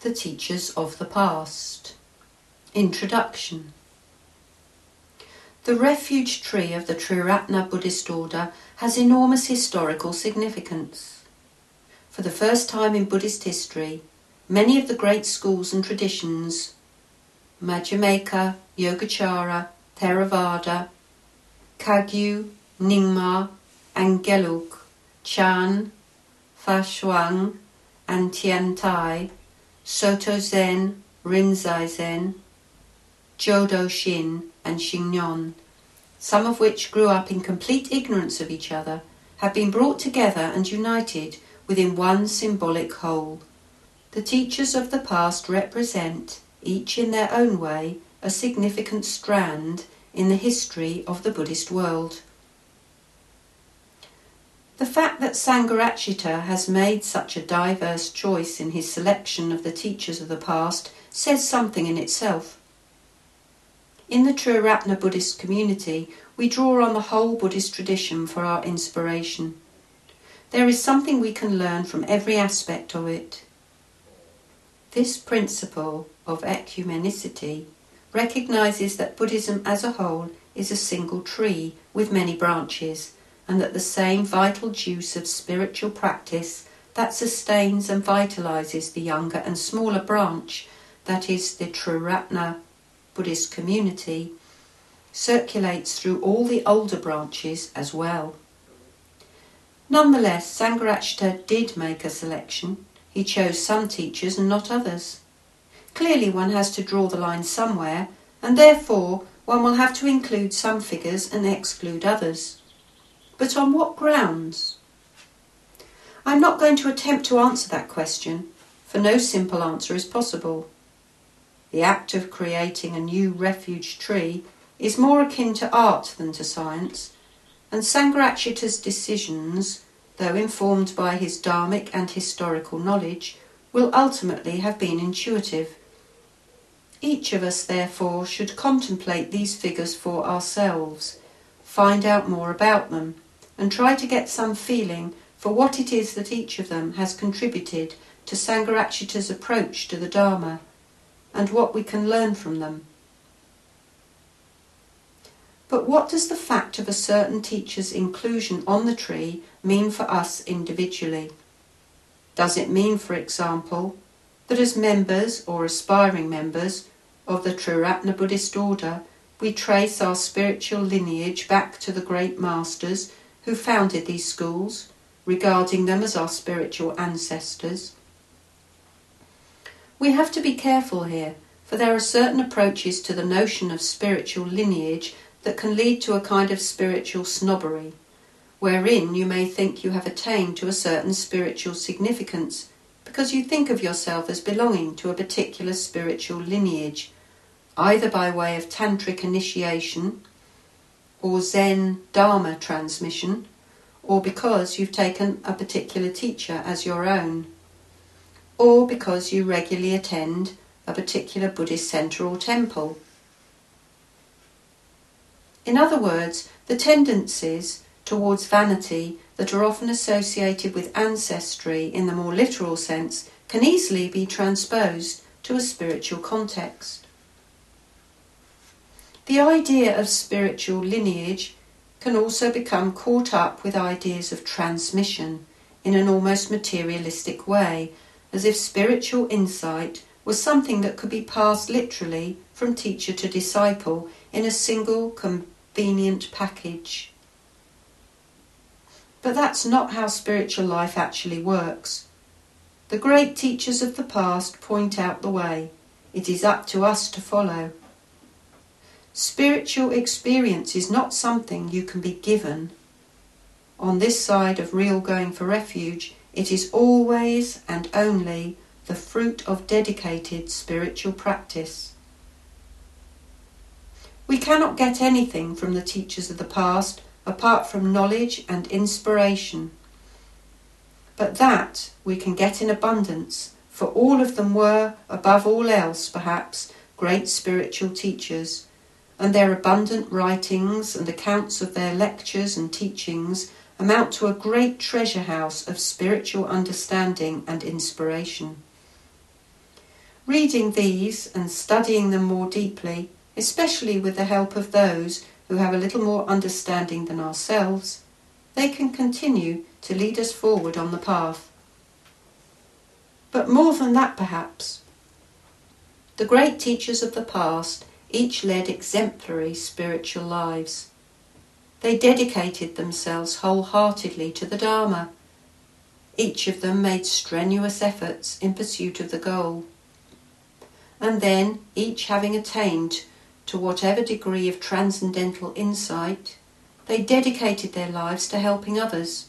The Teachers of the Past. Introduction. The refuge tree of the Triratna Buddhist order has enormous historical significance. For the first time in Buddhist history, many of the great schools and traditions, Madhyamaka, Yogacara, Theravada, Kagyu, Nyingma, and Gelug, Chan, Fa Shuang, and Tiantai, Soto Zen, Rinzai Zen, Jodo Shin, and Xingnon, some of which grew up in complete ignorance of each other, have been brought together and united within one symbolic whole. The teachers of the past represent, each in their own way, a significant strand in the history of the Buddhist world. The fact that Sangharakshita has made such a diverse choice in his selection of the teachers of the past says something in itself. In the Triratna Buddhist community, we draw on the whole Buddhist tradition for our inspiration. There is something we can learn from every aspect of it. This principle of ecumenicity recognizes that Buddhism as a whole is a single tree with many branches, and that the same vital juice of spiritual practice that sustains and vitalizes the younger and smaller branch, that is the Triratna Buddhist community, circulates through all the older branches as well. Nonetheless, Sangharakshita did make a selection. He chose some teachers and not others. Clearly one has to draw the line somewhere, and therefore one will have to include some figures and exclude others. But on what grounds? I'm not going to attempt to answer that question, for no simple answer is possible. The act of creating a new refuge tree is more akin to art than to science, and Sangharakshita's decisions, though informed by his dharmic and historical knowledge, will ultimately have been intuitive. Each of us, therefore, should contemplate these figures for ourselves, find out more about them, and try to get some feeling for what it is that each of them has contributed to Sangharakshita's approach to the Dharma, and what we can learn from them. But what does the fact of a certain teacher's inclusion on the tree mean for us individually? Does it mean, for example, that as members or aspiring members of the Triratna Buddhist order, we trace our spiritual lineage back to the great masters who founded these schools, regarding them as our spiritual ancestors? We have to be careful here, for there are certain approaches to the notion of spiritual lineage that can lead to a kind of spiritual snobbery, wherein you may think you have attained to a certain spiritual significance because you think of yourself as belonging to a particular spiritual lineage, either by way of tantric initiation or Zen Dharma transmission, or because you've taken a particular teacher as your own, or because you regularly attend a particular Buddhist centre or temple. In other words, the tendencies towards vanity that are often associated with ancestry in the more literal sense can easily be transposed to a spiritual context. The idea of spiritual lineage can also become caught up with ideas of transmission in an almost materialistic way, as if spiritual insight was something that could be passed literally from teacher to disciple in a single convenient package. But that's not how spiritual life actually works. The great teachers of the past point out the way. It is up to us to follow. Spiritual experience is not something you can be given. On this side of real going for refuge, it is always and only the fruit of dedicated spiritual practice. We cannot get anything from the teachers of the past apart from knowledge and inspiration. But that we can get in abundance, for all of them were, above all else perhaps, great spiritual teachers, and their abundant writings and accounts of their lectures and teachings amount to a great treasure house of spiritual understanding and inspiration. Reading these and studying them more deeply, especially with the help of those who have a little more understanding than ourselves, they can continue to lead us forward on the path. But more than that, perhaps, the great teachers of the past each led exemplary spiritual lives. They dedicated themselves wholeheartedly to the Dharma. Each of them made strenuous efforts in pursuit of the goal. And then, each having attained to whatever degree of transcendental insight, they dedicated their lives to helping others.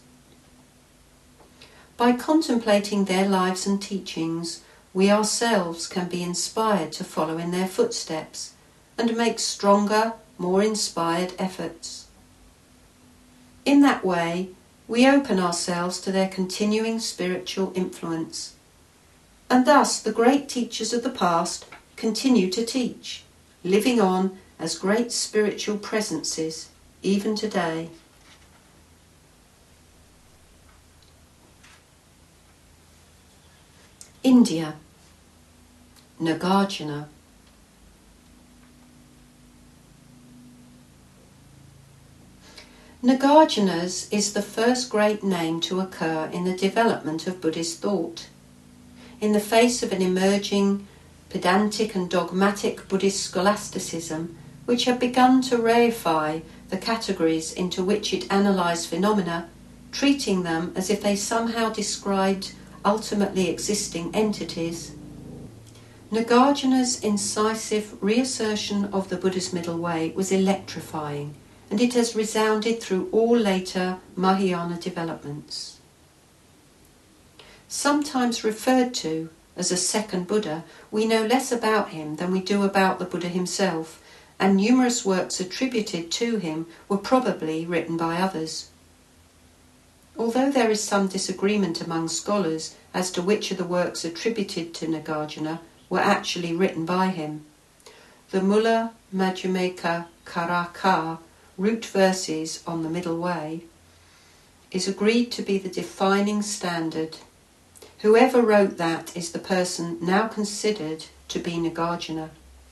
By contemplating their lives and teachings, we ourselves can be inspired to follow in their footsteps and make stronger, more inspired efforts. In that way, we open ourselves to their continuing spiritual influence, and thus the great teachers of the past continue to teach, living on as great spiritual presences even today. India. Nagarjuna. Nagarjuna's is the first great name to occur in the development of Buddhist thought. In the face of an emerging pedantic and dogmatic Buddhist scholasticism, which had begun to reify the categories into which it analysed phenomena, treating them as if they somehow described ultimately existing entities, Nagarjuna's incisive reassertion of the Buddha's middle way was electrifying, and it has resounded through all later Mahayana developments. Sometimes referred to as a second Buddha, we know less about him than we do about the Buddha himself, and numerous works attributed to him were probably written by others. Although there is some disagreement among scholars as to which of the works attributed to Nagarjuna were actually written by him, the Mula Madhyamaka Karaka, root verses on the middle way, is agreed to be the defining standard. Whoever wrote that is the person now considered to be Nagarjuna.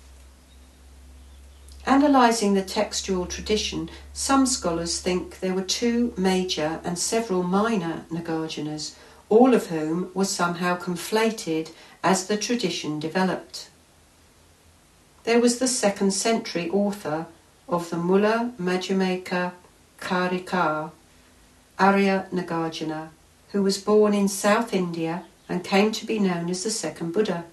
Analysing the textual tradition, some scholars think there were two major and several minor Nagarjunas, all of whom were somehow conflated as the tradition developed. There was the 2nd century author of the Mula Madhyamaka Karika, Arya Nagarjuna, who was born in South India and came to be known as the second Buddha.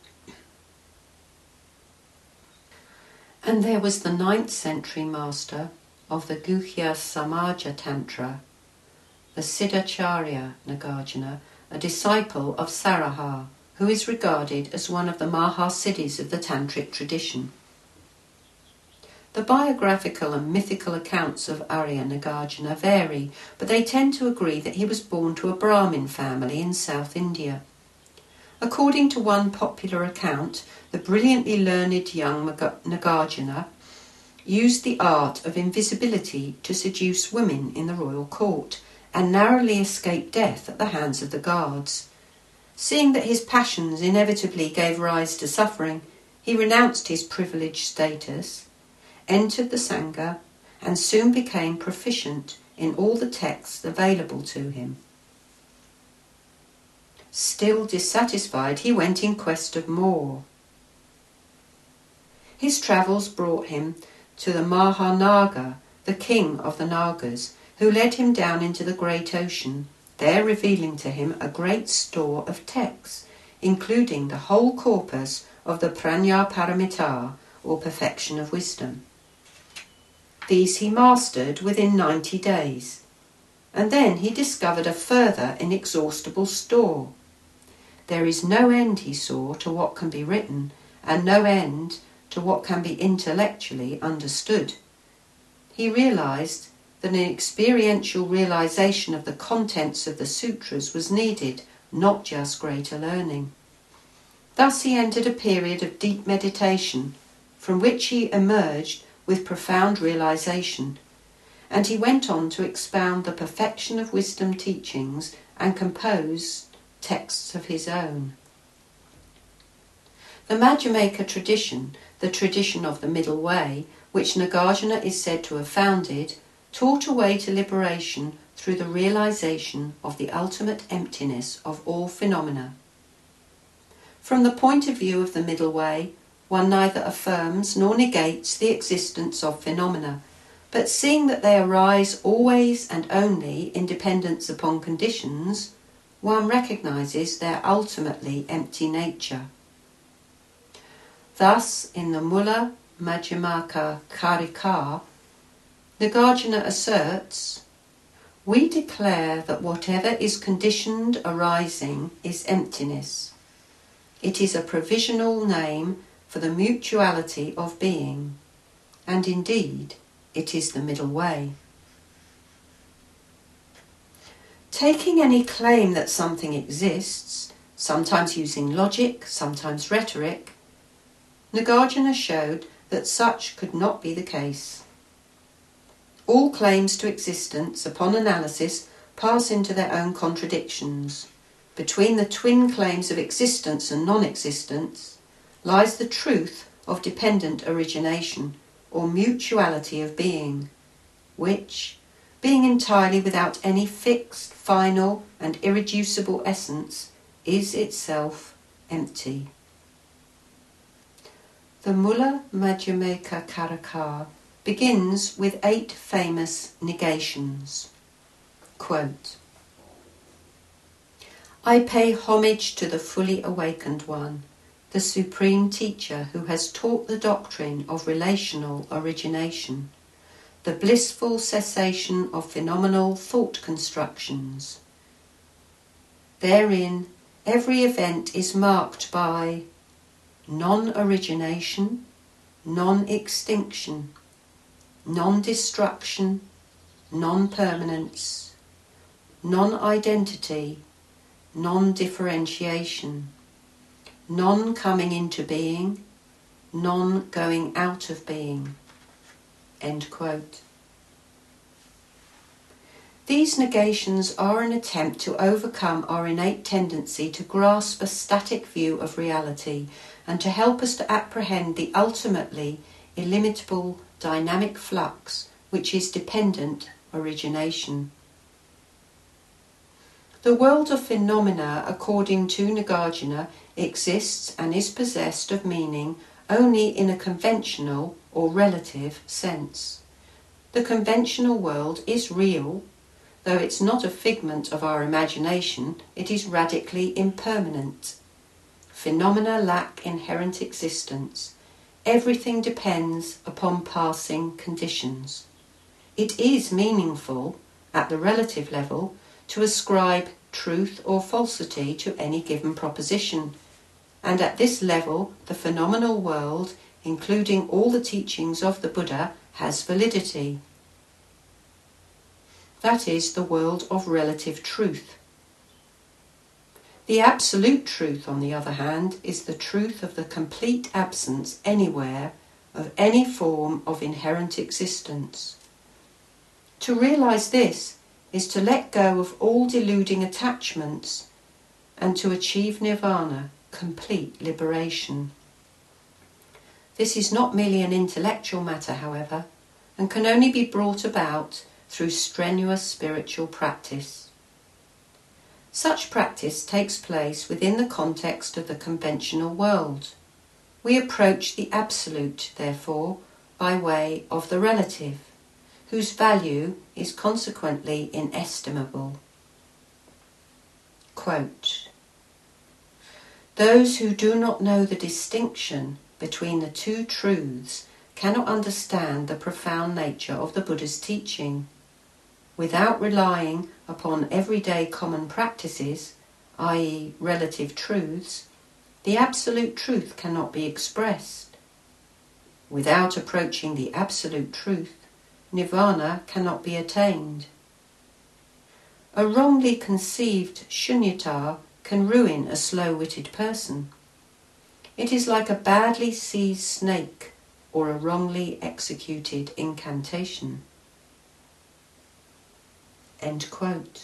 And there was the 9th century master of the Guhya Samaja Tantra, the Siddhacharya Nagarjuna, a disciple of Saraha, who is regarded as one of the Mahasiddhis of the Tantric tradition. The biographical and mythical accounts of Arya Nagarjuna vary, but they tend to agree that he was born to a Brahmin family in South India. According to one popular account, the brilliantly learned young Nagarjuna used the art of invisibility to seduce women in the royal court and narrowly escaped death at the hands of the guards. Seeing that his passions inevitably gave rise to suffering, he renounced his privileged status, entered the Sangha, and soon became proficient in all the texts available to him. Still dissatisfied, he went in quest of more. His travels brought him to the Mahanaga, the king of the Nagas, who led him down into the great ocean, there revealing to him a great store of texts, including the whole corpus of the Prajnaparamita, or perfection of wisdom. These he mastered within 90 days, and then he discovered a further inexhaustible store. There is no end, he saw, to what can be written, and no end to what can be intellectually understood. He realised that an experiential realisation of the contents of the sutras was needed, not just greater learning. Thus he entered a period of deep meditation, from which he emerged with profound realisation, and he went on to expound the perfection of wisdom teachings and compose texts of his own. The Madhyamaka tradition, the tradition of the middle way, which Nagarjuna is said to have founded, taught a way to liberation through the realization of the ultimate emptiness of all phenomena. From the point of view of the middle way, one neither affirms nor negates the existence of phenomena, but seeing that they arise always and only in dependence upon conditions, one recognizes their ultimately empty nature. Thus, in the Mula Madhyamaka Karika, Nagarjuna asserts, "We declare that whatever is conditioned arising is emptiness. It is a provisional name for the mutuality of being, and indeed it is the middle way." Taking any claim that something exists, sometimes using logic, sometimes rhetoric, Nagarjuna showed that such could not be the case. All claims to existence, upon analysis, pass into their own contradictions. Between the twin claims of existence and non-existence lies the truth of dependent origination, or mutuality of being, which, being entirely without any fixed, final and irreducible essence, is itself empty. The Mula Madhyamaka Karika begins with 8 famous negations. Quote, "I pay homage to the fully awakened one, the supreme teacher who has taught the doctrine of relational origination, the blissful cessation of phenomenal thought constructions. Therein, every event is marked by non-origination, non-extinction, non-destruction, non-permanence, non-identity, non-differentiation, non-coming into being, non-going out of being." End quote. These negations are an attempt to overcome our innate tendency to grasp a static view of reality and to help us to apprehend the ultimately illimitable dynamic flux which is dependent origination. The world of phenomena, according to Nagarjuna, exists and is possessed of meaning only in a conventional or relative sense. The conventional world is real. Though it's not a figment of our imagination, it is radically impermanent. Phenomena lack inherent existence. Everything depends upon passing conditions. It is meaningful, at the relative level, to ascribe truth or falsity to any given proposition, and at this level the phenomenal world, including all the teachings of the Buddha, has validity. That is the world of relative truth. The absolute truth, on the other hand, is the truth of the complete absence anywhere of any form of inherent existence. To realize this is to let go of all deluding attachments and to achieve nirvana, complete liberation. This is not merely an intellectual matter, however, and can only be brought about through strenuous spiritual practice. Such practice takes place within the context of the conventional world. We approach the absolute, therefore, by way of the relative, whose value is consequently inestimable. Quote, "Those who do not know the distinction between the two truths cannot understand the profound nature of the Buddha's teaching. Without relying upon everyday common practices, i.e. relative truths, the absolute truth cannot be expressed. Without approaching the absolute truth, nirvana cannot be attained. A wrongly conceived shunyata can ruin a slow-witted person. It is like a badly seized snake or a wrongly executed incantation." End quote.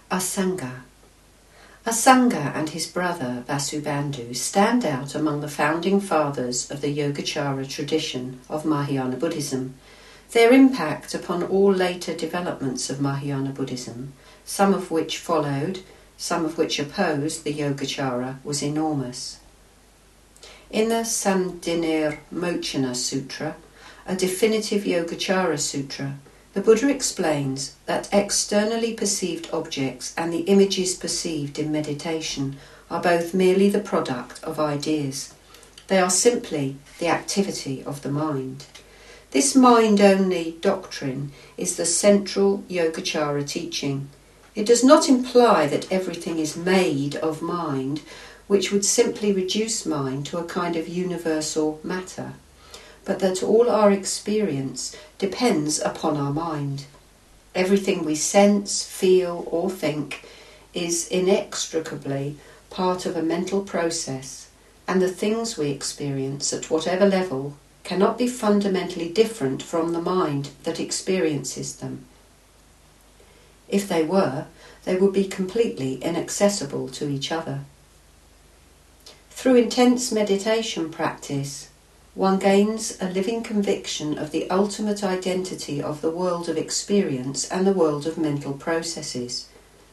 Asanga. Asanga and his brother Vasubandhu stand out among the founding fathers of the Yogacara tradition of Mahayana Buddhism. Their impact upon all later developments of Mahayana Buddhism, some of which followed, some of which opposed the Yogacara, was enormous. In the Samdhinir Mochana Sutra, a definitive Yogacara sutra, the Buddha explains that externally perceived objects and the images perceived in meditation are both merely the product of ideas. They are simply the activity of the mind. This mind-only doctrine is the central Yogacara teaching. It does not imply that everything is made of mind, which would simply reduce mind to a kind of universal matter, but that all our experience depends upon our mind. Everything we sense, feel, or think is inextricably part of a mental process, and the things we experience at whatever level cannot be fundamentally different from the mind that experiences them. If they were, they would be completely inaccessible to each other. Through intense meditation practice, one gains a living conviction of the ultimate identity of the world of experience and the world of mental processes.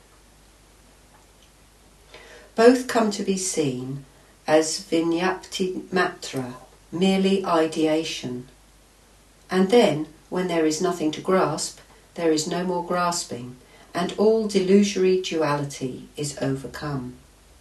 Both come to be seen as vinyapti matra, merely ideation. And then, when there is nothing to grasp, there is no more grasping, and all delusory duality is overcome.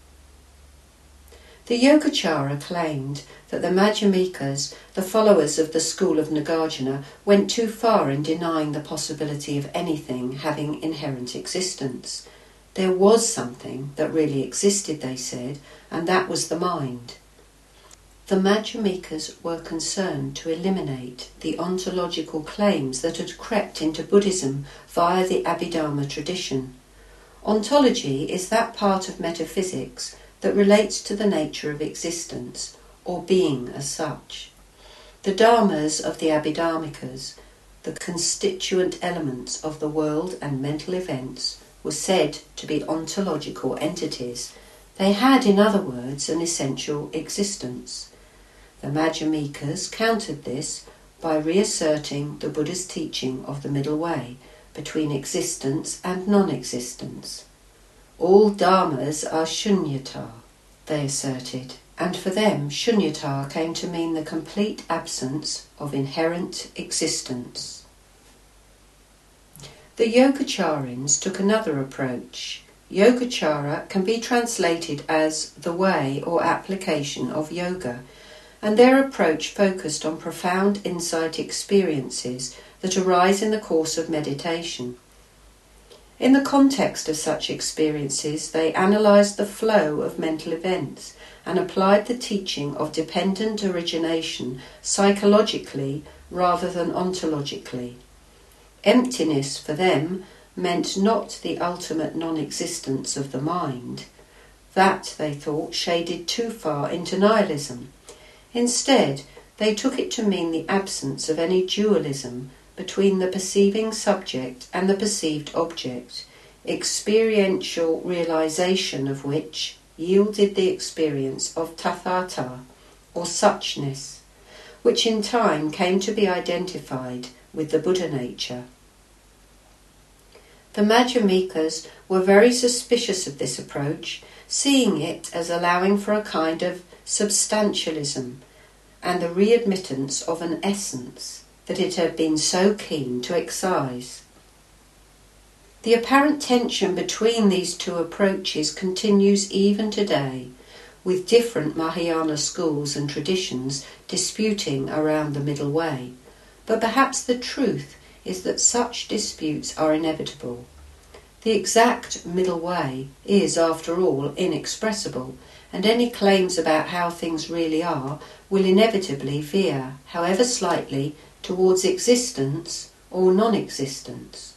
The Yogacara claimed that the Madhyamikas, the followers of the school of Nagarjuna, went too far in denying the possibility of anything having inherent existence. There was something that really existed, they said, and that was the mind. The Madhyamikas were concerned to eliminate the ontological claims that had crept into Buddhism via the Abhidharma tradition. Ontology is that part of metaphysics that relates to the nature of existence, or being as such. The dharmas of the Abhidharmikas, the constituent elements of the world and mental events, were said to be ontological entities. They had, in other words, an essential existence. The Madhyamikas countered this by reasserting the Buddha's teaching of the middle way between existence and non-existence. All dharmas are shunyata, they asserted, and for them shunyata came to mean the complete absence of inherent existence. The Yogacharins took another approach. Yogacara can be translated as the way or application of yoga, and their approach focused on profound insight experiences that arise in the course of meditation. In the context of such experiences, they analysed the flow of mental events and applied the teaching of dependent origination psychologically rather than ontologically. Emptiness for them meant not the ultimate non-existence of the mind. That, they thought, shaded too far into nihilism. Instead, they took it to mean the absence of any dualism between the perceiving subject and the perceived object, experiential realization of which yielded the experience of tathata, or suchness, which in time came to be identified with the Buddha nature. The Madhyamikas were very suspicious of this approach, seeing it as allowing for a kind of substantialism and the readmittance of an essence that it had been so keen to excise. The apparent tension between these two approaches continues even today, with different Mahayana schools and traditions disputing around the middle way. But perhaps the truth is that such disputes are inevitable. The exact middle way is, after all, inexpressible, and any claims about how things really are will inevitably veer, however slightly, towards existence or non-existence.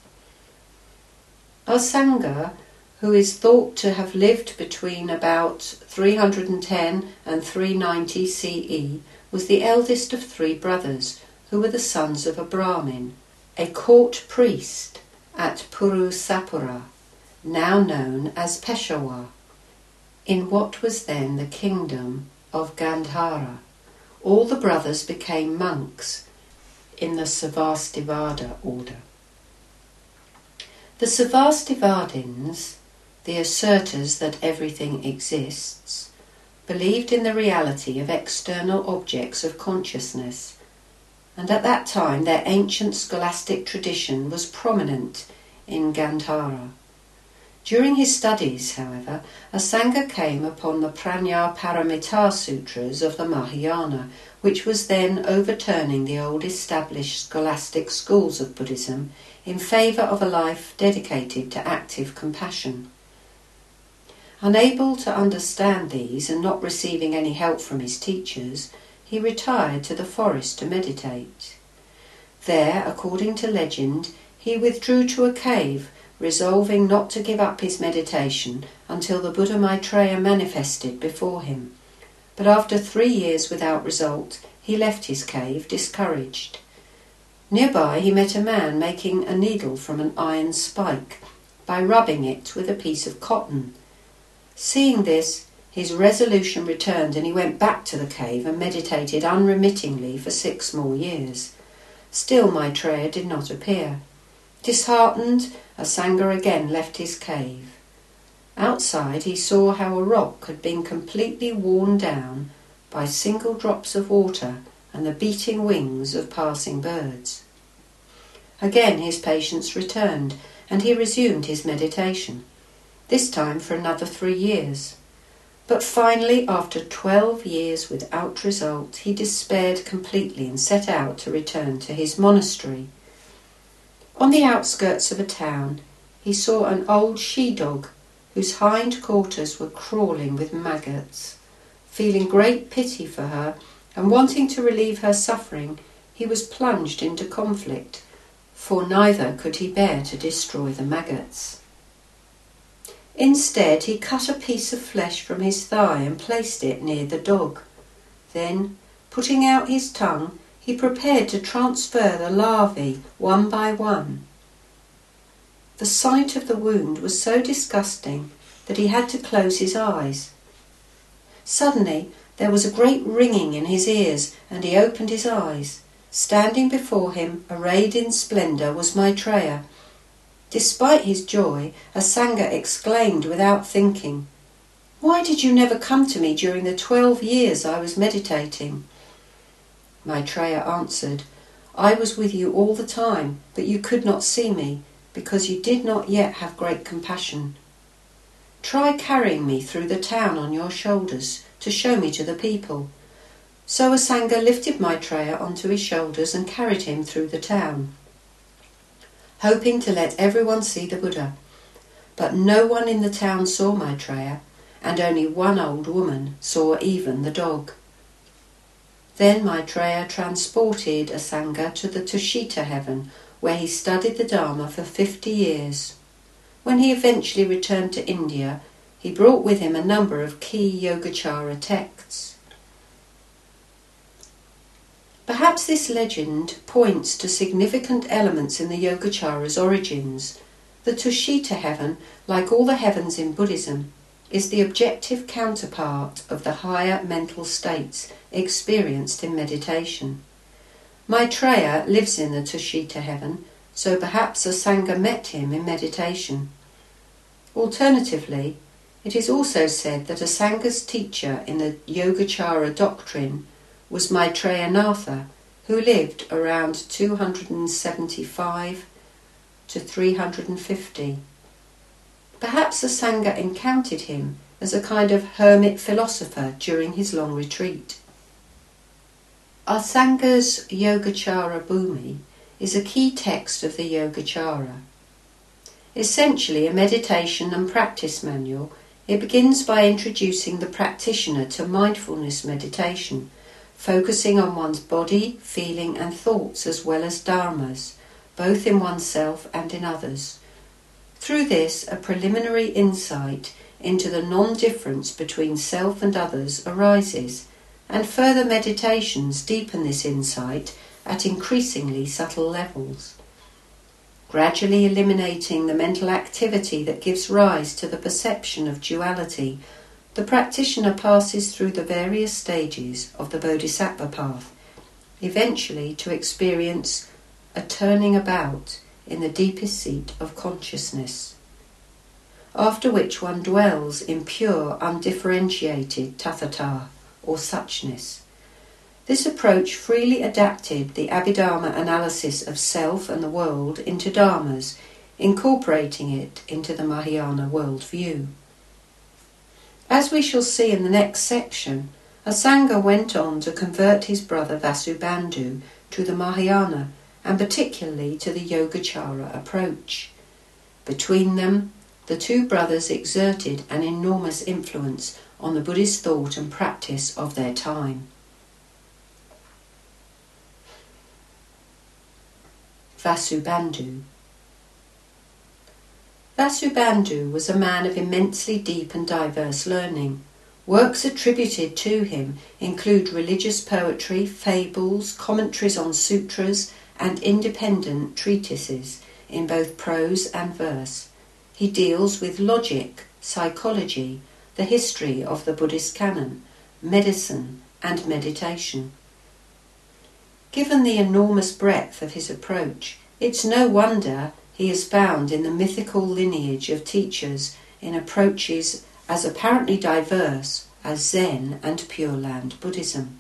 Asanga, who is thought to have lived between about 310 and 390 CE, was the eldest of three brothers, who were the sons of a Brahmin, a court priest at Purusapura, now known as Peshawar, in what was then the kingdom of Gandhara. All the brothers became monks in the Sarvastivada order. The Sarvastivadins, the asserters that everything exists, believed in the reality of external objects of consciousness, and at that time their ancient scholastic tradition was prominent in Gandhara. During his studies, however, Asanga came upon the Prajnaparamita Sutras of the Mahayana, which was then overturning the old established scholastic schools of Buddhism in favour of a life dedicated to active compassion. Unable to understand these and not receiving any help from his teachers, he retired to the forest to meditate. There, according to legend, he withdrew to a cave, resolving not to give up his meditation until the Buddha Maitreya manifested before him. But after 3 years without result, he left his cave discouraged. Nearby he met a man making a needle from an iron spike by rubbing it with a piece of cotton. Seeing this, his resolution returned and he went back to the cave and meditated unremittingly for 6 more years. Still Maitreya did not appear. Disheartened, Asanga again left his cave. Outside he saw how a rock had been completely worn down by single drops of water and the beating wings of passing birds. Again his patience returned and he resumed his meditation, this time for another 3 years. But finally, after 12 years without result, he despaired completely and set out to return to his monastery. On the outskirts of a town, he saw an old she-dog whose hind quarters were crawling with maggots. Feeling great pity for her and wanting to relieve her suffering, he was plunged into conflict, for neither could he bear to destroy the maggots. Instead, he cut a piece of flesh from his thigh and placed it near the dog. Then, putting out his tongue, he prepared to transfer the larvae one by one. The sight of the wound was so disgusting that he had to close his eyes. Suddenly, there was a great ringing in his ears, and he opened his eyes. Standing before him, arrayed in splendour, was Maitreya. Despite his joy, Asanga exclaimed without thinking, "Why did you never come to me during the 12 years I was meditating?" Maitreya answered, "I was with you all the time, but you could not see me, because you did not yet have great compassion. Try carrying me through the town on your shoulders to show me to the people." So Asanga lifted Maitreya onto his shoulders and carried him through the town, hoping to let everyone see the Buddha. But no one in the town saw Maitreya, and only one old woman saw even the dog. Then Maitreya transported Asanga to the Tushita heaven, where he studied the Dharma for 50 years. When he eventually returned to India, he brought with him a number of key Yogacara texts. Perhaps this legend points to significant elements in the Yogacaра's origins. The Tushita heaven, like all the heavens in Buddhism, is the objective counterpart of the higher mental states experienced in meditation. Maitreya lives in the Tushita heaven, so perhaps Asanga met him in meditation. Alternatively, it is also said that Asanga's teacher in the Yogacara doctrine was Maitreyanatha, who lived around 275 to 350. Perhaps Asanga encountered him as a kind of hermit philosopher during his long retreat. Asanga's Yogacara Bhumi is a key text of the Yogacara. Essentially a meditation and practice manual, it begins by introducing the practitioner to mindfulness meditation, focusing on one's body, feeling and thoughts as well as dharmas, both in oneself and in others. Through this, a preliminary insight into the non-difference between self and others arises, and further meditations deepen this insight at increasingly subtle levels. gradually eliminating the mental activity that gives rise to the perception of duality. The practitioner passes through the various stages of the Bodhisattva path, eventually to experience a turning about in the deepest seat of consciousness, after which one dwells in pure, undifferentiated tathata, or suchness. This approach freely adapted the Abhidharma analysis of self and the world into dharmas, incorporating it into the Mahayana worldview. As we shall see in the next section, Asanga went on to convert his brother Vasubandhu to the Mahayana, and particularly to the Yogacara approach. Between them, the two brothers exerted an enormous influence on the Buddhist thought and practice of their time. Vasubandhu. Vasubandhu was a man of immensely deep and diverse learning. Works attributed to him include religious poetry, fables, commentaries on sutras, and independent treatises in both prose and verse. He deals with logic, psychology, the history of the Buddhist canon, medicine, and meditation. Given the enormous breadth of his approach, it's no wonder he is found in the mythical lineage of teachers in approaches as apparently diverse as Zen and Pure Land Buddhism.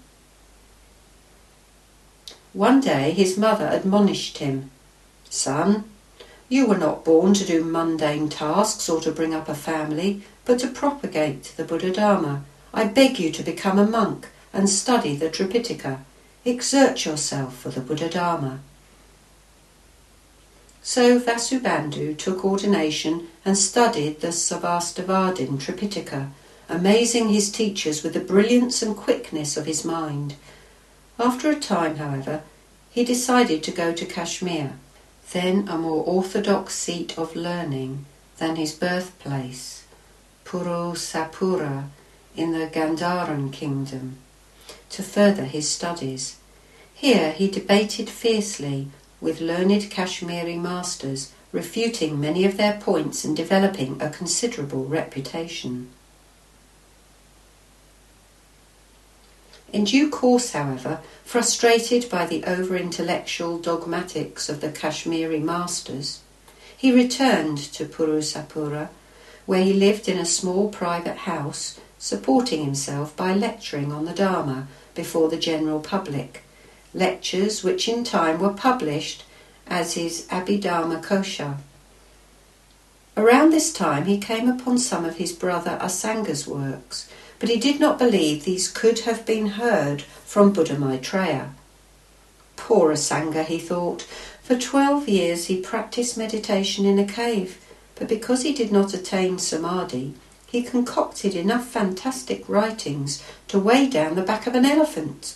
One day his mother admonished him, "Son, you were not born to do mundane tasks or to bring up a family, but to propagate the Buddha Dharma. I beg you to become a monk and study the Tripitaka. Exert yourself for the Buddha Dharma." So Vasubandhu took ordination and studied the Sarvastivadin Tripitaka, amazing his teachers with the brilliance and quickness of his mind. After a time, however, he decided to go to Kashmir, then a more orthodox seat of learning than his birthplace, Purusapura, in the Gandharan kingdom, to further his studies. Here he debated fiercely with learned Kashmiri masters, refuting many of their points and developing a considerable reputation. In due course, however, frustrated by the over-intellectual dogmatics of the Kashmiri masters, he returned to Purusapura, where he lived in a small private house, supporting himself by lecturing on the Dharma before the general public, lectures which in time were published as his Abhidharma Kosha. Around this time he came upon some of his brother Asanga's works, but he did not believe these could have been heard from Buddha Maitreya. Poor Asanga, he thought. For 12 years he practiced meditation in a cave, but because he did not attain samadhi, he concocted enough fantastic writings to weigh down the back of an elephant.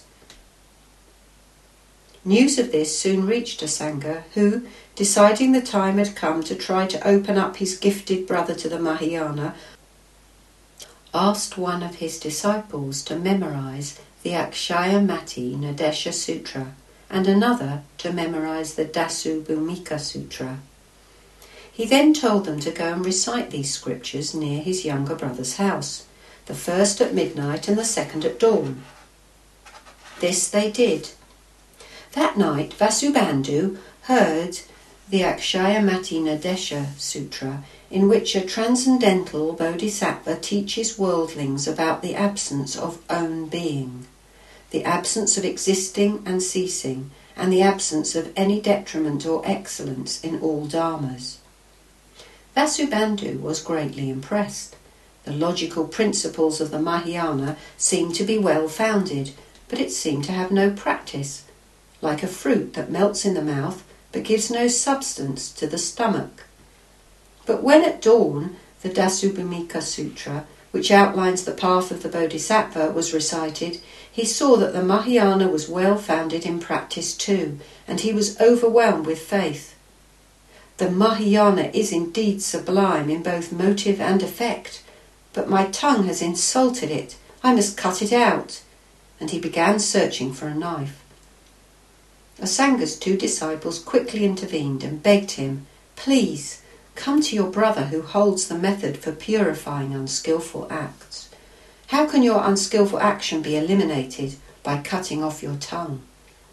News of this soon reached Asanga, who, deciding the time had come to try to open up his gifted brother to the Mahayana, asked one of his disciples to memorize the Akshayamati Nadesha Sutra and another to memorize the Dasu Bhumika Sutra. He then told them to go and recite these scriptures near his younger brother's house, the first at midnight and the second at dawn. This they did. That night Vasubandhu heard the Akshayamati Nadesha Sutra, in which a transcendental bodhisattva teaches worldlings about the absence of own being, the absence of existing and ceasing, and the absence of any detriment or excellence in all dharmas. Vasubandhu was greatly impressed. The logical principles of the Mahayana seemed to be well founded, but it seemed to have no practice, like a fruit that melts in the mouth but gives no substance to the stomach. But when at dawn the Dasubhumika Sutra, which outlines the path of the Bodhisattva, was recited, he saw that the Mahayana was well founded in practice too, and he was overwhelmed with faith. The Mahayana is indeed sublime in both motive and effect, but my tongue has insulted it. I must cut it out. And he began searching for a knife. Asanga's two disciples quickly intervened and begged him, "Please, come to your brother who holds the method for purifying unskillful acts. How can your unskillful action be eliminated by cutting off your tongue?"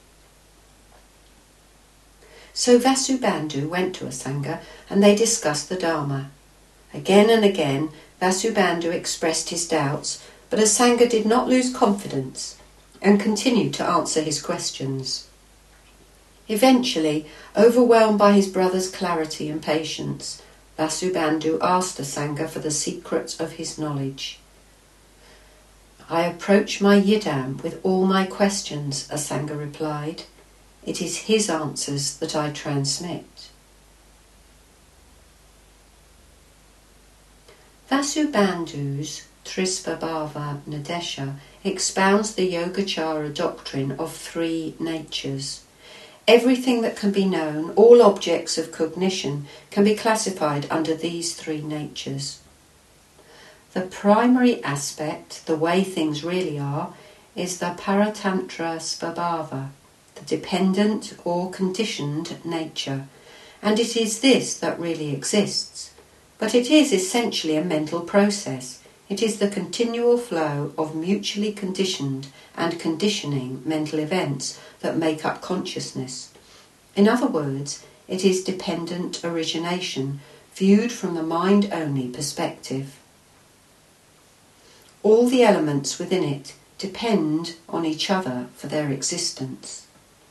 So Vasubandhu went to Asanga and they discussed the Dharma. Again and again Vasubandhu expressed his doubts, but Asanga did not lose confidence and continued to answer his questions. Eventually, overwhelmed by his brother's clarity and patience, Vasubandhu asked Asanga for the secret of his knowledge. "I approach my Yidam with all my questions," Asanga replied. "It is his answers that I transmit." Vasubandhu's Trisvabhava Nadesha expounds the Yogacara doctrine of three natures. Everything that can be known, all objects of cognition, can be classified under these three natures. The primary aspect, the way things really are, is the Paratantra Svabhava, the dependent or conditioned nature, and it is this that really exists. But it is essentially a mental process. It is the continual flow of mutually conditioned and conditioning mental events that make up consciousness. In other words, it is dependent origination, viewed from the mind-only perspective. All the elements within it depend on each other for their existence.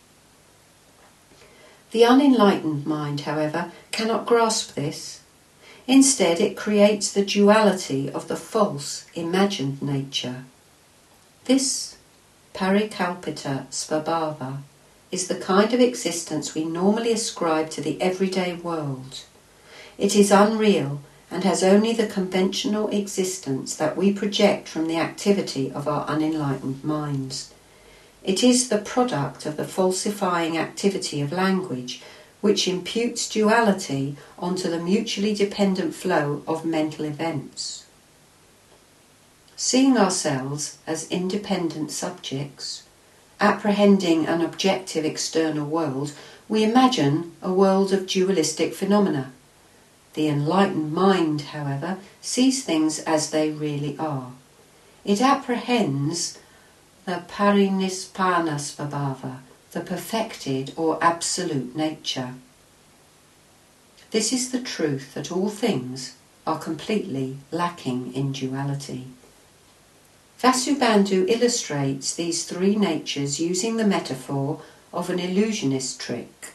The unenlightened mind, however, cannot grasp this. Instead, it creates the duality of the false, imagined nature. This parikalpita svabhava is the kind of existence we normally ascribe to the everyday world. It is unreal and has only the conventional existence that we project from the activity of our unenlightened minds. It is the product of the falsifying activity of language, which imputes duality onto the mutually dependent flow of mental events. Seeing ourselves as independent subjects, apprehending an objective external world, we imagine a world of dualistic phenomena. The enlightened mind, however, sees things as they really are. It apprehends the parinispana svabhava, the perfected or absolute nature. This is the truth that all things are completely lacking in duality. Vasubandhu illustrates these three natures using the metaphor of an illusionist trick.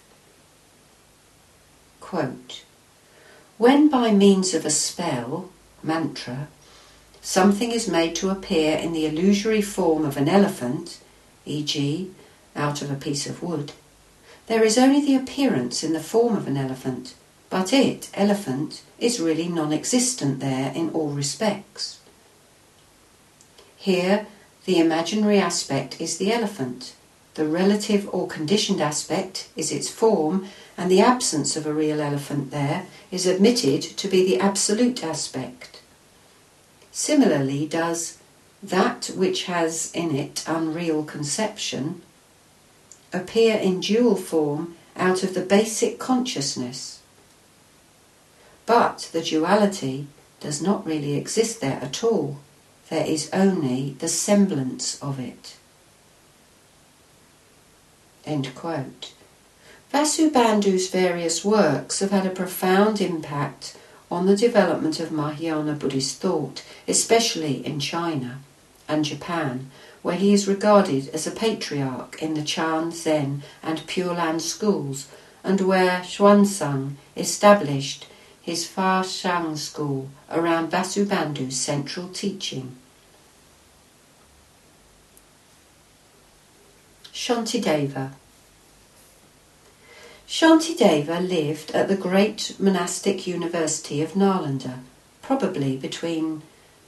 Quote, "When by means of a spell, mantra, something is made to appear in the illusory form of an elephant, e.g., out of a piece of wood, there is only the appearance in the form of an elephant, but it, elephant, is really non-existent there in all respects. Here, the imaginary aspect is the elephant, the relative or conditioned aspect is its form, and the absence of a real elephant there is admitted to be the absolute aspect. Similarly does that which has in it unreal conception appear in dual form out of the basic consciousness. But the duality does not really exist there at all. There is only the semblance of it." End quote. Vasubandhu's various works have had a profound impact on the development of Mahayana Buddhist thought, especially in China and Japan, where he is regarded as a patriarch in the Chan, Zen and Pure Land schools, and where Xuanzang established his Fa Shang school around Vasubandhu's central teaching. Shantideva. Shantideva lived at the great monastic university of Nalanda, probably between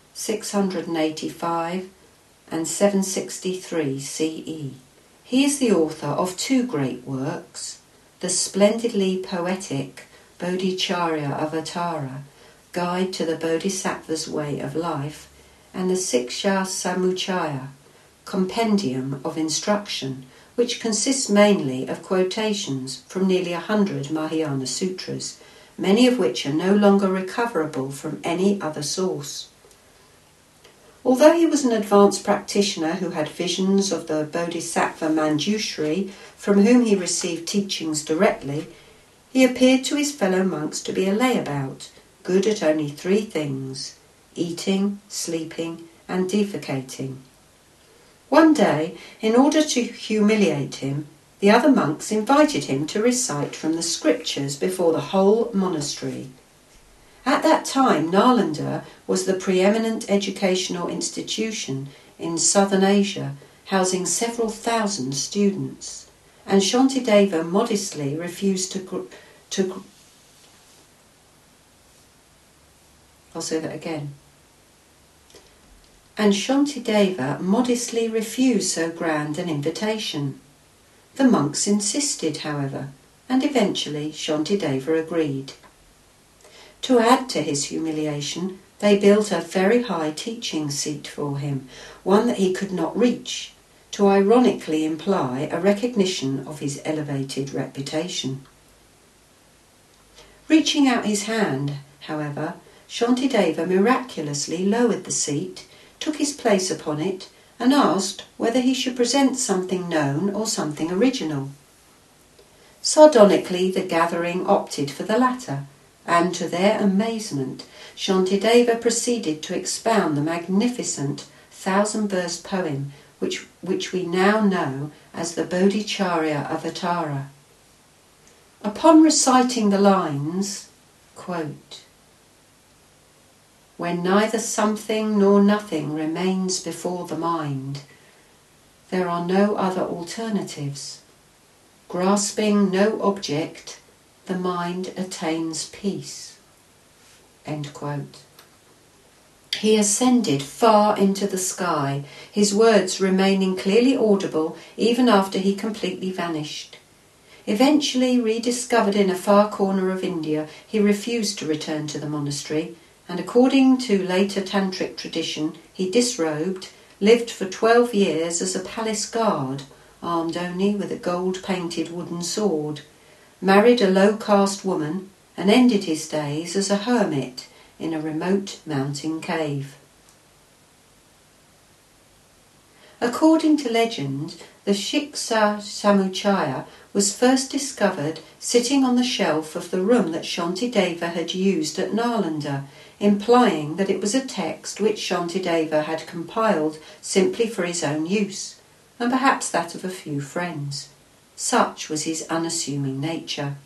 685 and 763 CE. He is the author of two great works, the splendidly poetic Bodhicharya Avatara, Guide to the Bodhisattva's Way of Life, and the Siksha Samuchaya, Compendium of Instruction, which consists mainly of quotations from nearly 100 Mahayana sutras, many of which are no longer recoverable from any other source. Although he was an advanced practitioner who had visions of the Bodhisattva Manjushri, from whom he received teachings directly, he appeared to his fellow monks to be a layabout, good at only 3 things: eating, sleeping, and defecating. One day, in order to humiliate him, the other monks invited him to recite from the scriptures before the whole monastery. At that time, Nalanda was the preeminent educational institution in southern Asia, housing several thousand students, and Shantideva modestly refused I'll say that again. And Shantideva modestly refused so grand an invitation. The monks insisted, however, and eventually Shantideva agreed. To add to his humiliation, they built a very high teaching seat for him, one that he could not reach, to ironically imply a recognition of his elevated reputation. Reaching out his hand, however, Shantideva miraculously lowered the seat, took his place upon it, and asked whether he should present something known or something original. Sardonically, the gathering opted for the latter, and to their amazement, Shantideva proceeded to expound the magnificent 1,000-verse poem which we now know as the Bodhicharya Avatara. Upon reciting the lines, quote, "When neither something nor nothing remains before the mind, there are no other alternatives. Grasping no object, the mind attains peace." End quote. He ascended far into the sky, his words remaining clearly audible even after he completely vanished. Eventually rediscovered in a far corner of India, he refused to return to the monastery, and according to later tantric tradition, he disrobed, lived for 12 years as a palace guard, armed only with a gold-painted wooden sword, married a low-caste woman, and ended his days as a hermit in a remote mountain cave. According to legend, the Shiksha Samuchaya was first discovered sitting on the shelf of the room that Shantideva had used at Nalanda, implying that it was a text which Shantideva had compiled simply for his own use, and perhaps that of a few friends. Such was his unassuming nature.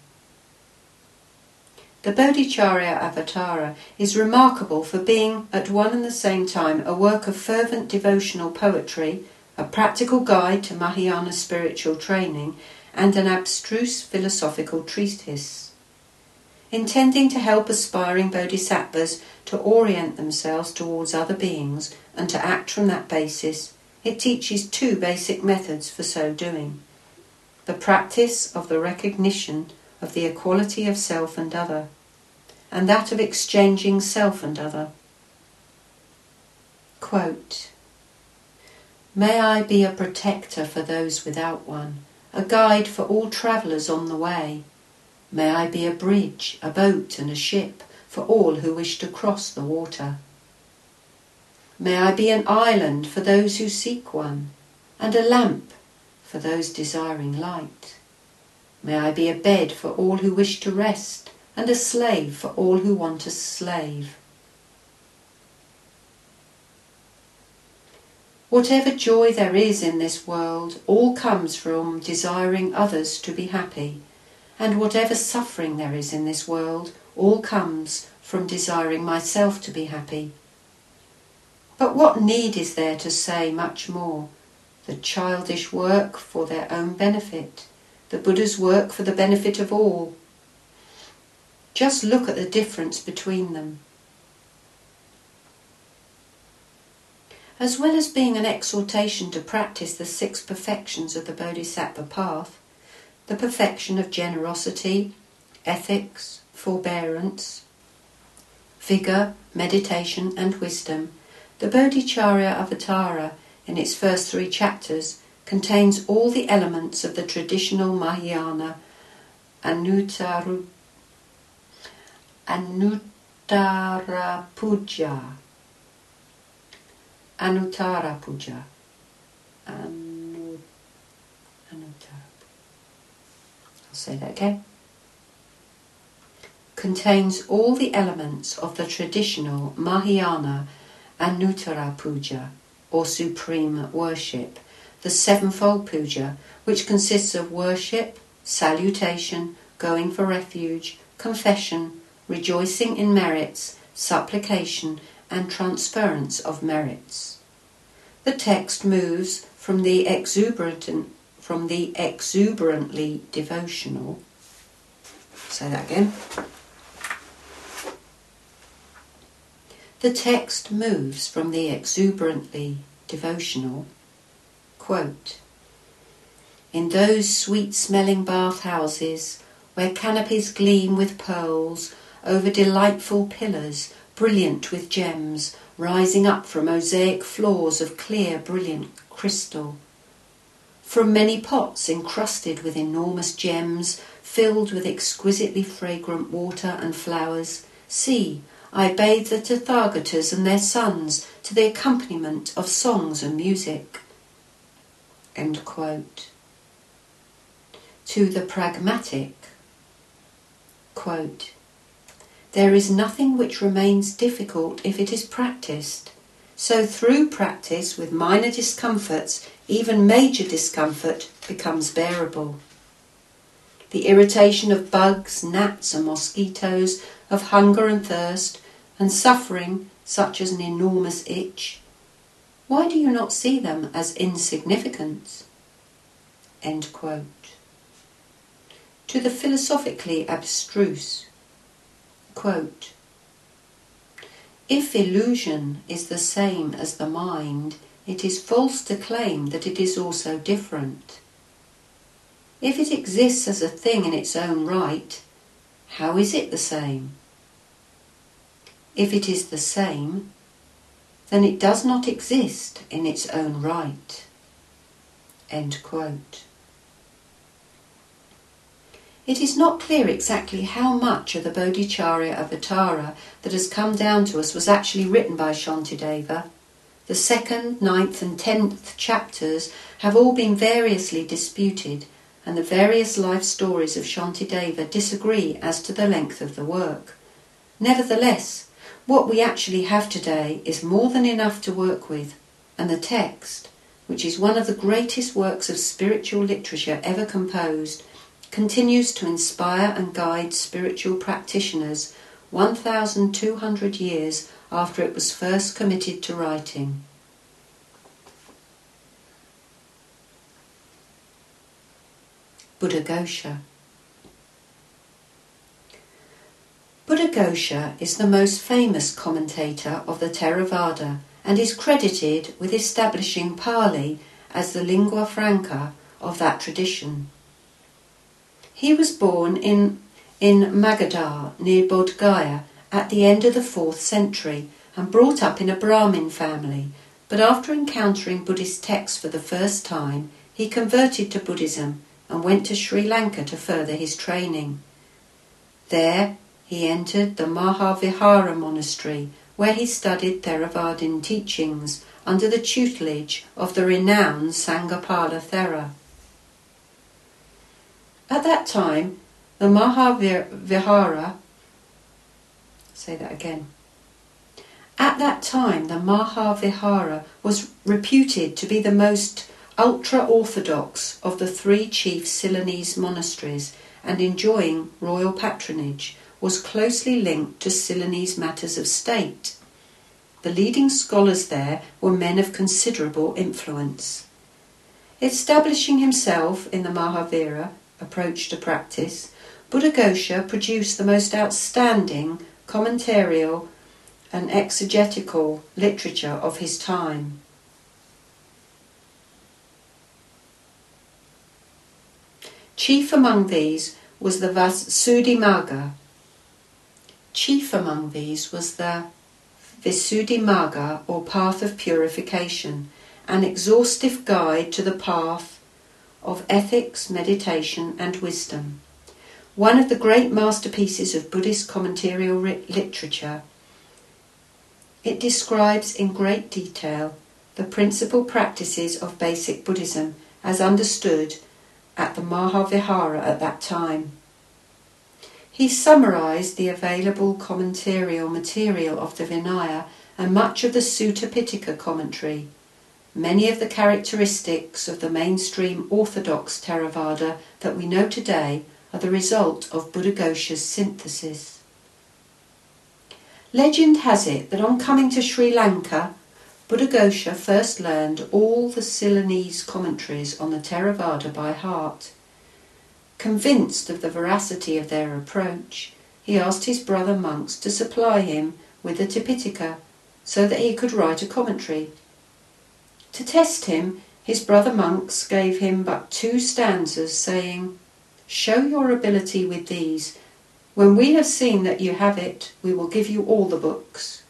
The Bodhicharya Avatara is remarkable for being at one and the same time a work of fervent devotional poetry, a practical guide to Mahayana spiritual training, and an abstruse philosophical treatise. Intending to help aspiring bodhisattvas to orient themselves towards other beings and to act from that basis, it teaches 2 basic methods for so doing: the practice of the recognition of the equality of self and other, and that of exchanging self and other. Quote, "May I be a protector for those without one, a guide for all travellers on the way. May I be a bridge, a boat and a ship for all who wish to cross the water. May I be an island for those who seek one, and a lamp for those desiring light. May I be a bed for all who wish to rest, and a slave for all who want a slave. Whatever joy there is in this world, all comes from desiring others to be happy, and whatever suffering there is in this world, all comes from desiring myself to be happy. But what need is there to say much more? The childish work for their own benefit, the Buddha's work for the benefit of all. Just look at the difference between them. As well as being an exhortation to practice the 6 perfections of the Bodhisattva path, the perfection of generosity, ethics, forbearance, vigour, meditation and wisdom, the Bodhicharya Avatara, in its first 3 chapters, contains all the elements of the traditional Mahayana Anuttara Puja. Anuttara Puja. I'll say that again. Contains all the elements of the traditional Mahayana Anuttara Puja, or supreme worship, the sevenfold puja, which consists of worship, salutation, going for refuge, confession, rejoicing in merits, supplication, and transference of merits. The text moves from the exuberantly devotional. Say that again. The text moves from the exuberantly devotional, quote, in those sweet-smelling bathhouses where canopies gleam with pearls over delightful pillars brilliant with gems rising up from mosaic floors of clear, brilliant crystal, from many pots encrusted with enormous gems filled with exquisitely fragrant water and flowers, see, I bathe the Tathagatas and their sons to the accompaniment of songs and music. End quote. To the pragmatic, quote, there is nothing which remains difficult if it is practiced. So through practice with minor discomforts, even major discomfort becomes bearable. The irritation of bugs, gnats and mosquitoes, of hunger and thirst, and suffering such as an enormous itch, why do you not see them as insignificant? End quote. To the philosophically abstruse, quote, if illusion is the same as the mind, it is false to claim that it is also different. If it exists as a thing in its own right, how is it the same? If it is the same, then it does not exist in its own right. End quote. It is not clear exactly how much of the Bodhicharya Avatara that has come down to us was actually written by Shantideva. The 2nd, 9th and 10th chapters have all been variously disputed, and the various life stories of Shantideva disagree as to the length of the work. Nevertheless, what we actually have today is more than enough to work with, and the text, which is one of the greatest works of spiritual literature ever composed, continues to inspire and guide spiritual practitioners 1,200 years after it was first committed to writing. Buddhaghosa. Buddhaghosa is the most famous commentator of the Theravada and is credited with establishing Pali as the lingua franca of that tradition. He was born in Magadha near Bodh Gaya at the end of the 4th century and brought up in a Brahmin family, but after encountering Buddhist texts for the first time, he converted to Buddhism and went to Sri Lanka to further his training. There he entered the Mahavihara monastery, where he studied Theravadin teachings under the tutelage of the renowned Sangapala Thera. At that time, the Mahavihara was reputed to be the most ultra-orthodox of the 3 chief Ceylonese monasteries, and enjoying royal patronage, was closely linked to Ceylonese matters of state. The leading scholars there were men of considerable influence. Establishing himself in the Mahavira approach to practice, Buddhaghosa produced the most outstanding commentarial and exegetical literature of his time. Chief among these was the Visuddhimagga. Visuddhimagga, or path of purification, an exhaustive guide to the path of ethics, meditation and wisdom. One of the great masterpieces of Buddhist commentarial literature. It describes in great detail the principal practices of basic Buddhism as understood at the Mahavihara at that time. He summarised the available commentarial material of the Vinaya and much of the Sutta Pitaka commentary. Many of the characteristics of the mainstream orthodox Theravada that we know today are the result of Buddhaghosa's synthesis. Legend has it that on coming to Sri Lanka, Buddhaghosa first learned all the Ceylonese commentaries on the Theravada by heart. Convinced of the veracity of their approach, he asked his brother monks to supply him with the Tipitaka so that he could write a commentary. To test him, his brother monks gave him but 2 stanzas, saying, "Show your ability with these. When we have seen that you have it, we will give you all the books."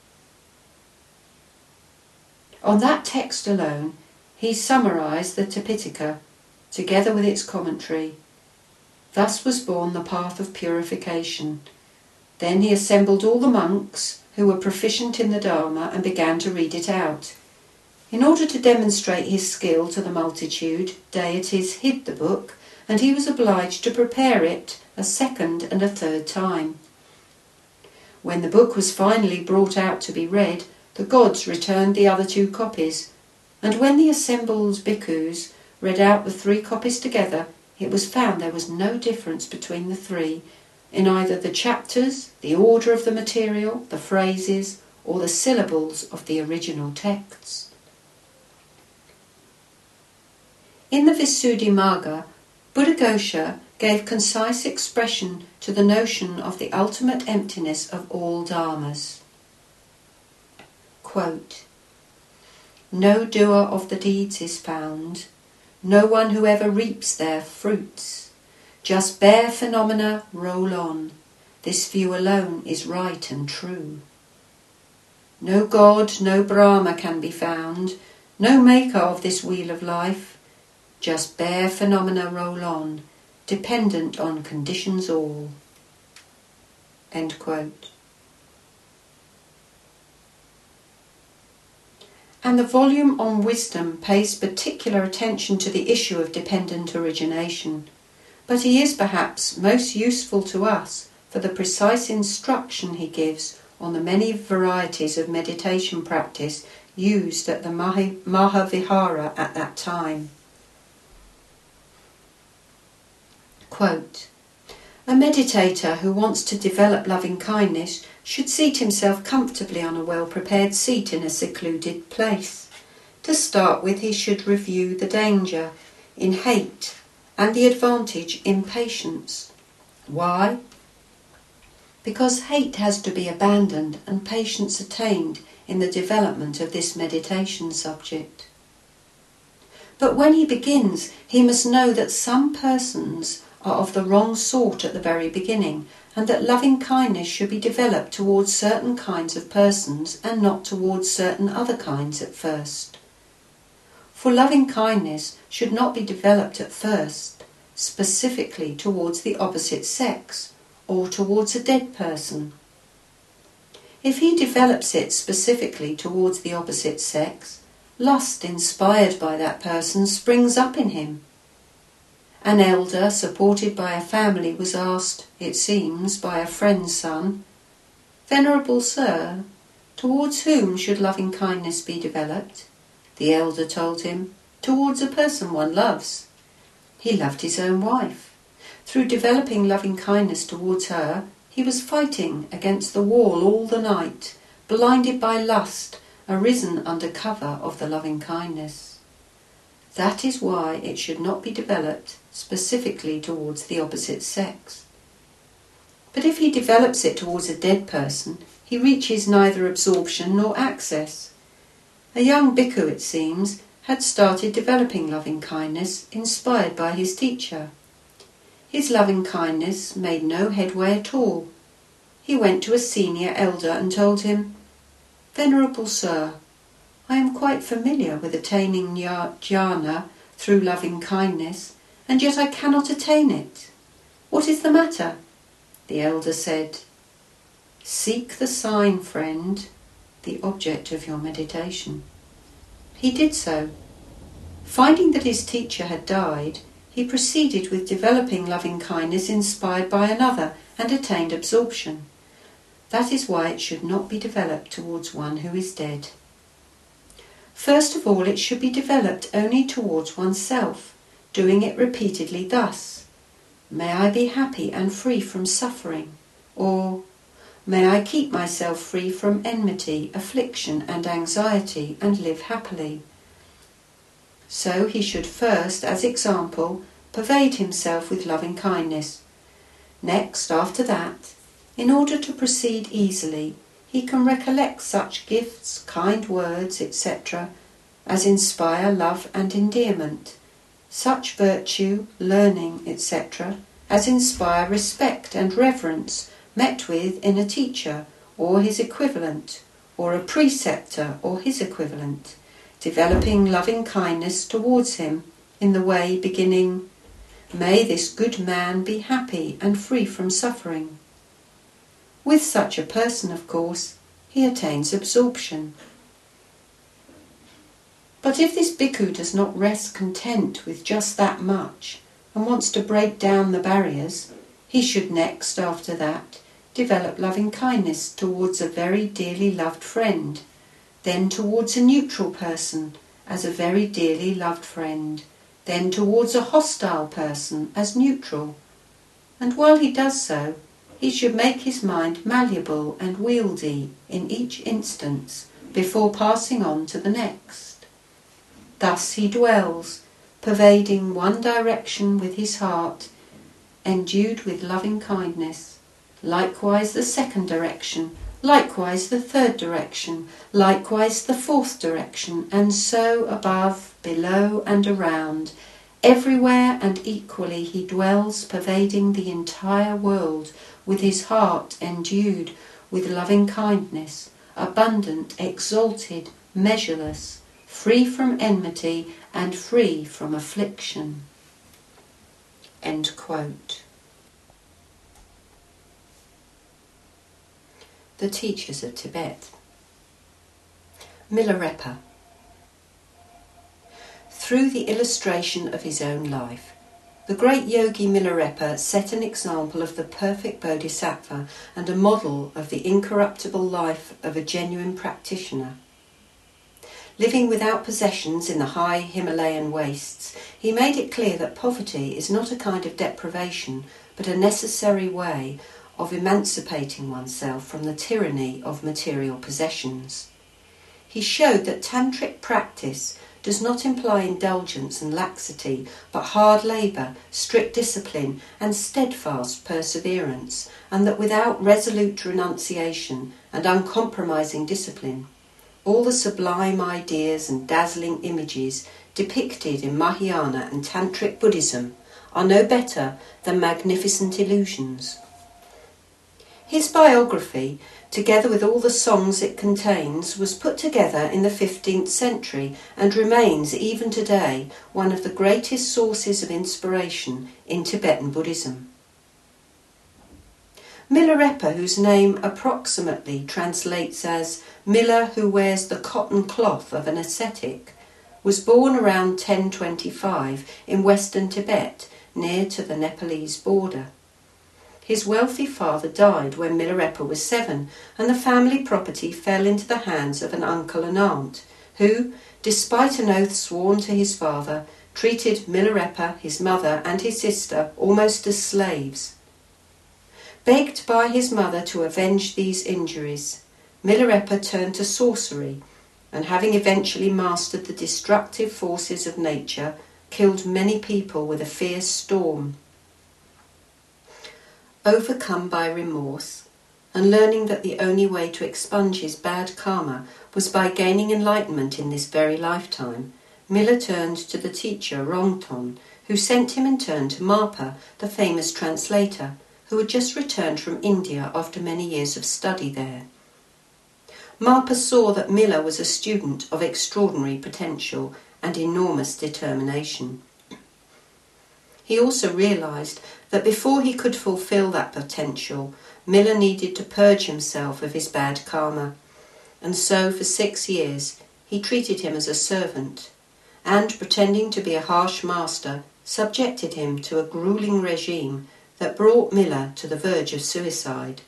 On that text alone, he summarised the Tipitaka, together with its commentary. Thus was born the path of purification. Then he assembled all the monks who were proficient in the Dharma and began to read it out. In order to demonstrate his skill to the multitude, deities hid the book, and he was obliged to prepare it a second and a third time. When the book was finally brought out to be read, the gods returned the other 2 copies, and when the assembled bhikkhus read out the 3 copies together, it was found there was no difference between the 3 in either the chapters, the order of the material, the phrases, or the syllables of the original texts. In the Visuddhimagga, Buddhaghosa gave concise expression to the notion of the ultimate emptiness of all dharmas. Quote, "No doer of the deeds is found, no one who ever reaps their fruits. Just bare phenomena roll on. This view alone is right and true. No God, no Brahma can be found, no maker of this wheel of life. Just bare phenomena roll on, dependent on conditions all." End quote. And the volume on wisdom pays particular attention to the issue of dependent origination, but he is perhaps most useful to us for the precise instruction he gives on the many varieties of meditation practice used at the Mahavihara at that time. Quote, "A meditator who wants to develop loving-kindness should seat himself comfortably on a well-prepared seat in a secluded place. To start with, he should review the danger in hate and the advantage in patience. Why? Because hate has to be abandoned and patience attained in the development of this meditation subject. But when he begins, he must know that some persons are of the wrong sort at the very beginning, and that loving kindness should be developed towards certain kinds of persons and not towards certain other kinds at first. For loving kindness should not be developed at first specifically towards the opposite sex or towards a dead person. If he develops it specifically towards the opposite sex, lust inspired by that person springs up in him. An elder, supported by a family, was asked, it seems, by a friend's son, "Venerable Sir, towards whom should loving kindness be developed?" The elder told him, "Towards a person one loves." He loved his own wife. Through developing loving kindness towards her, he was fighting against the wall all the night, blinded by lust, arisen under cover of the loving kindness. That is why it should not be developed specifically towards the opposite sex. But if he develops it towards a dead person, he reaches neither absorption nor access. A young bhikkhu, it seems, had started developing loving kindness, inspired by his teacher. His loving kindness made no headway at all. He went to a senior elder and told him, "Venerable Sir, I am quite familiar with attaining jnana through loving kindness, and yet I cannot attain it. What is the matter?" The elder said, "Seek the sign, friend, the object of your meditation." He did so. Finding that his teacher had died, he proceeded with developing loving kindness inspired by another and attained absorption. That is why it should not be developed towards one who is dead. First of all, it should be developed only towards oneself, doing it repeatedly thus: "May I be happy and free from suffering," or "May I keep myself free from enmity, affliction and anxiety and live happily." So he should first, as example, pervade himself with loving kindness. Next, after that, in order to proceed easily, he can recollect such gifts, kind words, etc., as inspire love and endearment, such virtue, learning, etc., as inspire respect and reverence met with in a teacher or his equivalent, or a preceptor or his equivalent, developing loving kindness towards him in the way beginning, "May this good man be happy and free from suffering." With such a person, of course, he attains absorption. But if this bhikkhu does not rest content with just that much and wants to break down the barriers, he should next, after that, develop loving kindness towards a very dearly loved friend, then towards a neutral person as a very dearly loved friend, then towards a hostile person as neutral. And while he does so, he should make his mind malleable and wieldy in each instance before passing on to the next. Thus he dwells, pervading one direction with his heart, endued with loving kindness, likewise the second direction, likewise the third direction, likewise the fourth direction, and so above, below, and around. Everywhere and equally he dwells, pervading the entire world, with his heart endued with loving kindness, abundant, exalted, measureless, free from enmity, and free from affliction. End quote. The Teachers of Tibet. Milarepa. Through the illustration of his own life, the great yogi Milarepa set an example of the perfect bodhisattva and a model of the incorruptible life of a genuine practitioner. Living without possessions in the high Himalayan wastes, he made it clear that poverty is not a kind of deprivation, but a necessary way of emancipating oneself from the tyranny of material possessions. He showed that tantric practice does not imply indulgence and laxity, but hard labour, strict discipline, and steadfast perseverance, and that without resolute renunciation and uncompromising discipline, all the sublime ideas and dazzling images depicted in Mahayana and Tantric Buddhism are no better than magnificent illusions. His biography, together with all the songs it contains, was put together in the 15th century and remains even today one of the greatest sources of inspiration in Tibetan Buddhism. Milarepa, whose name approximately translates as miller who wears the cotton cloth of an ascetic, was born around 1025 in western Tibet, near to the Nepalese border. His wealthy father died when Milarepa was 7, and the family property fell into the hands of an uncle and aunt, who, despite an oath sworn to his father, treated Milarepa, his mother, and his sister almost as slaves. Begged by his mother to avenge these injuries, Milarepa turned to sorcery, and having eventually mastered the destructive forces of nature, killed many people with a fierce storm. Overcome by remorse, and learning that the only way to expunge his bad karma was by gaining enlightenment in this very lifetime, Miller turned to the teacher Rongton, who sent him in turn to Marpa, the famous translator, who had just returned from India after many years of study there. Marper saw that Miller was a student of extraordinary potential and enormous determination. He also realised that before he could fulfil that potential, Miller needed to purge himself of his bad karma, and so for 6 years he treated him as a servant, and, pretending to be a harsh master, subjected him to a gruelling regime that brought Miller to the verge of suicide.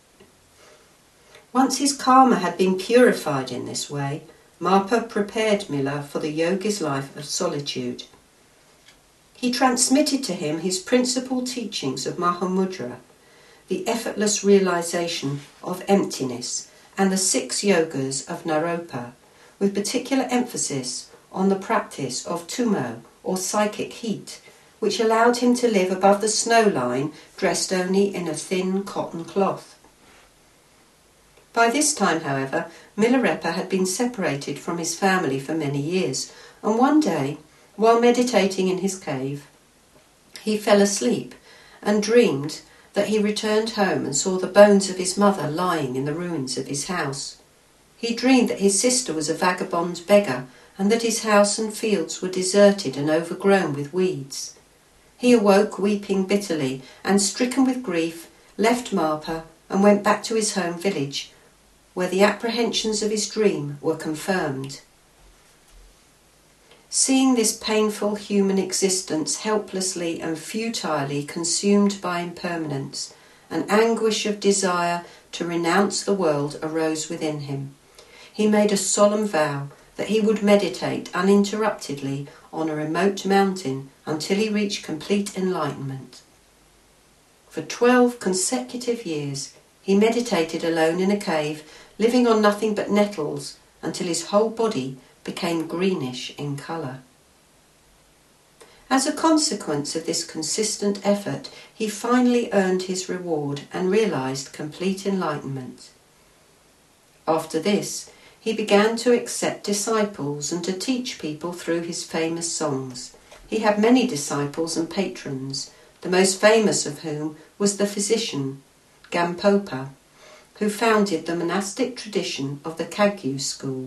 Once his karma had been purified in this way, Marper prepared Miller for the yogi's life of solitude. He transmitted to him his principal teachings of Mahamudra, the effortless realization of emptiness, and the 6 yogas of Naropa, with particular emphasis on the practice of tumo, or psychic heat, which allowed him to live above the snow line dressed only in a thin cotton cloth. By this time, however, Milarepa had been separated from his family for many years, and one day, while meditating in his cave, he fell asleep and dreamed that he returned home and saw the bones of his mother lying in the ruins of his house. He dreamed that his sister was a vagabond beggar and that his house and fields were deserted and overgrown with weeds. He awoke weeping bitterly and, stricken with grief, left Marpa and went back to his home village, where the apprehensions of his dream were confirmed. Seeing this painful human existence helplessly and futilely consumed by impermanence, an anguish of desire to renounce the world arose within him. He made a solemn vow that he would meditate uninterruptedly on a remote mountain until he reached complete enlightenment. For 12 consecutive years he meditated alone in a cave, living on nothing but nettles, until his whole body became greenish in colour. As a consequence of this consistent effort, he finally earned his reward and realised complete enlightenment. After this, he began to accept disciples and to teach people through his famous songs. He had many disciples and patrons, the most famous of whom was the physician, Gampopa, who founded the monastic tradition of the Kagyu school.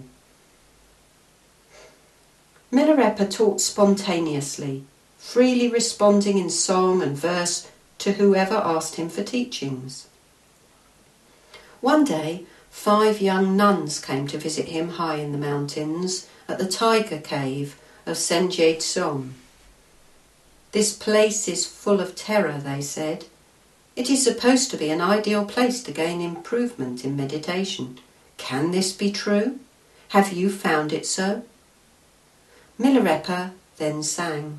Milarepa taught spontaneously, freely responding in song and verse to whoever asked him for teachings. One day, 5 young nuns came to visit him high in the mountains at the tiger cave of Senje Tsong. "This place is full of terror," they said. "It is supposed to be an ideal place to gain improvement in meditation. Can this be true? Have you found it so?" Milarepa then sang,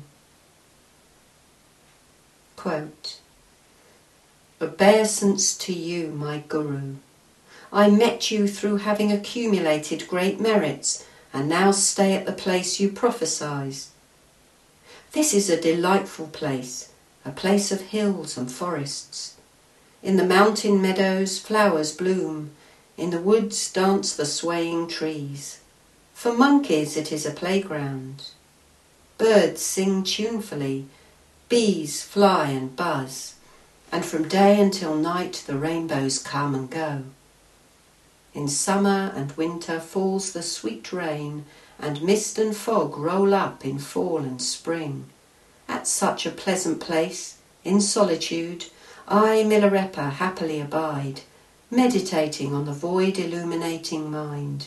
quote, "Obeisance to you, my Guru. I met you through having accumulated great merits and now stay at the place you prophesize. This is a delightful place, a place of hills and forests. In the mountain meadows flowers bloom, in the woods dance the swaying trees. For monkeys it is a playground. Birds sing tunefully, bees fly and buzz, and from day until night the rainbows come and go. In summer and winter falls the sweet rain, and mist and fog roll up in fall and spring. At such a pleasant place, in solitude, I, Milarepa, happily abide, meditating on the void illuminating mind.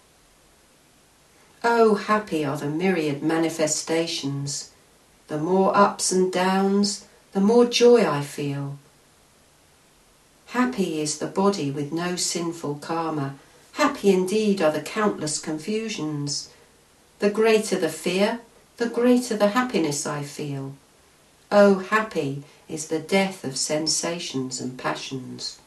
Oh, happy are the myriad manifestations. The more ups and downs, the more joy I feel. Happy is the body with no sinful karma. Happy indeed are the countless confusions. The greater the fear, the greater the happiness I feel. Oh, happy is the death of sensations and passions.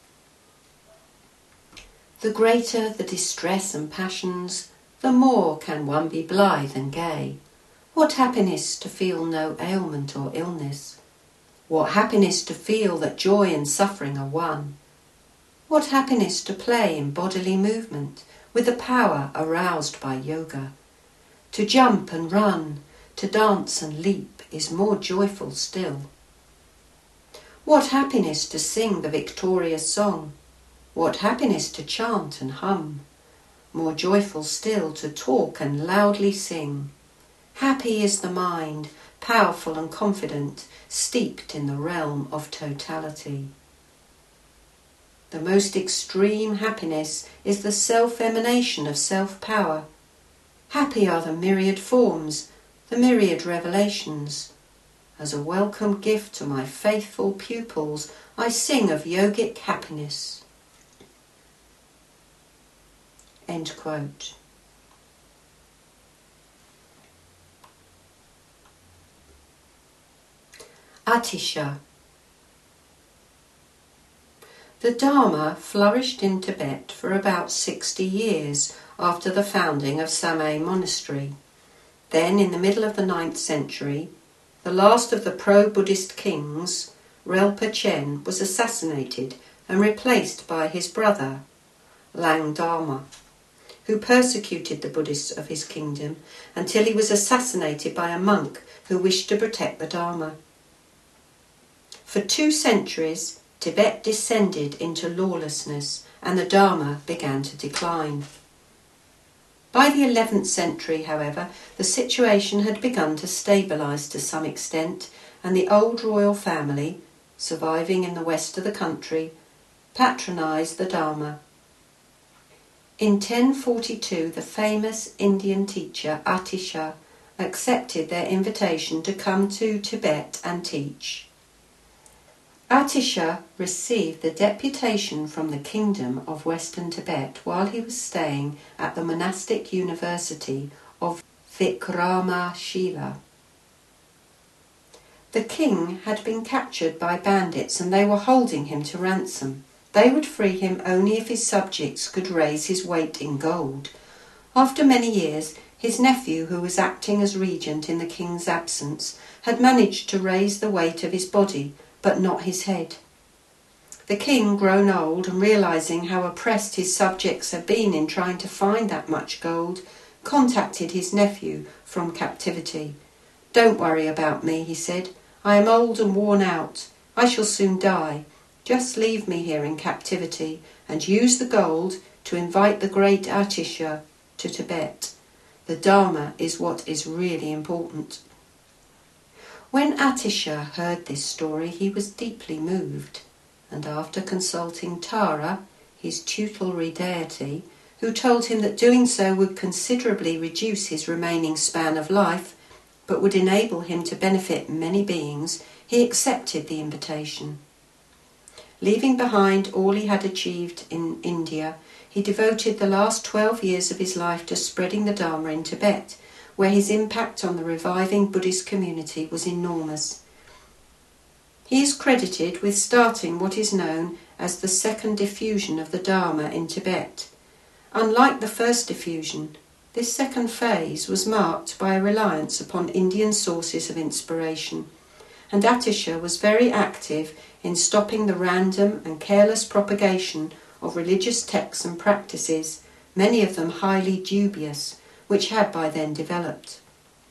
The greater the distress and passions, the more can one be blithe and gay. What happiness to feel no ailment or illness. What happiness to feel that joy and suffering are one. What happiness to play in bodily movement with the power aroused by yoga. To jump and run, to dance and leap is more joyful still. What happiness to sing the victorious song. What happiness to chant and hum. more joyful still to talk and loudly sing. Happy is the mind, powerful and confident, steeped in the realm of totality. The most extreme happiness is the self-emanation of self-power. Happy are the myriad forms, the myriad revelations. As a welcome gift to my faithful pupils, I sing of yogic happiness. End quote. Atisha. The Dharma flourished in Tibet for about 60 years after the founding of Samye Monastery. Then, in the middle of the 9th century, the last of the pro-Buddhist kings, Relpa Chen, was assassinated and replaced by his brother, Lang Dharma, who persecuted the Buddhists of his kingdom until he was assassinated by a monk who wished to protect the Dharma. For 2 centuries, Tibet descended into lawlessness and the Dharma began to decline. By the 11th century, however, the situation had begun to stabilise to some extent, and the old royal family, surviving in the west of the country, patronised the Dharma. In 1042, the famous Indian teacher Atisha accepted their invitation to come to Tibet and teach. Atisha received the deputation from the Kingdom of Western Tibet while he was staying at the monastic university of Vikramasila. The king had been captured by bandits and they were holding him to ransom. They would free him only if his subjects could raise his weight in gold. After many years, his nephew, who was acting as regent in the king's absence, had managed to raise the weight of his body, but not his head. The king, grown old and realising how oppressed his subjects had been in trying to find that much gold, contacted his nephew from captivity. "Don't worry about me," he said. "I am old and worn out. I shall soon die. Just leave me here in captivity and use the gold to invite the great Atisha to Tibet. The Dharma is what is really important." When Atisha heard this story, he was deeply moved, and after consulting Tara, his tutelary deity, who told him that doing so would considerably reduce his remaining span of life, but would enable him to benefit many beings, he accepted the invitation. Leaving behind all he had achieved in India, he devoted the last 12 years of his life to spreading the Dharma in Tibet, where his impact on the reviving Buddhist community was enormous. He is credited with starting what is known as the second diffusion of the Dharma in Tibet. Unlike the first diffusion, this second phase was marked by a reliance upon Indian sources of inspiration, and Atisha was very active in stopping the random and careless propagation of religious texts and practices, many of them highly dubious, which had by then developed.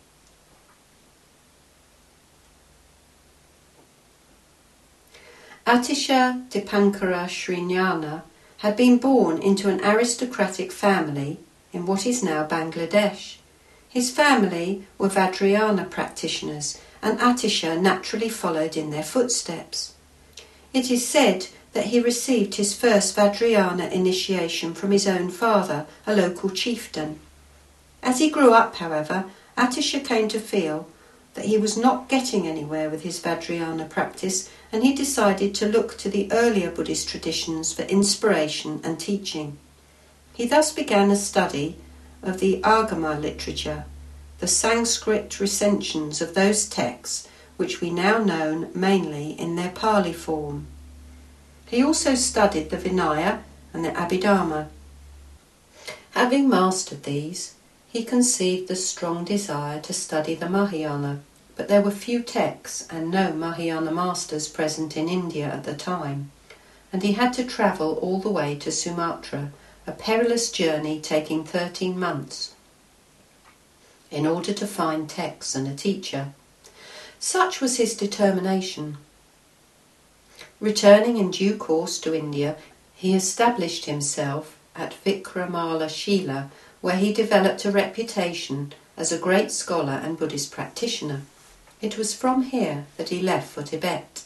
Atisha Dipankara Srinyana had been born into an aristocratic family in what is now Bangladesh. His family were Vajrayana practitioners, and Atisha naturally followed in their footsteps. It is said that he received his first Vajrayana initiation from his own father, a local chieftain. As he grew up, however, Atisha came to feel that he was not getting anywhere with his Vajrayana practice, and he decided to look to the earlier Buddhist traditions for inspiration and teaching. He thus began a study of the Agama literature, the Sanskrit recensions of those texts which we now know mainly in their Pali form. He also studied the Vinaya and the Abhidhamma. Having mastered these, he conceived the strong desire to study the Mahayana, but there were few texts and no Mahayana masters present in India at the time, and he had to travel all the way to Sumatra, a perilous journey taking 13 months, in order to find texts and a teacher. Such was his determination. Returning in due course to India, he established himself at Vikramala Shila, where he developed a reputation as a great scholar and Buddhist practitioner. It was from here that he left for Tibet.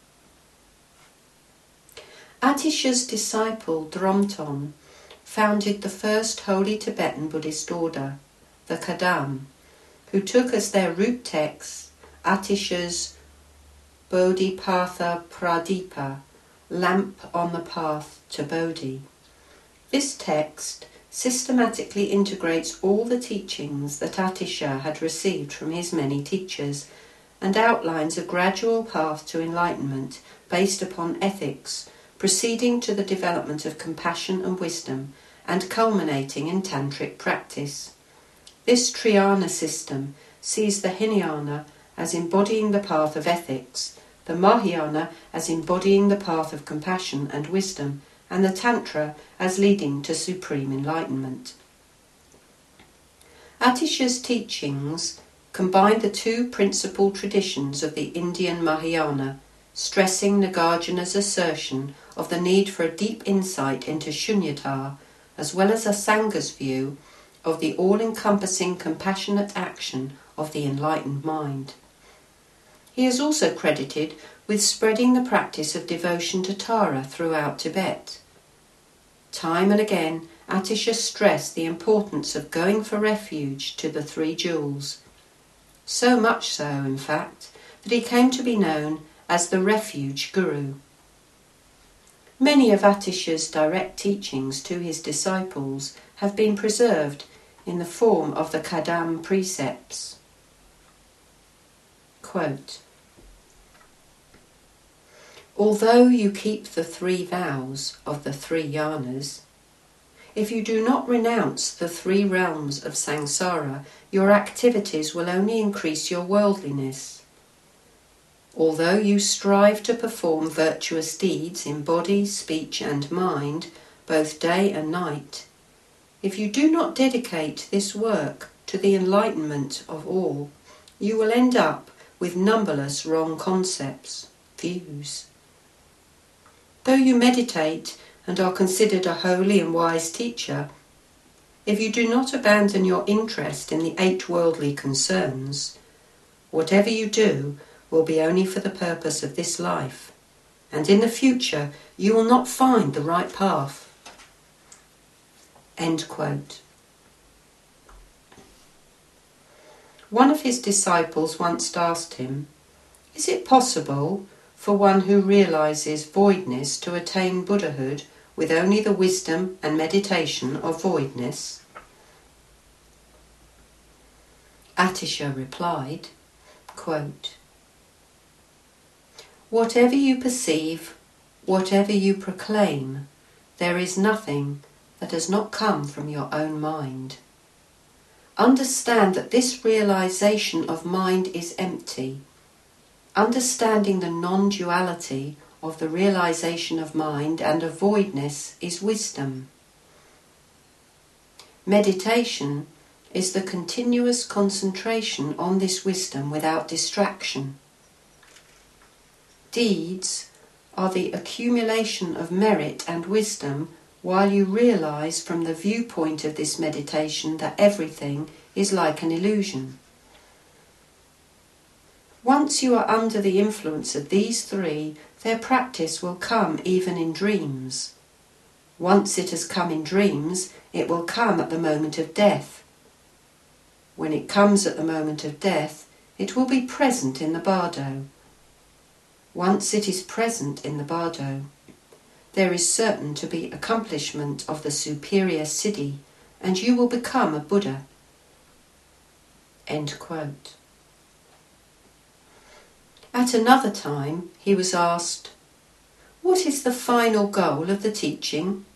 Atisha's disciple Dromton founded the first holy Tibetan Buddhist order, the Kadam, who took as their root text Atisha's Bodhipatha Pradipa, lamp on the path to Bodhi. This text systematically integrates all the teachings that Atisha had received from his many teachers and outlines a gradual path to enlightenment based upon ethics, proceeding to the development of compassion and wisdom and culminating in tantric practice. This Triyana system sees the Hinayana as embodying the path of ethics, the Mahayana as embodying the path of compassion and wisdom, and the Tantra as leading to supreme enlightenment. Atisha's teachings combine the two principal traditions of the Indian Mahayana, stressing Nagarjuna's assertion of the need for a deep insight into Shunyata, as well as Asanga's view of the all-encompassing compassionate action of the enlightened mind. He is also credited with spreading the practice of devotion to Tara throughout Tibet. Time and again, Atisha stressed the importance of going for refuge to the three jewels. So much so, in fact, that he came to be known as the Refuge Guru. Many of Atisha's direct teachings to his disciples have been preserved in the form of the Kadam precepts. Quote, "Although you keep the 3 vows of the 3 yanas, if you do not renounce the 3 realms of samsara, your activities will only increase your worldliness. Although you strive to perform virtuous deeds in body, speech and mind, both day and night, if you do not dedicate this work to the enlightenment of all, you will end up with numberless wrong concepts, views. Though you meditate and are considered a holy and wise teacher, if you do not abandon your interest in the 8 worldly concerns, whatever you do will be only for the purpose of this life, and in the future you will not find the right path." End quote. One of his disciples once asked him, "Is it possible for one who realizes voidness to attain Buddhahood with only the wisdom and meditation of voidness?" Atisha replied, quote, "Whatever you perceive, whatever you proclaim, there is nothing that has not come from your own mind. Understand that this realization of mind is empty. Understanding the non-duality of the realization of mind and of voidness is wisdom. Meditation is the continuous concentration on this wisdom without distraction. Deeds are the accumulation of merit and wisdom while you realize from the viewpoint of this meditation that everything is like an illusion. Once you are under the influence of these 3, their practice will come even in dreams. Once it has come in dreams, it will come at the moment of death. When it comes at the moment of death, it will be present in the bardo. Once it is present in the bardo, there is certain to be accomplishment of the superior siddhi, and you will become a Buddha." End quote. At another time, he was asked, "What is the final goal of the teaching?"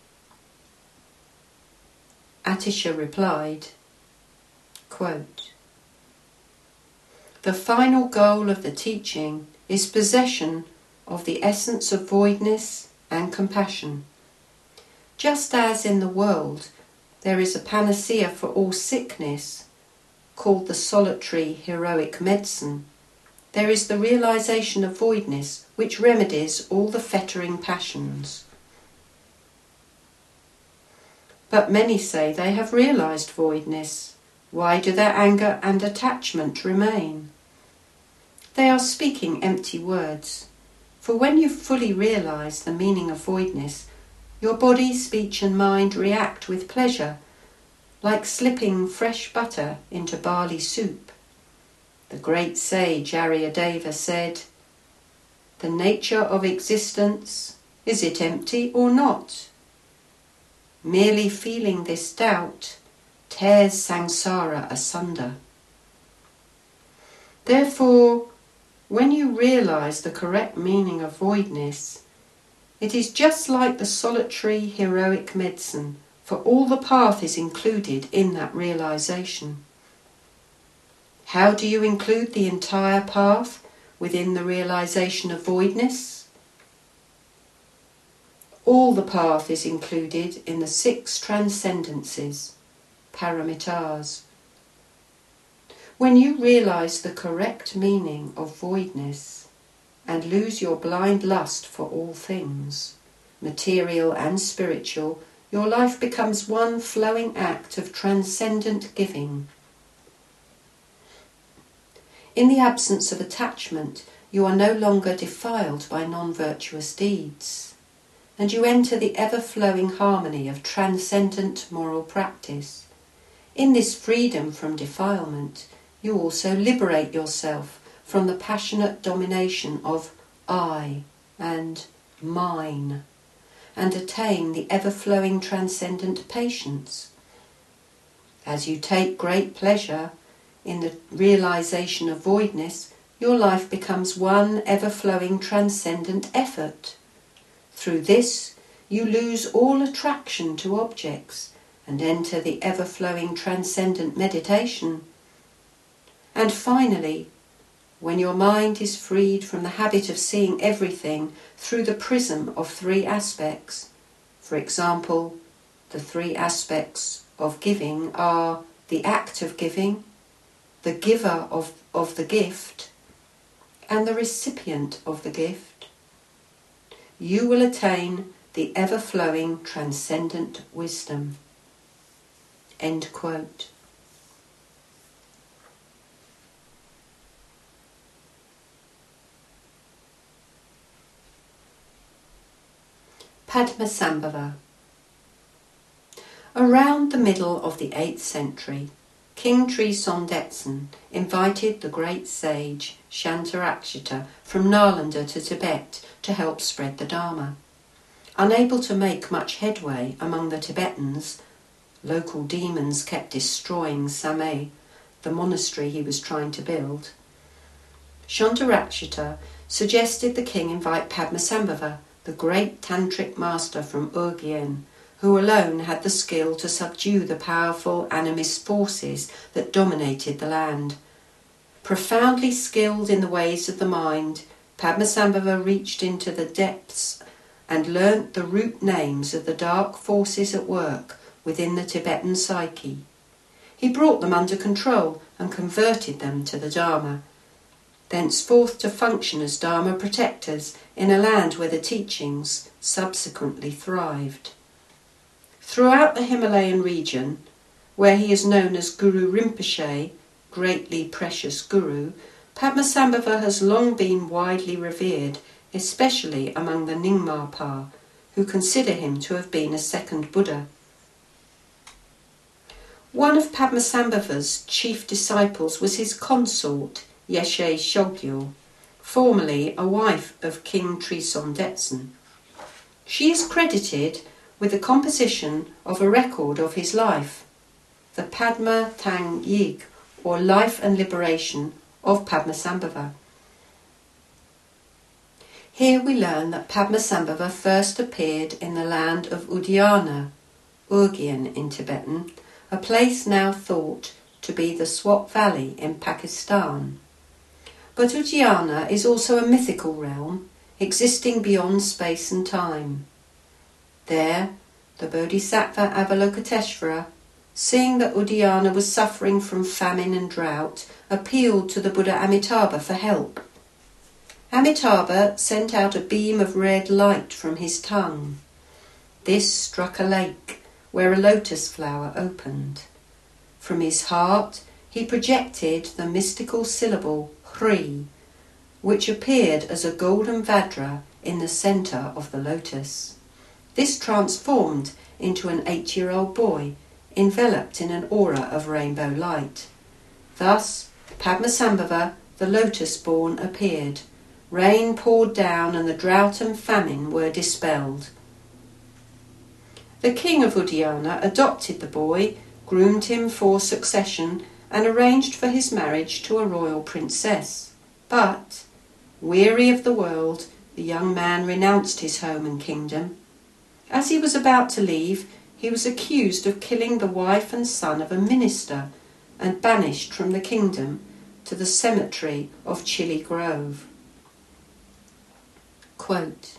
Atisha replied, quote, "The final goal of the teaching is possession of the essence of voidness and compassion. Just as in the world there is a panacea for all sickness, called the solitary heroic medicine, there is the realization of voidness which remedies all the fettering passions. But many say they have realized voidness. Why do their anger and attachment remain? They are speaking empty words. For when you fully realize the meaning of voidness, your body, speech and mind react with pleasure, like slipping fresh butter into barley soup. The great sage Aryadeva said, "The nature of existence, is it empty or not? Merely feeling this doubt tears samsara asunder." Therefore, when you realize the correct meaning of voidness, it is just like the solitary heroic medicine, for all the path is included in that realization. How do you include the entire path within the realization of voidness? All the path is included in the 6 transcendences, paramitas. When you realize the correct meaning of voidness and lose your blind lust for all things, material and spiritual, your life becomes one flowing act of transcendent giving. In the absence of attachment, you are no longer defiled by non-virtuous deeds, and you enter the ever-flowing harmony of transcendent moral practice. In this freedom from defilement, you also liberate yourself from the passionate domination of I and mine, and attain the ever-flowing transcendent patience. As you take great pleasure in the realization of voidness, your life becomes one ever-flowing transcendent effort. Through this, you lose all attraction to objects and enter the ever-flowing transcendent meditation. And finally, when your mind is freed from the habit of seeing everything through the prism of 3 aspects, for example, the 3 aspects of giving are the act of giving, the giver of the gift, and the recipient of the gift, you will attain the ever-flowing transcendent wisdom. End quote. Padmasambhava. Around the middle of the 8th century, King Trisong Detsen invited the great sage Shantarakshita from Nalanda to Tibet to help spread the Dharma. Unable to make much headway among the Tibetans, local demons kept destroying Samye, the monastery he was trying to build. Shantarakshita suggested the king invite Padmasambhava, the great tantric master from Urgyen, who alone had the skill to subdue the powerful animist forces that dominated the land. Profoundly skilled in the ways of the mind, Padmasambhava reached into the depths and learnt the root names of the dark forces at work within the Tibetan psyche. He brought them under control and converted them to the Dharma, thenceforth to function as Dharma protectors in a land where the teachings subsequently thrived. Throughout the Himalayan region, where he is known as Guru Rinpoche, greatly precious Guru, Padmasambhava has long been widely revered, especially among the Nyingma, who consider him to have been a second Buddha. One of Padmasambhava's chief disciples was his consort, Yeshe Shogyo, formerly a wife of King Trisong Detsen. She is credited with the composition of a record of his life, the Padma Tang Yig, or Life and Liberation of Padmasambhava. Here we learn that Padmasambhava first appeared in the land of Udayana, Urgyen in Tibetan, a place now thought to be the Swat Valley in Pakistan. But Udayana is also a mythical realm, existing beyond space and time. There, the Bodhisattva Avalokiteshvara, seeing that Udayana was suffering from famine and drought, appealed to the Buddha Amitabha for help. Amitabha sent out a beam of red light from his tongue. This struck a lake, where a lotus flower opened. From his heart he projected the mystical syllable Hri, which appeared as a golden Vajra in the centre of the lotus. This transformed into an 8-year-old boy, enveloped in an aura of rainbow light. Thus, Padmasambhava, the lotus-born, appeared. Rain poured down and the drought and famine were dispelled. The king of Udayana adopted the boy, groomed him for succession, and arranged for his marriage to a royal princess. But, weary of the world, the young man renounced his home and kingdom. As he was about to leave, he was accused of killing the wife and son of a minister and banished from the kingdom to the cemetery of Chili Grove. Quote,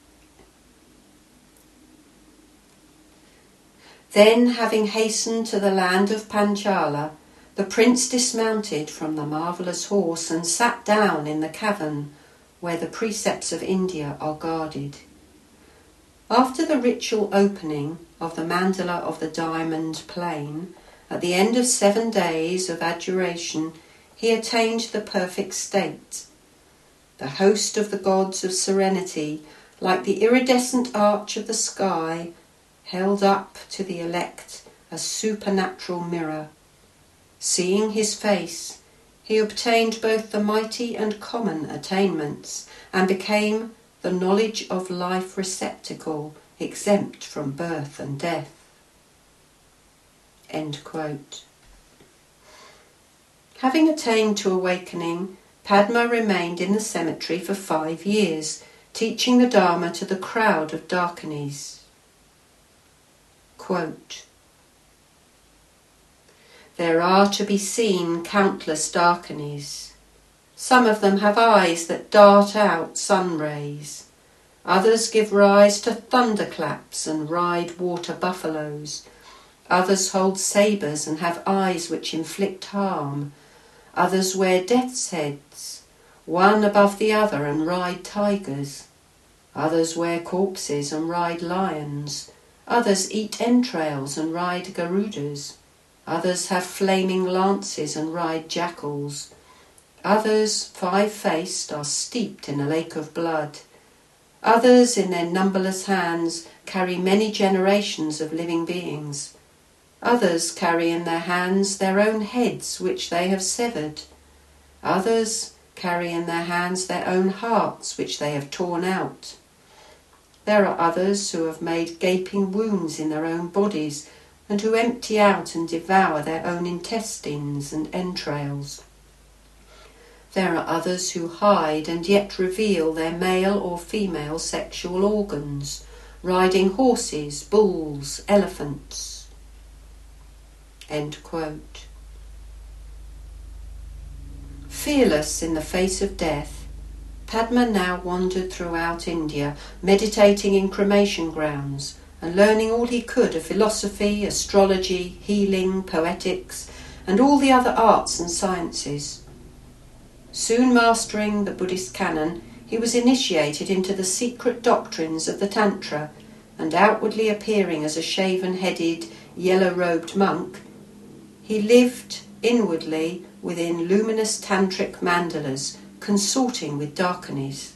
"Then, having hastened to the land of Panchala, the prince dismounted from the marvellous horse and sat down in the cavern where the precepts of India are guarded. After the ritual opening of the mandala of the diamond plain, at the end of 7 days of adjuration, he attained the perfect state. The host of the gods of serenity, like the iridescent arch of the sky, held up to the elect a supernatural mirror. Seeing his face, he obtained both the mighty and common attainments, and became the knowledge of life receptacle, exempt from birth and death." End quote. Having attained to awakening, Padma remained in the cemetery for 5 years, teaching the Dharma to the crowd of Darkanis. Quote, "There are to be seen countless Darkanis. Some of them have eyes that dart out sun rays. Others give rise to thunderclaps and ride water buffaloes. Others hold sabres and have eyes which inflict harm. Others wear death's heads, one above the other, and ride tigers. Others wear corpses and ride lions. Others eat entrails and ride garudas. Others have flaming lances and ride jackals. Others, 5-faced, are steeped in a lake of blood. Others, in their numberless hands, carry many generations of living beings. Others carry in their hands their own heads which they have severed. Others carry in their hands their own hearts which they have torn out. There are others who have made gaping wounds in their own bodies and who empty out and devour their own intestines and entrails. There are others who hide and yet reveal their male or female sexual organs, riding horses, bulls, elephants." End quote. Fearless in the face of death, Padma now wandered throughout India, meditating in cremation grounds and learning all he could of philosophy, astrology, healing, poetics, and all the other arts and sciences. Soon mastering the Buddhist canon, he was initiated into the secret doctrines of the Tantra, and outwardly appearing as a shaven-headed, yellow-robed monk, he lived inwardly within luminous tantric mandalas, consorting with Darkanis.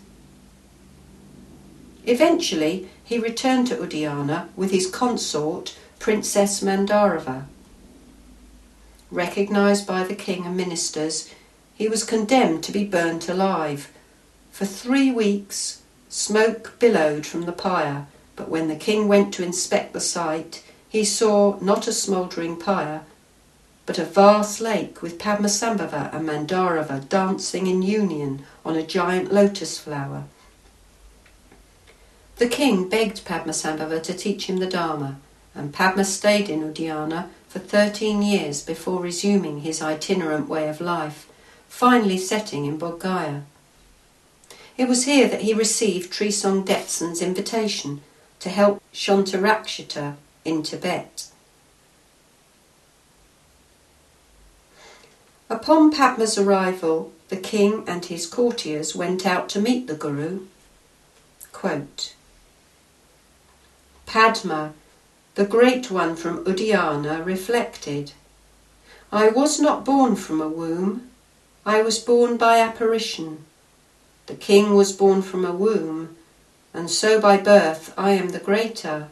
Eventually, he returned to Udayana with his consort, Princess Mandarava. Recognised by the king and ministers, he was condemned to be burnt alive. For 3 weeks, smoke billowed from the pyre, but when the king went to inspect the site, he saw not a smouldering pyre, but a vast lake with Padmasambhava and Mandarava dancing in union on a giant lotus flower. The king begged Padmasambhava to teach him the Dharma, and Padma stayed in Udayana for 13 years before resuming his itinerant way of life, finally setting in Bodh Gaya. It was here that he received Trisong Detsen's invitation to help Shantarakshita in Tibet. Upon Padma's arrival, the king and his courtiers went out to meet the Guru. Quote, "Padma, The Great One from Udayana reflected, "I was not born from a womb. I was born by apparition. The king was born from a womb, and so by birth I am the greater."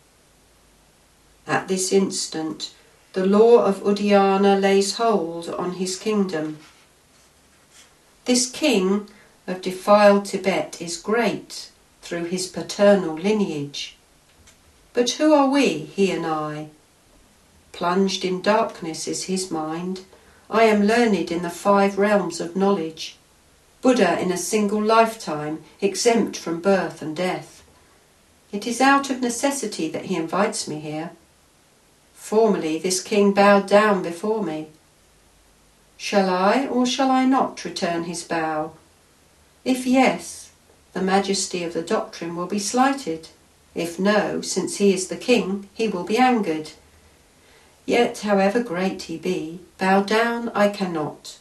At this instant, the law of Udayana lays hold on his kingdom. This king of defiled Tibet is great through his paternal lineage. But who are we, he and I? Plunged in darkness is his mind. I am learned in the 5 realms of knowledge. Buddha in a single lifetime, exempt from birth and death. It is out of necessity that he invites me here. Formerly this king bowed down before me. Shall I or shall I not return his bow? If yes, the majesty of the doctrine will be slighted. If no, since he is the king, he will be angered. Yet, however great he be, bow down I cannot.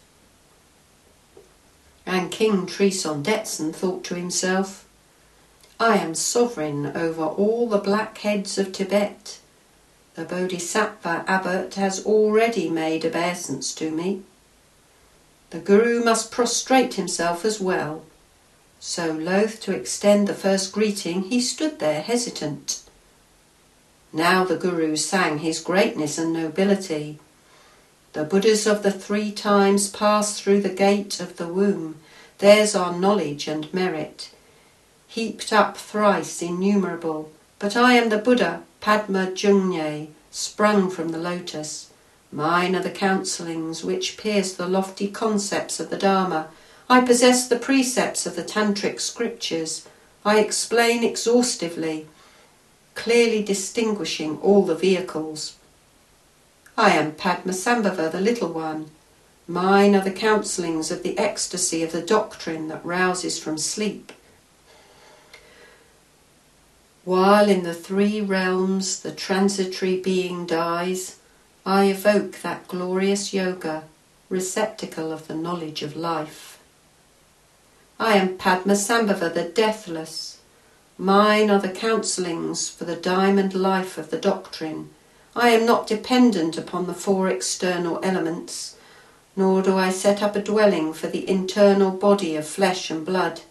And King Trison Detsen thought to himself, I am sovereign over all the black heads of Tibet. The Bodhisattva abbot has already made obeisance to me. The Guru must prostrate himself as well. So, loath to extend the first greeting, he stood there hesitant. Now the Guru sang his greatness and nobility. The Buddhas of the 3 times passed through the gate of the womb. Theirs are knowledge and merit, heaped up thrice innumerable. But I am the Buddha, Padma Jungne, sprung from the lotus. Mine are the counsellings which pierce the lofty concepts of the Dharma. I possess the precepts of the Tantric scriptures. I explain exhaustively, clearly distinguishing all the vehicles. I am Padmasambhava, the Little One. Mine are the counsellings of the ecstasy of the doctrine that rouses from sleep. While in the 3 realms the transitory being dies, I evoke that glorious yoga, receptacle of the knowledge of life. I am Padmasambhava, the deathless. Mine are the counsellings for the diamond life of the doctrine. I am not dependent upon the 4 external elements, nor do I set up a dwelling for the internal body of flesh and blood.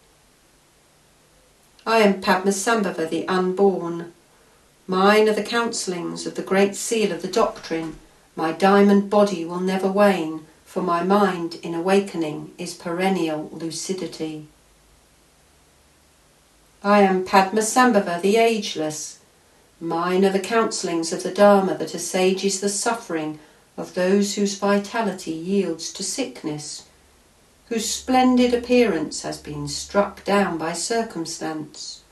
I am Padmasambhava, the unborn. Mine are the counsellings of the great seal of the doctrine. My diamond body will never wane, for my mind in awakening is perennial lucidity. I am Padmasambhava, the ageless. Mine are the counsellings of the Dharma that assuages the suffering of those whose vitality yields to sickness, whose splendid appearance has been struck down by circumstance.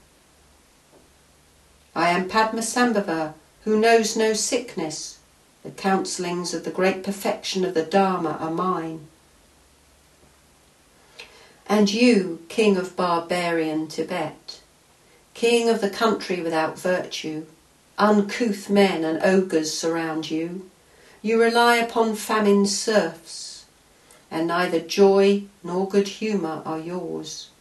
I am Padmasambhava, who knows no sickness. The counsellings of the great perfection of the Dharma are mine. And you, king of barbarian Tibet, king of the country without virtue, uncouth men and ogres surround you. You rely upon famined serfs, and neither joy nor good humour are yours.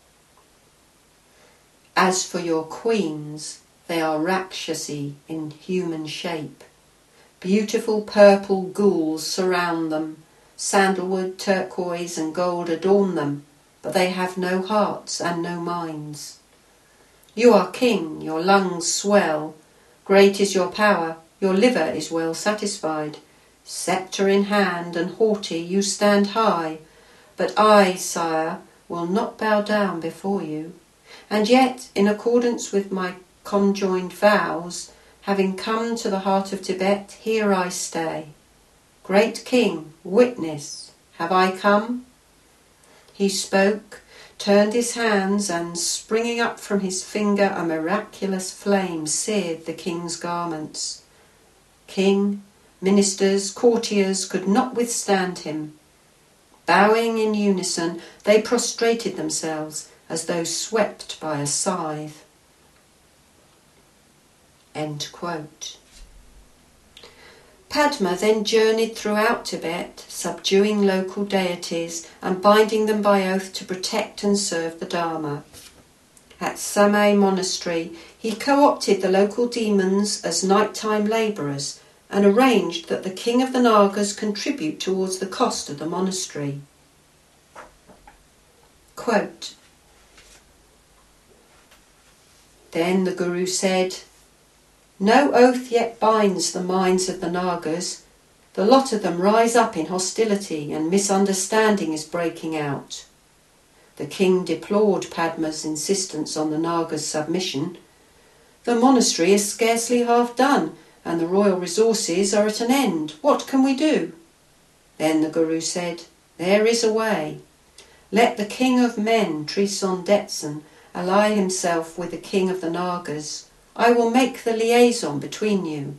As for your queens, they are Rakshasi in human shape. Beautiful purple ghouls surround them. Sandalwood, turquoise and gold adorn them, but they have no hearts and no minds. You are king, your lungs swell. Great is your power, your liver is well satisfied. Sceptre in hand and haughty you stand high. But I, sire, will not bow down before you. And yet, in accordance with my conjoined vows, having come to the heart of Tibet, here I stay. Great king, witness, have I come? He spoke, turned his hands, and springing up from his finger a miraculous flame seared the king's garments. King, ministers, courtiers could not withstand him. Bowing in unison, they prostrated themselves as though swept by a scythe. End quote. Padma then journeyed throughout Tibet, subduing local deities and binding them by oath to protect and serve the Dharma. At Samay Monastery, he co-opted the local demons as nighttime labourers and arranged that the king of the Nagas contribute towards the cost of the monastery. Quote, "Then the Guru said, 'No oath yet binds the minds of the Nagas. The lot of them rise up in hostility and misunderstanding is breaking out.' The king deplored Padma's insistence on the Nagas' submission. 'The monastery is scarcely half done and the royal resources are at an end. What can we do?' Then the Guru said, 'There is a way. Let the king of men, Trison Detsen, ally himself with the king of the Nagas. I will make the liaison between you.'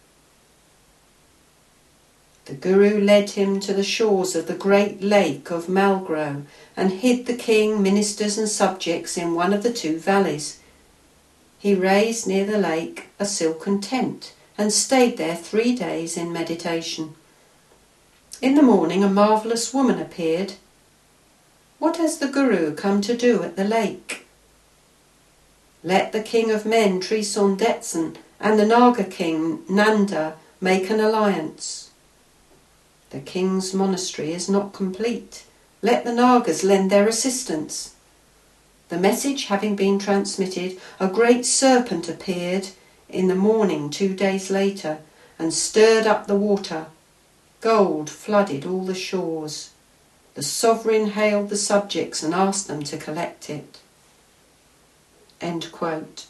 The Guru led him to the shores of the great lake of Malgro and hid the king, ministers and subjects in one of the two valleys. He raised near the lake a silken tent and stayed there 3 days in meditation. In the morning a marvellous woman appeared. 'What has the Guru come to do at the lake?' 'Let the king of men, Trison Detsen, and the Naga king, Nanda, make an alliance.' 'The king's monastery is not complete. Let the Nagas lend their assistance.' The message having been transmitted, a great serpent appeared in the morning 2 days later and stirred up the water. Gold flooded all the shores. The sovereign hailed the subjects and asked them to collect it." End quote.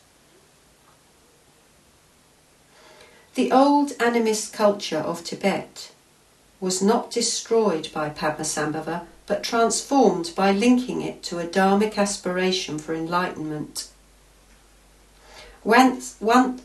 The old animist culture of Tibet was not destroyed by Padmasambhava, but transformed by linking it to a dharmic aspiration for enlightenment. Once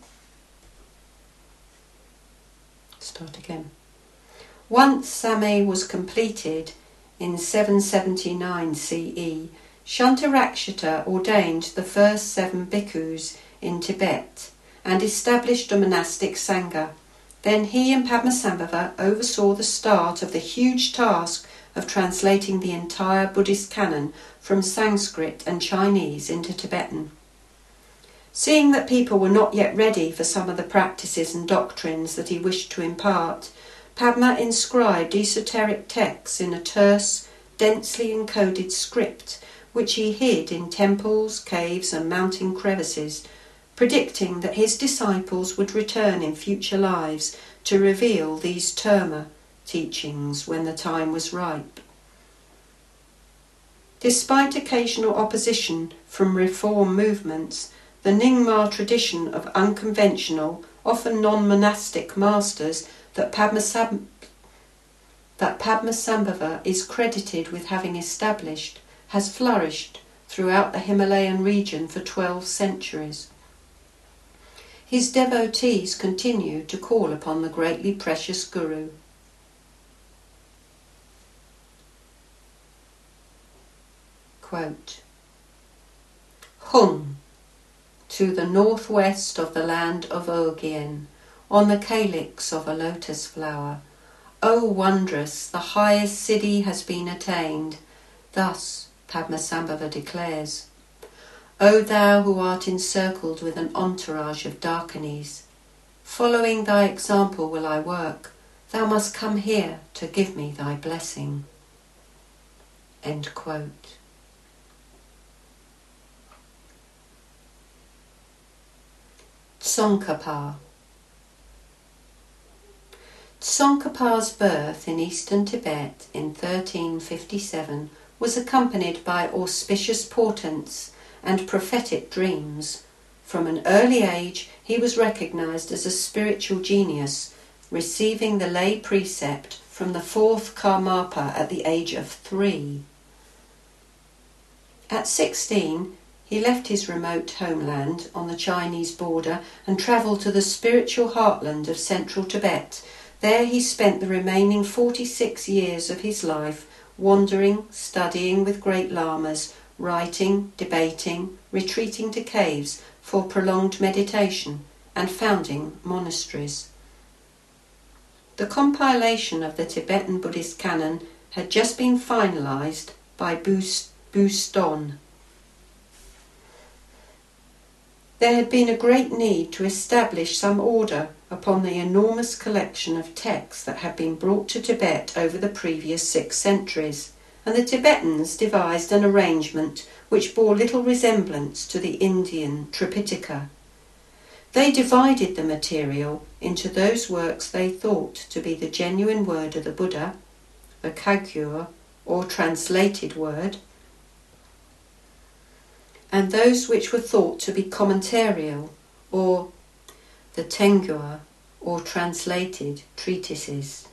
Samay was completed in 779 CE, Shantarakshita ordained the first 7 bhikkhus in Tibet and established a monastic sangha. Then he and Padmasambhava oversaw the start of the huge task of translating the entire Buddhist canon from Sanskrit and Chinese into Tibetan. Seeing that people were not yet ready for some of the practices and doctrines that he wished to impart, Padma inscribed esoteric texts in a terse, densely encoded script, which he hid in temples, caves and mountain crevices, predicting that his disciples would return in future lives to reveal these Terma teachings when the time was ripe. Despite occasional opposition from reform movements, the Nyingma tradition of unconventional, often non-monastic masters that Padmasambhava is credited with having established has flourished throughout the Himalayan region for 12 centuries. His devotees continue to call upon the greatly precious Guru. Quote, "Hung, to the northwest of the land of Urgyen, on the calyx of a lotus flower. O wondrous, the highest siddhi has been attained." Thus Padmasambhava declares. "O thou who art encircled with an entourage of Darkanis, following thy example will I work. Thou must come here to give me thy blessing." End quote. Tsongkhapa. Tsongkhapa's birth in eastern Tibet in 1357 was accompanied by auspicious portents and prophetic dreams. From an early age he was recognized as a spiritual genius, receiving the lay precept from the 4th Karmapa at the age of 3. At 16, he left his remote homeland on the Chinese border and travelled to the spiritual heartland of central Tibet. There he spent the remaining 46 years of his life wandering, studying with great lamas, writing, debating, retreating to caves for prolonged meditation, and founding monasteries. The compilation of the Tibetan Buddhist canon had just been finalised by Buston. There had been a great need to establish some order upon the enormous collection of texts that had been brought to Tibet over the previous 6 centuries, and the Tibetans devised an arrangement which bore little resemblance to the Indian Tripitaka. They divided the material into those works they thought to be the genuine word of the Buddha, the Kagyu or translated word, and those which were thought to be commentarial, or the Tengyur, or translated treatises.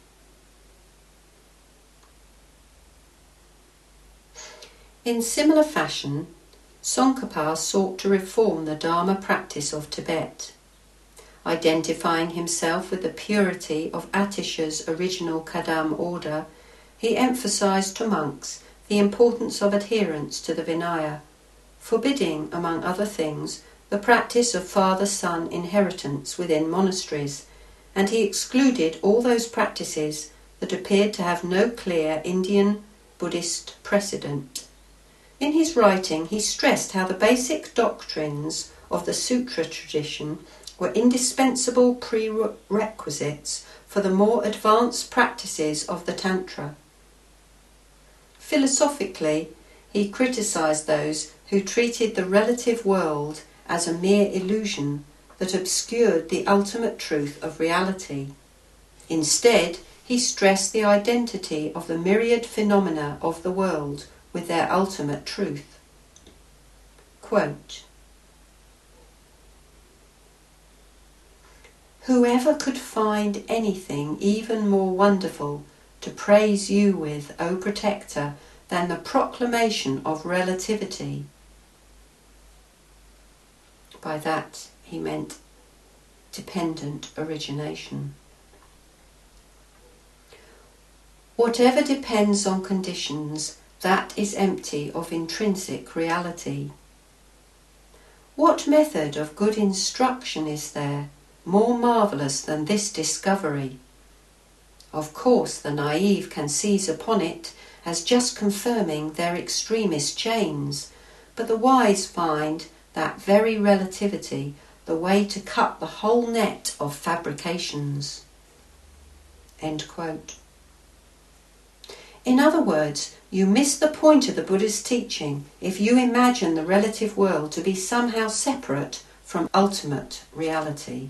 In similar fashion, Tsongkhapa sought to reform the Dharma practice of Tibet. Identifying himself with the purity of Atisha's original Kadam order, he emphasized to monks the importance of adherence to the Vinaya, forbidding, among other things, the practice of father-son inheritance within monasteries, and he excluded all those practices that appeared to have no clear Indian Buddhist precedent. In his writing, he stressed how the basic doctrines of the Sutra tradition were indispensable prerequisites for the more advanced practices of the Tantra. Philosophically, he criticised those who treated the relative world as a mere illusion that obscured the ultimate truth of reality. Instead, he stressed the identity of the myriad phenomena of the world with their ultimate truth. Quote, "Whoever could find anything even more wonderful to praise you with, O Protector, than the proclamation of relativity?" By that he meant dependent origination. Whatever depends on conditions, that is empty of intrinsic reality. What method of good instruction is there more marvellous than this discovery? Of course, the naive can seize upon it as just confirming their extremist chains, but the wise find that very relativity the way to cut the whole net of fabrications. End quote. In other words, you miss the point of the Buddha's teaching if you imagine the relative world to be somehow separate from ultimate reality.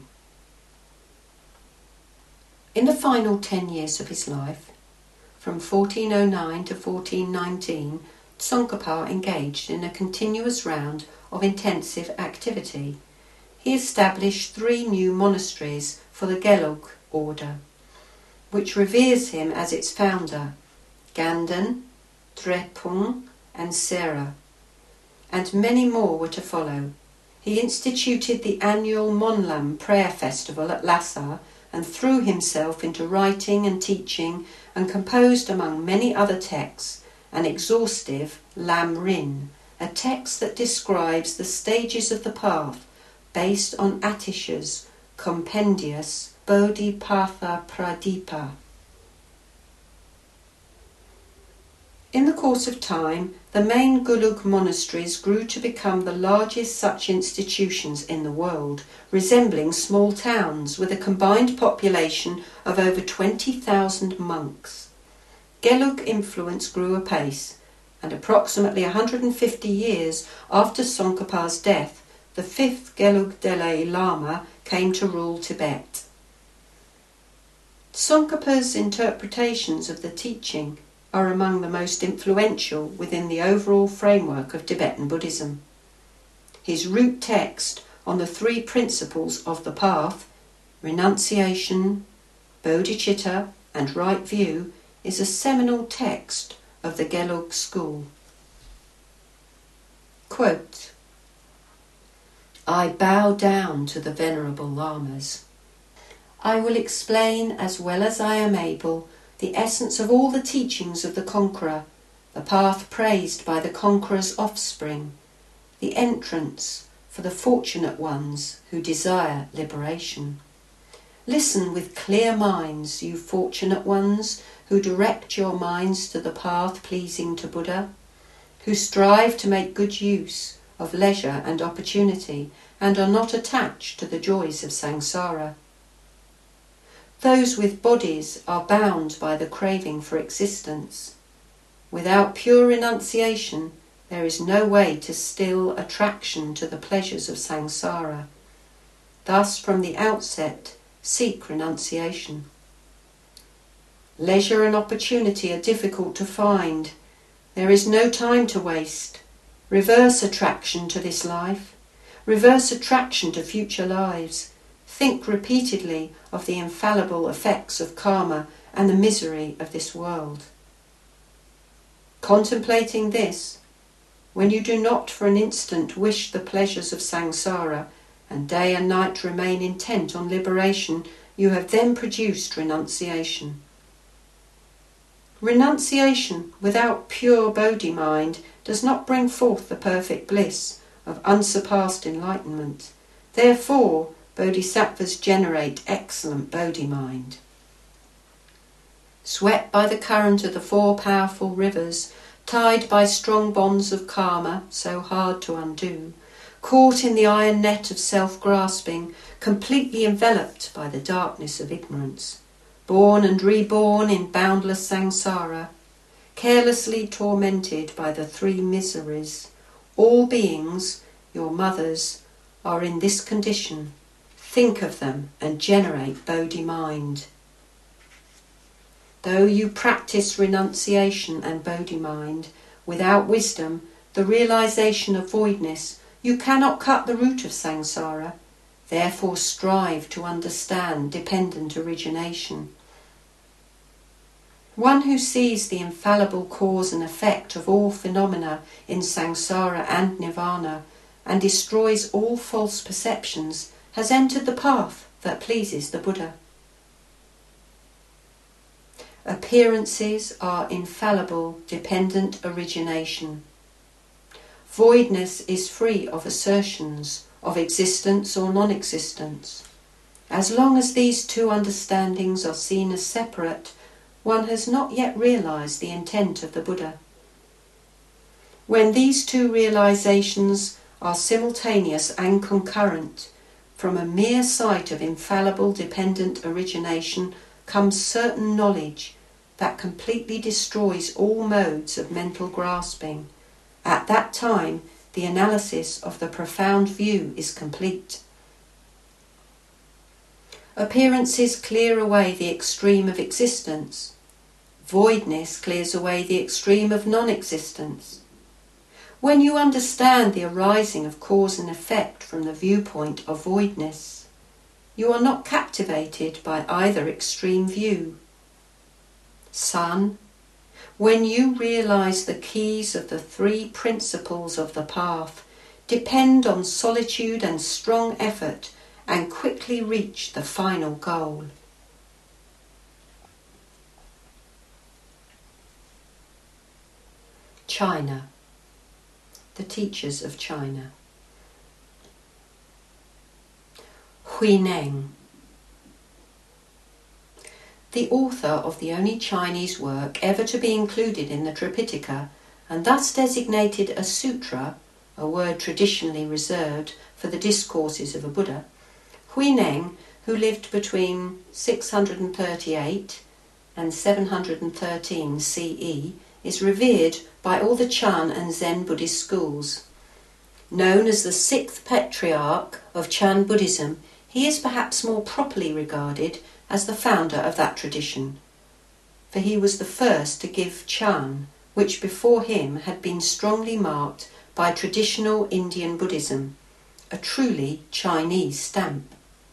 In the final 10 years of his life, from 1409 to 1419, Tsongkhapa engaged in a continuous round of intensive activity. He established 3 new monasteries for the Gelug order, which reveres him as its founder, Ganden, Drepung and Sera, and many more were to follow. He instituted the annual Monlam prayer festival at Lhasa and threw himself into writing and teaching and composed, among many other texts, an exhaustive Lam Rin, a text that describes the stages of the path based on Atisha's compendious Bodhipatha Pradipa. In the course of time, the main Gelug monasteries grew to become the largest such institutions in the world, resembling small towns with a combined population of over 20,000 monks. Gelug influence grew apace, and approximately 150 years after Tsongkhapa's death, the 5th Gelug Dalai Lama came to rule Tibet. Tsongkhapa's interpretations of the teaching are among the most influential within the overall framework of Tibetan Buddhism. His root text on the 3 principles of the path, renunciation, bodhicitta and right view, is a seminal text of the Gelug school. Quote, "I bow down to the Venerable Lamas. I will explain as well as I am able the essence of all the teachings of the conqueror, the path praised by the conqueror's offspring, the entrance for the fortunate ones who desire liberation. Listen with clear minds, you fortunate ones who direct your minds to the path pleasing to Buddha, who strive to make good use of leisure and opportunity and are not attached to the joys of samsara. Those with bodies are bound by the craving for existence. Without pure renunciation, there is no way to still attraction to the pleasures of samsara. Thus, from the outset, seek renunciation. Leisure and opportunity are difficult to find. There is no time to waste. Reverse attraction to this life. Reverse attraction to future lives. Think repeatedly of the infallible effects of karma and the misery of this world. Contemplating this, when you do not for an instant wish the pleasures of samsara, and day and night remain intent on liberation, you have then produced renunciation. Renunciation without pure Bodhi mind does not bring forth the perfect bliss of unsurpassed enlightenment. Therefore, Bodhisattvas generate excellent Bodhi mind. Swept by the current of the four powerful rivers, tied by strong bonds of karma, so hard to undo, caught in the iron net of self-grasping, completely enveloped by the darkness of ignorance, born and reborn in boundless samsara, carelessly tormented by the three miseries, all beings, your mothers, are in this condition. Think of them and generate Bodhi mind. Though you practice renunciation and Bodhi mind, without wisdom, the realization of voidness, you cannot cut the root of samsara. Therefore strive to understand dependent origination. One who sees the infallible cause and effect of all phenomena in samsara and nirvana and destroys all false perceptions has entered the path that pleases the Buddha. Appearances are infallible dependent origination. Voidness is free of assertions of existence or non-existence. As long as these two understandings are seen as separate, one has not yet realized the intent of the Buddha. When these two realizations are simultaneous and concurrent, from a mere sight of infallible dependent origination comes certain knowledge that completely destroys all modes of mental grasping. At that time, the analysis of the profound view is complete. Appearances clear away the extreme of existence. Voidness clears away the extreme of non-existence. When you understand the arising of cause and effect from the viewpoint of voidness, you are not captivated by either extreme view. Son, when you realize the keys of the three principles of the path, depend on solitude and strong effort and quickly reach the final goal. China. The teachers of China. Huineng. The author of the only Chinese work ever to be included in the Tripitaka, and thus designated a sutra, a word traditionally reserved for the discourses of a Buddha, Huineng, who lived between 638 and 713 CE, is revered by all the Chan and Zen Buddhist schools. Known as the sixth patriarch of Chan Buddhism, he is perhaps more properly regarded as the founder of that tradition, for he was the first to give Chan, which before him had been strongly marked by traditional Indian Buddhism, a truly Chinese stamp.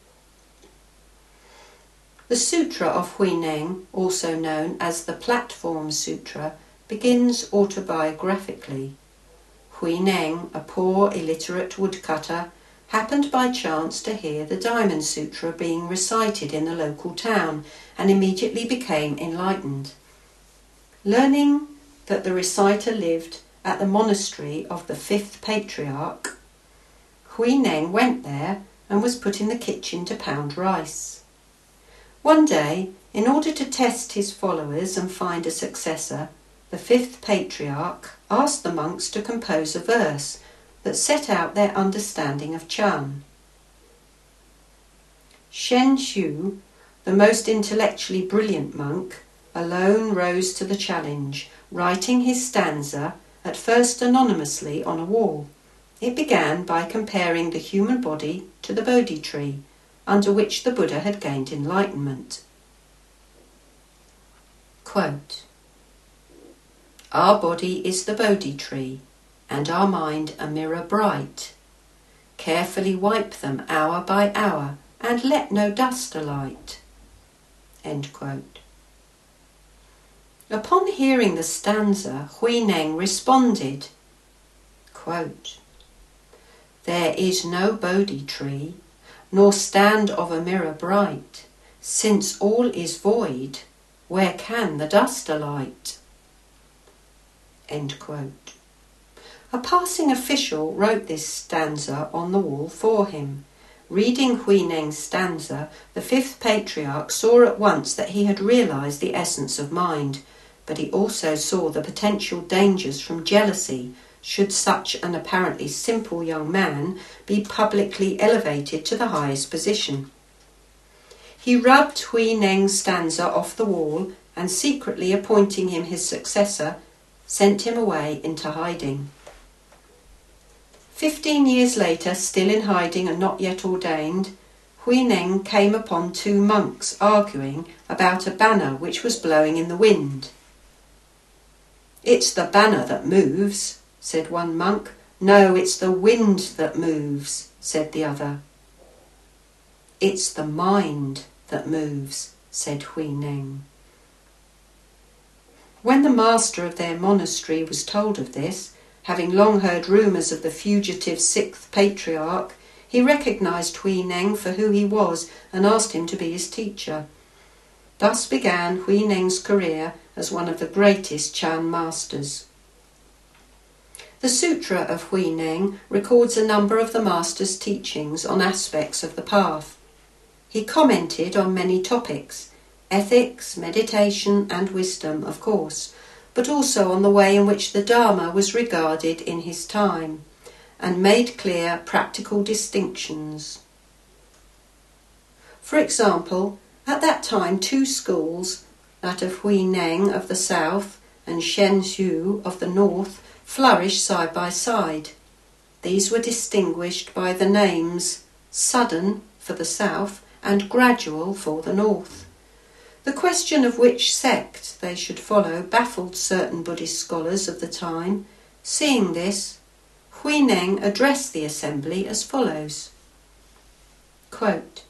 The Sutra of Huineng, also known as the Platform Sutra, begins autobiographically. Huineng, a poor illiterate woodcutter, happened by chance to hear the Diamond Sutra being recited in the local town and immediately became enlightened. Learning that the reciter lived at the monastery of the fifth patriarch, Huineng went there and was put in the kitchen to pound rice. One day, in order to test his followers and find a successor, the fifth patriarch asked the monks to compose a verse that set out their understanding of Chan. Shen Xiu, the most intellectually brilliant monk, alone rose to the challenge, writing his stanza, at first anonymously on a wall. It began by comparing the human body to the Bodhi tree, under which the Buddha had gained enlightenment. Quote, "Our body is the Bodhi tree, and our mind a mirror bright. Carefully wipe them hour by hour, and let no dust alight." End quote. Upon hearing the stanza, Huineng responded, quote, "There is no Bodhi tree, nor stand of a mirror bright. Since all is void, where can the dust alight?" End quote. A passing official wrote this stanza on the wall for him. Reading Huineng's stanza, the fifth patriarch saw at once that he had realised the essence of mind, but he also saw the potential dangers from jealousy should such an apparently simple young man be publicly elevated to the highest position. He rubbed Huineng's stanza off the wall and, secretly appointing him his successor, sent him away into hiding. 15 years later, still in hiding and not yet ordained, Huineng came upon 2 monks arguing about a banner which was blowing in the wind. "It's the banner that moves," said one monk. "No, it's the wind that moves," said the other. "It's the mind that moves," said Huineng. When the master of their monastery was told of this, having long heard rumours of the fugitive 6th patriarch, he recognised Huineng for who he was and asked him to be his teacher. Thus began Huineng's career as one of the greatest Chan masters. The Sutra of Huineng records a number of the master's teachings on aspects of the path. He commented on many topics, ethics, meditation and wisdom, of course, but also on the way in which the Dharma was regarded in his time, and made clear practical distinctions. For example, at that time 2 schools, that of Huineng of the south and Shen Xiu of the north, flourished side by side. These were distinguished by the names sudden for the south and gradual for the north. The question of which sect they should follow baffled certain Buddhist scholars of the time. Seeing this, Huineng addressed the assembly as follows, quote,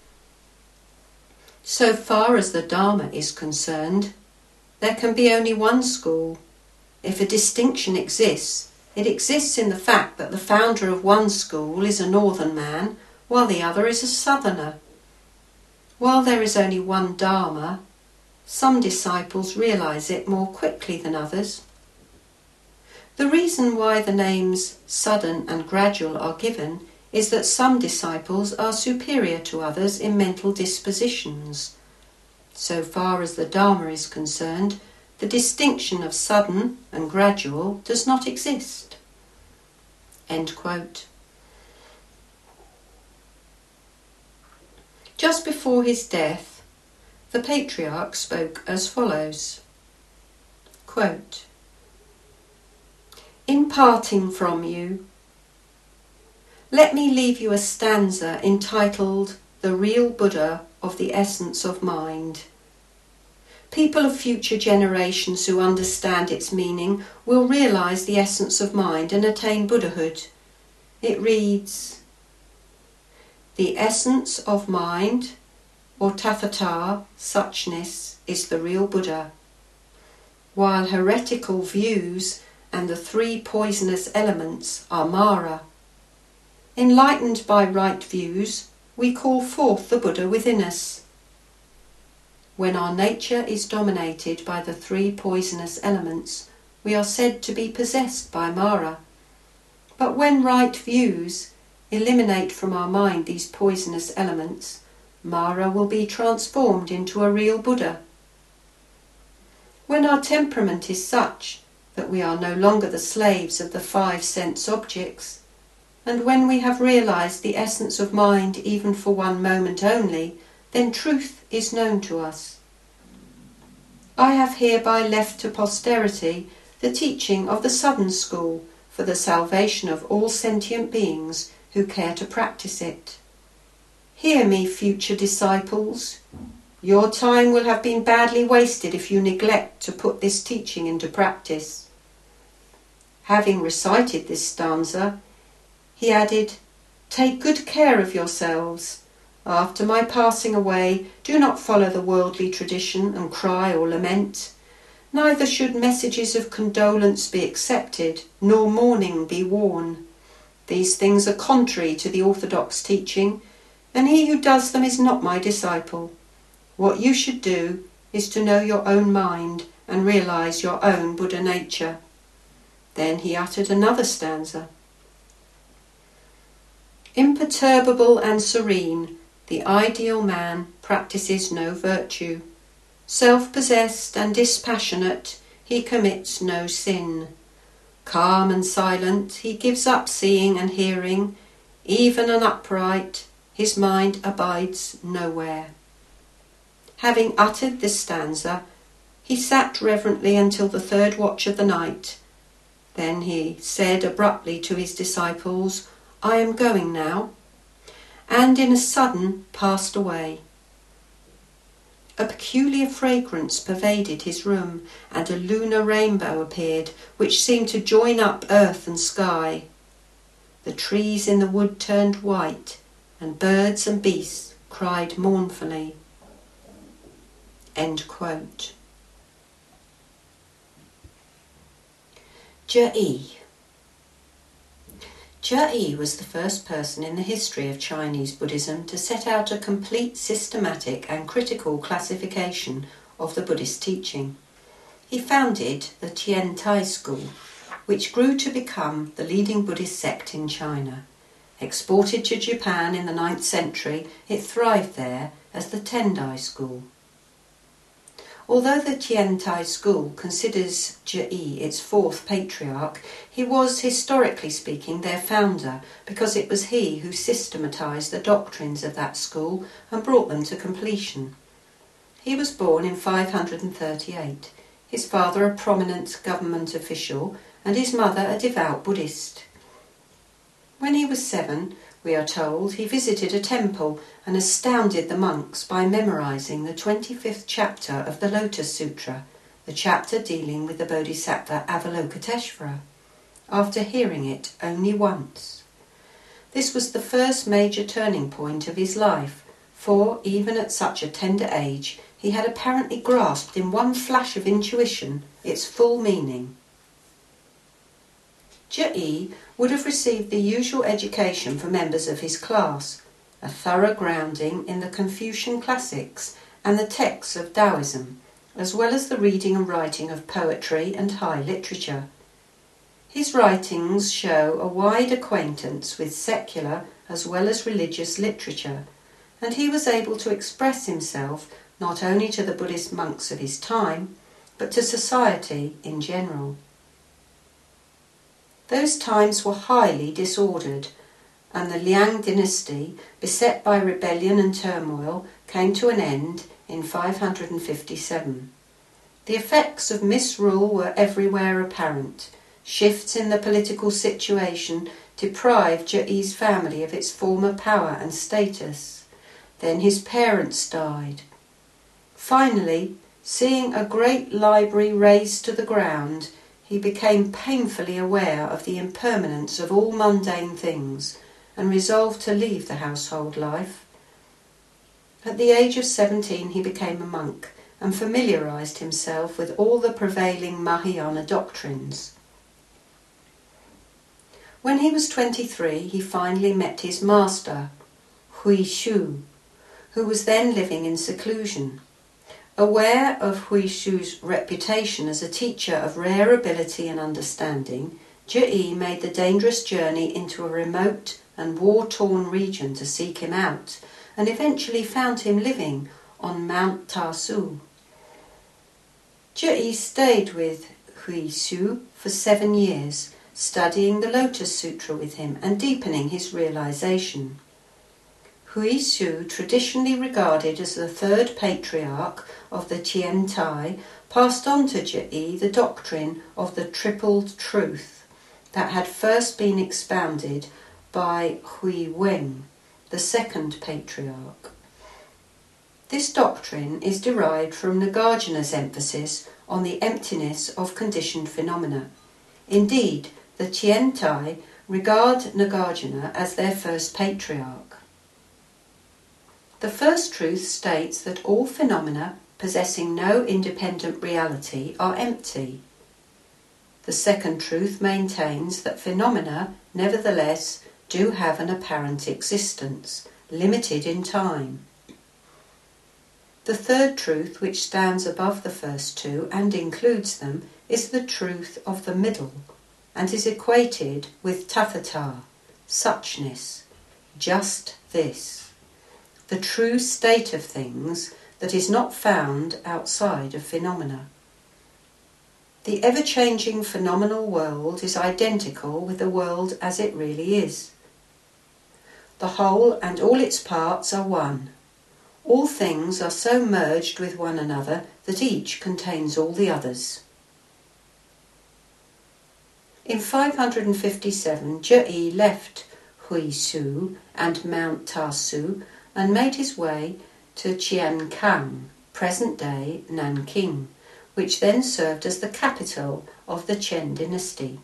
"So far as the Dharma is concerned, there can be only one school. If a distinction exists, it exists in the fact that the founder of one school is a northern man, while the other is a southerner. While there is only one Dharma, some disciples realise it more quickly than others. The reason why the names sudden and gradual are given is that some disciples are superior to others in mental dispositions. So far as the Dharma is concerned, the distinction of sudden and gradual does not exist." End quote. Just before his death, the patriarch spoke as follows, quote, "In parting from you, let me leave you a stanza entitled The Real Buddha of the Essence of Mind. People of future generations who understand its meaning will realise the essence of mind and attain Buddhahood. It reads, The essence of mind, or Tathata, suchness, is the real Buddha, while heretical views and the 3 poisonous elements are Mara. Enlightened by right views, we call forth the Buddha within us. When our nature is dominated by the 3 poisonous elements, we are said to be possessed by Mara. But when right views eliminate from our mind these poisonous elements, Mara will be transformed into a real Buddha. When our temperament is such that we are no longer the slaves of the five sense objects, and when we have realized the essence of mind even for one moment only, then truth is known to us. I have hereby left to posterity the teaching of the Southern School for the salvation of all sentient beings who care to practice it. Hear me, future disciples. Your time will have been badly wasted if you neglect to put this teaching into practice. Having recited this stanza, he added, "Take good care of yourselves. After my passing away, do not follow the worldly tradition and cry or lament. Neither should messages of condolence be accepted, nor mourning be worn. These things are contrary to the orthodox teaching, and he who does them is not my disciple. What you should do is to know your own mind and realize your own Buddha nature." Then he uttered another stanza. "Imperturbable and serene, the ideal man practices no virtue. Self-possessed and dispassionate, he commits no sin. Calm and silent, he gives up seeing and hearing. Even and upright, his mind abides nowhere." Having uttered this stanza, he sat reverently until the third watch of the night. Then he said abruptly to his disciples, "I am going now," and in a sudden passed away. A peculiar fragrance pervaded his room, and a lunar rainbow appeared, which seemed to join up earth and sky. The trees in the wood turned white, and birds and beasts cried mournfully. End quote. Zhi. Zhi was the first person in the history of Chinese Buddhism to set out a complete systematic and critical classification of the Buddhist teaching. He founded the Tian Tai school, which grew to become the leading Buddhist sect in China. Exported to Japan in the 9th century, it thrived there as the Tendai school. Although the Tian Tai school considers Zhi its fourth patriarch, he was, historically speaking, their founder, because it was he who systematized the doctrines of that school and brought them to completion. He was born in 538, his father a prominent government official, and his mother a devout Buddhist. When he was 7, we are told, he visited a temple and astounded the monks by memorizing the 25th chapter of the Lotus Sutra, the chapter dealing with the Bodhisattva Avalokiteshvara, after hearing it only once. This was the first major turning point of his life, for even at such a tender age, he had apparently grasped in one flash of intuition its full meaning. Zhi would have received the usual education for members of his class, a thorough grounding in the Confucian classics and the texts of Taoism, as well as the reading and writing of poetry and high literature. His writings show a wide acquaintance with secular as well as religious literature, and he was able to express himself not only to the Buddhist monks of his time, but to society in general. Those times were highly disordered, and the Liang dynasty, beset by rebellion and turmoil, came to an end in 557. The effects of misrule were everywhere apparent. Shifts in the political situation deprived Zhi's family of its former power and status. Then his parents died. Finally, seeing a great library razed to the ground, he became painfully aware of the impermanence of all mundane things and resolved to leave the household life. At the age of 17 he became a monk and familiarized himself with all the prevailing Mahayana doctrines. When he was 23, he finally met his master, Hui Shu, who was then living in seclusion. Aware of Hui Shu's reputation as a teacher of rare ability and understanding, Zhi made the dangerous journey into a remote and war-torn region to seek him out, and eventually found him living on Mount Ta Su. Zhi stayed with Huizhu for 7 years, studying the Lotus Sutra with him and deepening his realization. Huizhu, traditionally regarded as the third patriarch of the Tiantai, passed on to Zhi the doctrine of the Triple Truth that had first been expounded by Hui Wen, the second patriarch. This doctrine is derived from Nagarjuna's emphasis on the emptiness of conditioned phenomena. Indeed, the Tiantai regard Nagarjuna as their first patriarch. The first truth states that all phenomena possessing no independent reality are empty. The second truth maintains that phenomena, nevertheless, do have an apparent existence, limited in time. The third truth, which stands above the first two and includes them, is the truth of the middle, and is equated with tathata, suchness, just this, the true state of things that is not found outside of phenomena. The ever-changing phenomenal world is identical with the world as it really is. The whole and all its parts are one. All things are so merged with one another that each contains all the others. In 557, Zhi left Huizhu and Mount Tasu and made his way to Qiankang, present-day Nanking, which then served as the capital of the Chen dynasty.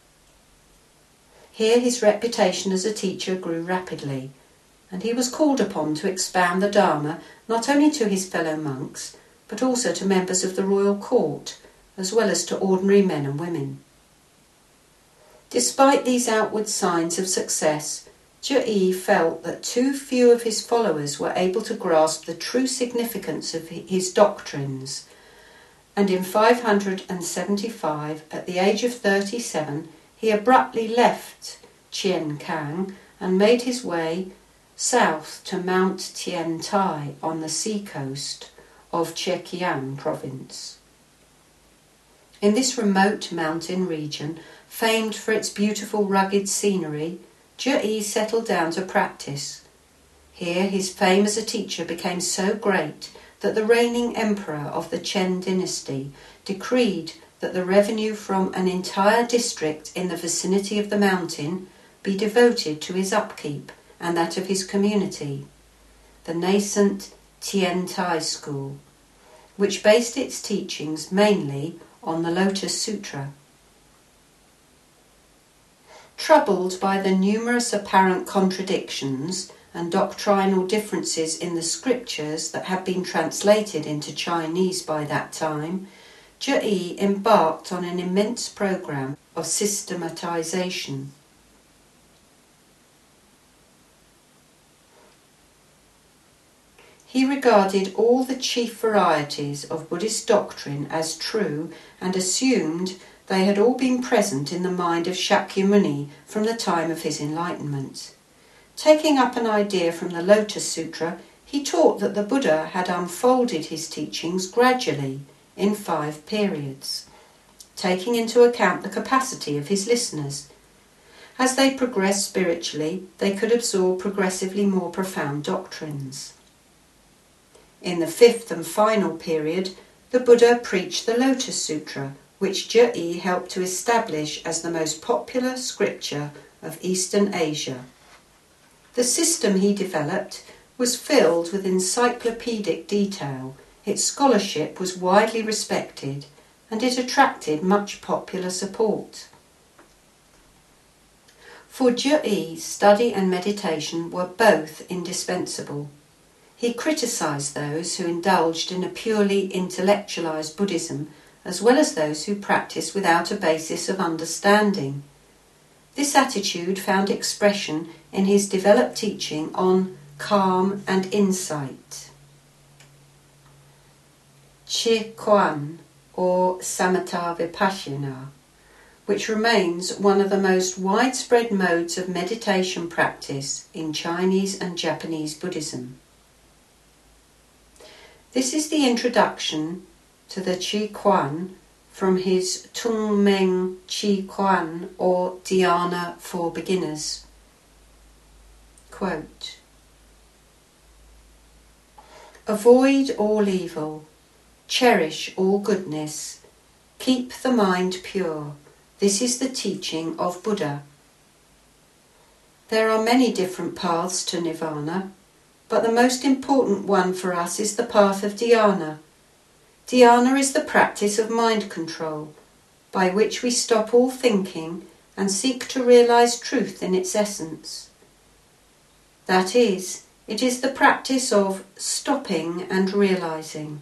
Here his reputation as a teacher grew rapidly, and he was called upon to expound the Dharma not only to his fellow monks, but also to members of the royal court, as well as to ordinary men and women. Despite these outward signs of success, Zhi felt that too few of his followers were able to grasp the true significance of his doctrines, and in 575, at the age of 37, he abruptly left Qiankang and made his way south to Mount Tiantai on the seacoast of Zhejiang province. In this remote mountain region, famed for its beautiful rugged scenery, Zhi settled down to practice. Here his fame as a teacher became so great that the reigning emperor of the Chen dynasty decreed that the revenue from an entire district in the vicinity of the mountain be devoted to his upkeep and that of his community, the nascent Tiantai school, which based its teachings mainly on the Lotus Sutra. Troubled by the numerous apparent contradictions and doctrinal differences in the scriptures that had been translated into Chinese by that time, Zhi embarked on an immense program of systematization. He regarded all the chief varieties of Buddhist doctrine as true and assumed they had all been present in the mind of Shakyamuni from the time of his enlightenment. Taking up an idea from the Lotus Sutra, he taught that the Buddha had unfolded his teachings gradually in 5 periods, taking into account the capacity of his listeners. As they progressed spiritually, they could absorb progressively more profound doctrines. In the 5th and final period, the Buddha preached the Lotus Sutra, which Zhi helped to establish as the most popular scripture of Eastern Asia. The system he developed was filled with encyclopedic detail, its scholarship was widely respected, and it attracted much popular support. For Zhi, study and meditation were both indispensable. He criticised those who indulged in a purely intellectualised Buddhism, as well as those who practiced without a basis of understanding. This attitude found expression in his developed teaching on calm and insight. Chi Kuan, or Samatha Vipassana, which remains one of the most widespread modes of meditation practice in Chinese and Japanese Buddhism. This is the introduction to the Chi Kuan from his Tung Meng Chi Quan, or Dhyana for Beginners. Quote, "Avoid all evil, cherish all goodness, keep the mind pure. This is the teaching of Buddha." There are many different paths to Nirvana, but the most important one for us is the path of dhyana. Dhyana is the practice of mind control, by which we stop all thinking and seek to realize truth in its essence. That is, it is the practice of stopping and realizing.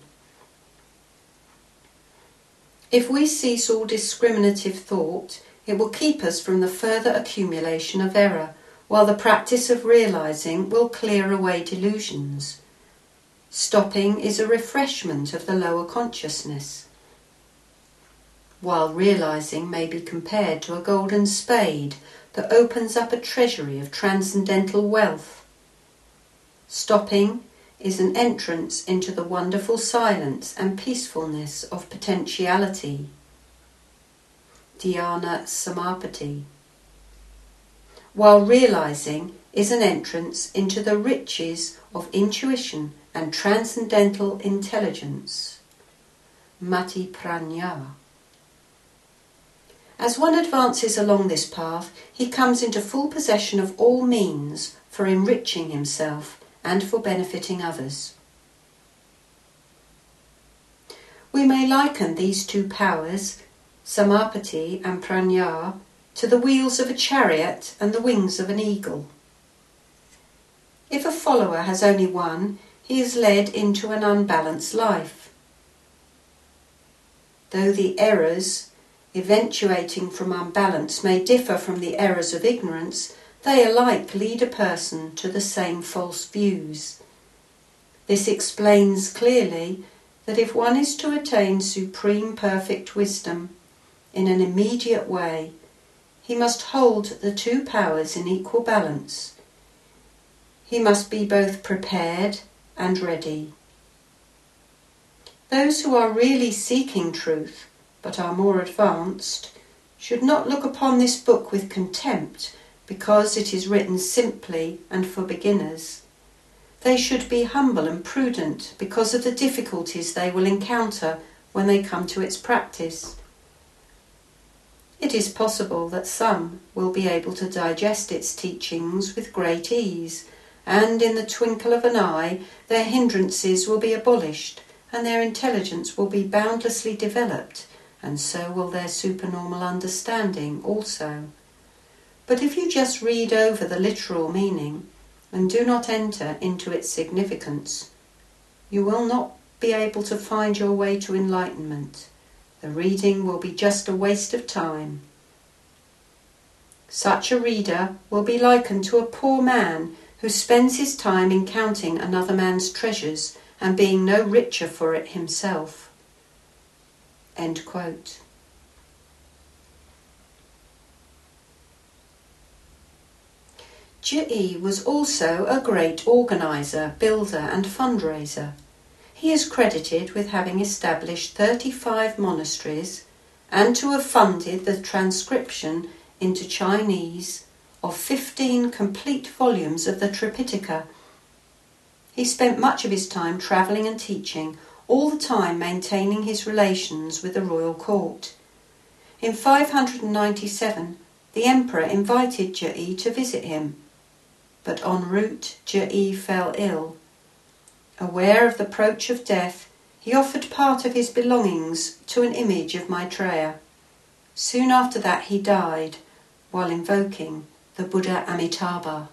If we cease all discriminative thought, it will keep us from the further accumulation of error, while the practice of realizing will clear away delusions. Stopping is a refreshment of the lower consciousness, while realizing may be compared to a golden spade that opens up a treasury of transcendental wealth. Stopping is an entrance into the wonderful silence and peacefulness of potentiality, dhyana samapati, while realizing is an entrance into the riches of intuition and transcendental intelligence, mati prajna. As one advances along this path, he comes into full possession of all means for enriching himself and for benefiting others. We may liken these two powers, samapati and prajna, to the wheels of a chariot and the wings of an eagle. If a follower has only one, he is led into an unbalanced life. Though the errors eventuating from unbalance may differ from the errors of ignorance, they alike lead a person to the same false views. This explains clearly that if one is to attain supreme perfect wisdom in an immediate way, he must hold the two powers in equal balance. He must be both prepared and ready. Those who are really seeking truth, but are more advanced, should not look upon this book with contempt because it is written simply and for beginners. They should be humble and prudent because of the difficulties they will encounter when they come to its practice. It is possible that some will be able to digest its teachings with great ease, and in the twinkle of an eye their hindrances will be abolished and their intelligence will be boundlessly developed, and so will their supernormal understanding also. But if you just read over the literal meaning and do not enter into its significance, you will not be able to find your way to enlightenment. The reading will be just a waste of time. Such a reader will be likened to a poor man who spends his time in counting another man's treasures and being no richer for it himself. End quote. Zhi was also a great organiser, builder and fundraiser. He is credited with having established 35 monasteries and to have funded the transcription into Chinese of 15 complete volumes of the Tripitaka. He spent much of his time travelling and teaching, all the time maintaining his relations with the royal court. In 597, the emperor invited Zhi to visit him, but en route Zhi fell ill. Aware of the approach of death, he offered part of his belongings to an image of Maitreya. Soon after that he died, while invoking the Buddha Amitabha.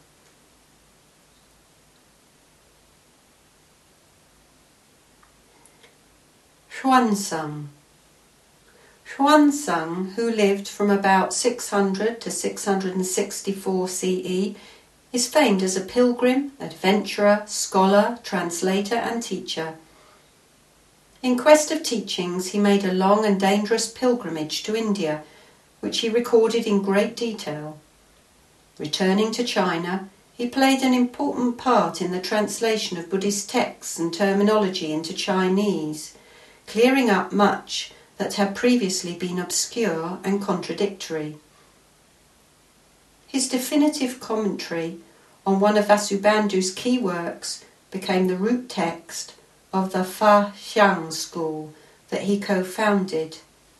Xuanzang. Xuanzang, who lived from about 600 to 664 CE, is famed as a pilgrim, adventurer, scholar, translator and teacher. In quest of teachings, he made a long and dangerous pilgrimage to India, which he recorded in great detail. Returning to China, he played an important part in the translation of Buddhist texts and terminology into Chinese, clearing up much that had previously been obscure and contradictory. His definitive commentary on one of Vasubandhu's key works became the root text of the Fa Xiang school that he co-founded.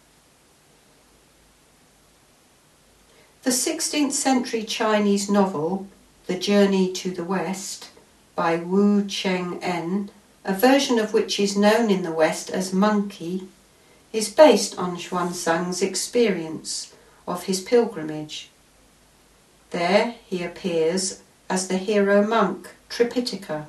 The 16th century Chinese novel, The Journey to the West, by Wu Cheng-en, a version of which is known in the West as Monkey, is based on Xuanzang's experience of his pilgrimage. There he appears as the hero monk Tripitaka.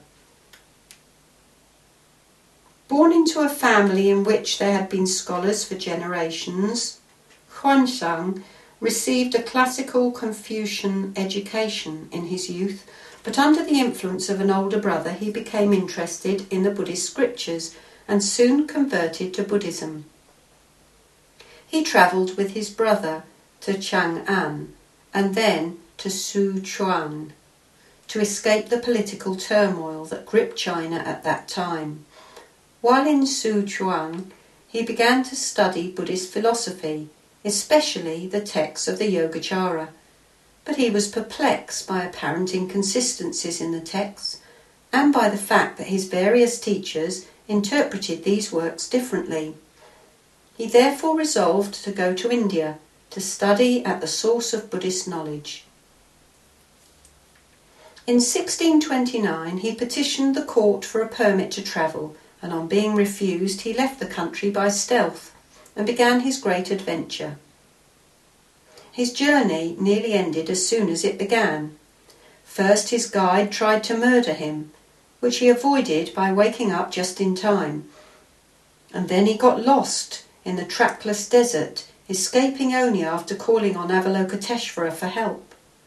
Born into a family in which there had been scholars for generations, Xuanzang received a classical Confucian education in his youth, but under the influence of an older brother he became interested in the Buddhist scriptures and soon converted to Buddhism. He travelled with his brother to Chang'an and then to Sichuan to escape the political turmoil that gripped China at that time. While in Sichuan, he began to study Buddhist philosophy, especially the texts of the Yogacara, but he was perplexed by apparent inconsistencies in the texts and by the fact that his various teachers interpreted these works differently. He therefore resolved to go to India to study at the source of Buddhist knowledge. In 1629 he petitioned the court for a permit to travel, and on being refused he left the country by stealth and began his great adventure. His journey nearly ended as soon as it began. First his guide tried to murder him, which he avoided by waking up just in time, and then he got lost in the trackless desert, escaping only after calling on Avalokiteshvara for help.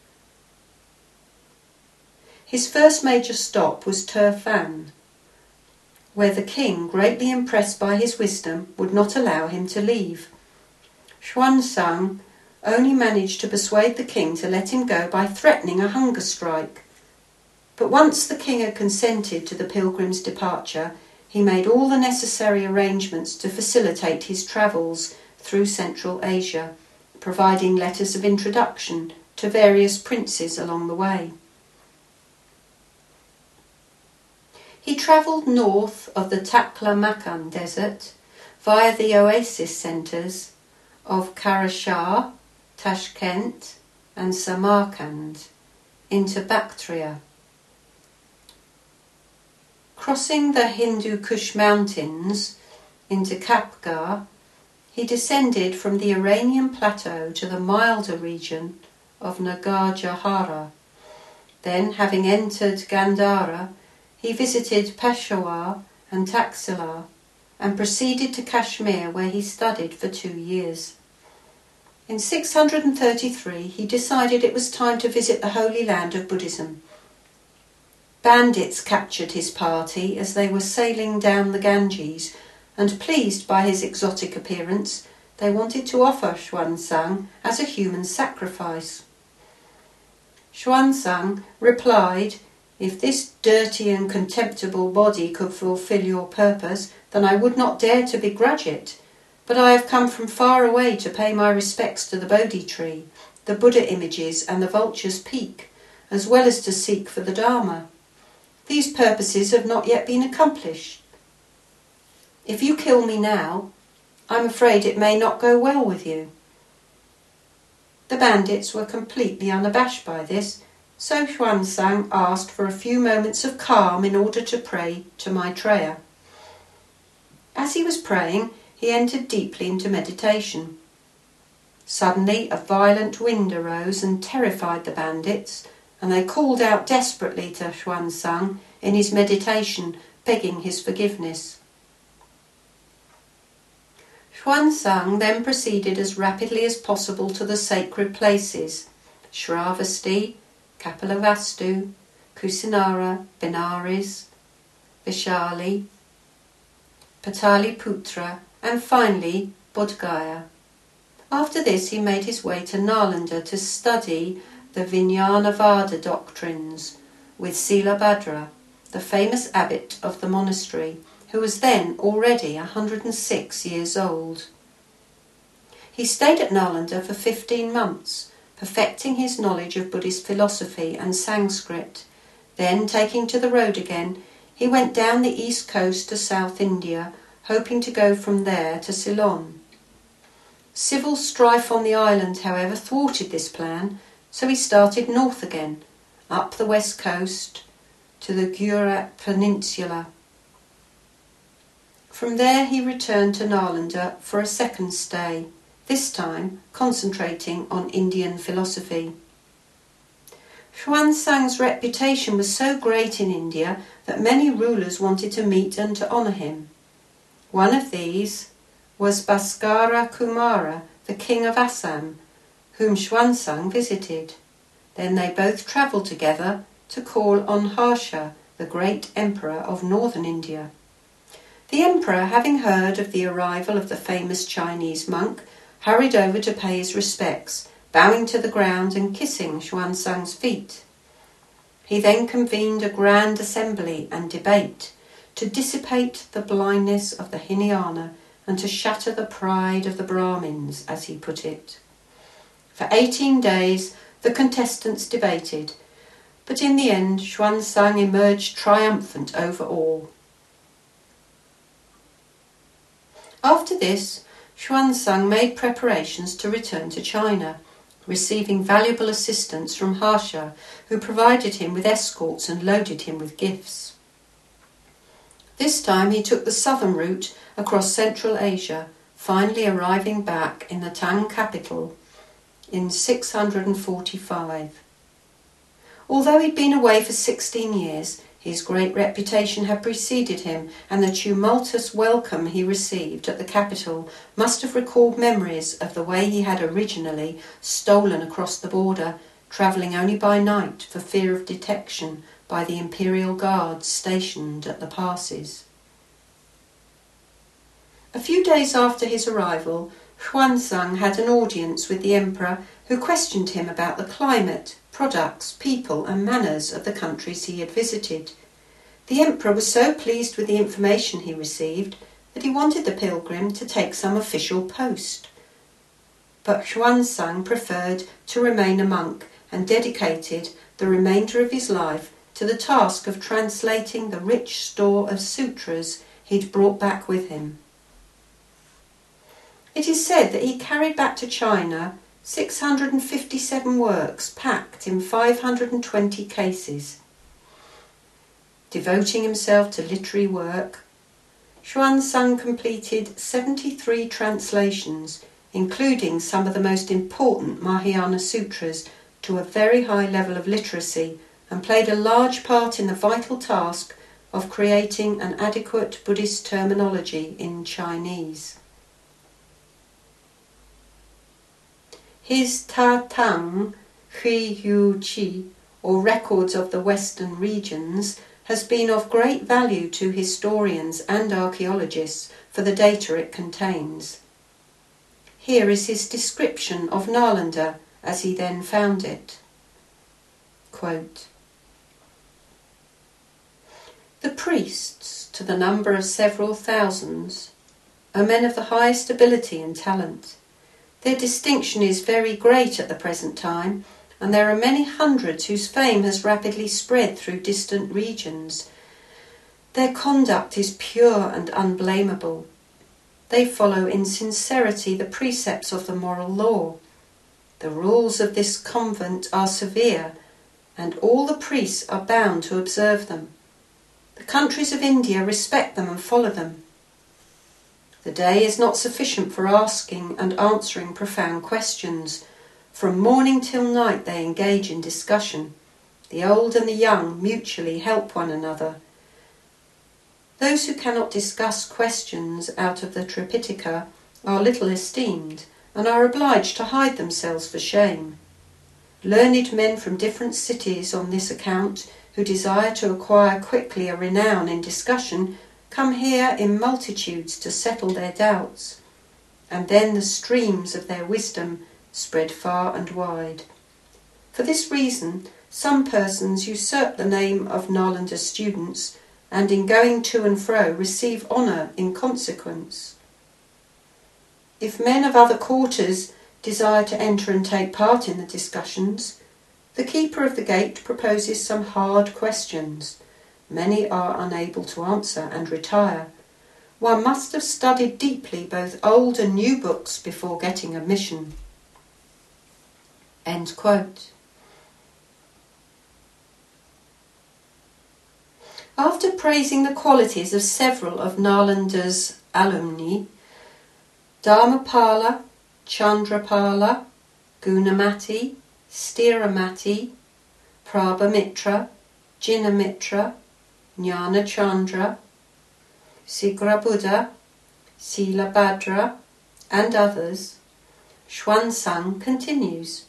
His first major stop was Turfan, where the king, greatly impressed by his wisdom, would not allow him to leave. Xuanzang only managed to persuade the king to let him go by threatening a hunger strike. But once the king had consented to the pilgrim's departure, he made all the necessary arrangements to facilitate his travels through Central Asia, providing letters of introduction to various princes along the way. He travelled north of the Taklamakan desert via the oasis centres of Karashar, Tashkent and Samarkand into Bactria. Crossing the Hindu Kush mountains into Kapgar, he descended from the Iranian plateau to the milder region of Nagarjara. Then, having entered Gandhara, he visited Peshawar and Taxila and proceeded to Kashmir, where he studied for 2 years. In 633 he decided it was time to visit the Holy Land of Buddhism. Bandits captured his party as they were sailing down the Ganges, and pleased by his exotic appearance, they wanted to offer Xuanzang as a human sacrifice. Xuanzang replied, "If this dirty and contemptible body could fulfill your purpose, then I would not dare to begrudge it. But I have come from far away to pay my respects to the Bodhi tree, the Buddha images and the vulture's peak, as well as to seek for the Dharma. These purposes have not yet been accomplished. If you kill me now, I'm afraid it may not go well with you." The bandits were completely unabashed by this, so Xuanzang asked for a few moments of calm in order to pray to Maitreya. As he was praying, he entered deeply into meditation. Suddenly a violent wind arose and terrified the bandits, and they called out desperately to Xuanzang in his meditation, begging his forgiveness. Xuanzang then proceeded as rapidly as possible to the sacred places, Shravasti, Kapilavastu, Kusinara, Benares, Vaishali, Pataliputra, and finally Bodh Gaya. After this he made his way to Nalanda to study the Vijnanavada doctrines with Silabhadra, the famous abbot of the monastery, who was then already 106 years old. He stayed at Nalanda for 15 months, perfecting his knowledge of Buddhist philosophy and Sanskrit. Then, taking to the road again, he went down the east coast to South India, hoping to go from there to Ceylon. Civil strife on the island, however, thwarted this plan, so he started north again, up the west coast to the Gujarat Peninsula. From there he returned to Nalanda for a second stay, this time concentrating on Indian philosophy. Xuanzang's reputation was so great in India that many rulers wanted to meet and to honour him. One of these was Bhaskara Kumara, the king of Assam, whom Xuanzang visited. Then they both travelled together to call on Harsha, the great emperor of northern India. The emperor, having heard of the arrival of the famous Chinese monk, hurried over to pay his respects, bowing to the ground and kissing Xuanzang's feet. He then convened a grand assembly and debate to dissipate the blindness of the Hinayana and to shatter the pride of the Brahmins, as he put it. For 18 days the contestants debated, but in the end Xuanzang emerged triumphant over all. After this, Xuanzang made preparations to return to China, receiving valuable assistance from Harsha, who provided him with escorts and loaded him with gifts. This time he took the southern route across Central Asia, finally arriving back in the Tang capital in 645. Although he'd been away for 16 years, his great reputation had preceded him, and the tumultuous welcome he received at the capital must have recalled memories of the way he had originally stolen across the border, travelling only by night for fear of detection by the imperial guards stationed at the passes. A few days after his arrival, Xuanzang had an audience with the emperor, who questioned him about the climate, products, people and manners of the countries he had visited. The emperor was so pleased with the information he received that he wanted the pilgrim to take some official post. But Xuanzang preferred to remain a monk and dedicated the remainder of his life to the task of translating the rich store of sutras he'd brought back with him. It is said that he carried back to China 657 works packed in 520 cases. Devoting himself to literary work, Xuanzang completed 73 translations, including some of the most important Mahayana sutras, to a very high level of literacy, and played a large part in the vital task of creating an adequate Buddhist terminology in Chinese. His Ta Tang Hui Yu Qi, or Records of the Western Regions, has been of great value to historians and archaeologists for the data it contains. Here is his description of Nalanda as he then found it. Quote, "The priests, to the number of several thousands, are men of the highest ability and talent. Their distinction is very great at the present time, and there are many hundreds whose fame has rapidly spread through distant regions. Their conduct is pure and unblameable. They follow in sincerity the precepts of the moral law. The rules of this convent are severe, and all the priests are bound to observe them. The countries of India respect them and follow them. The day is not sufficient for asking and answering profound questions. From morning till night they engage in discussion. The old and the young mutually help one another. Those who cannot discuss questions out of the Tripitaka are little esteemed and are obliged to hide themselves for shame. Learned men from different cities on this account, who desire to acquire quickly a renown in discussion, come here in multitudes to settle their doubts, and then the streams of their wisdom spread far and wide. For this reason, some persons usurp the name of Nalanda students, and in going to and fro receive honour in consequence. If men of other quarters desire to enter and take part in the discussions, the keeper of the gate proposes some hard questions. Many are unable to answer and retire. One must have studied deeply both old and new books before getting admission. End quote. After praising the qualities of several of Nalanda's alumni, Dharmapala, Chandrapala, Gunamati, Stiramati, Prabhamitra, Jinamitra, Jnana Chandra, Sigrabuddha, Silabhadra, and others, Xuanzang continues.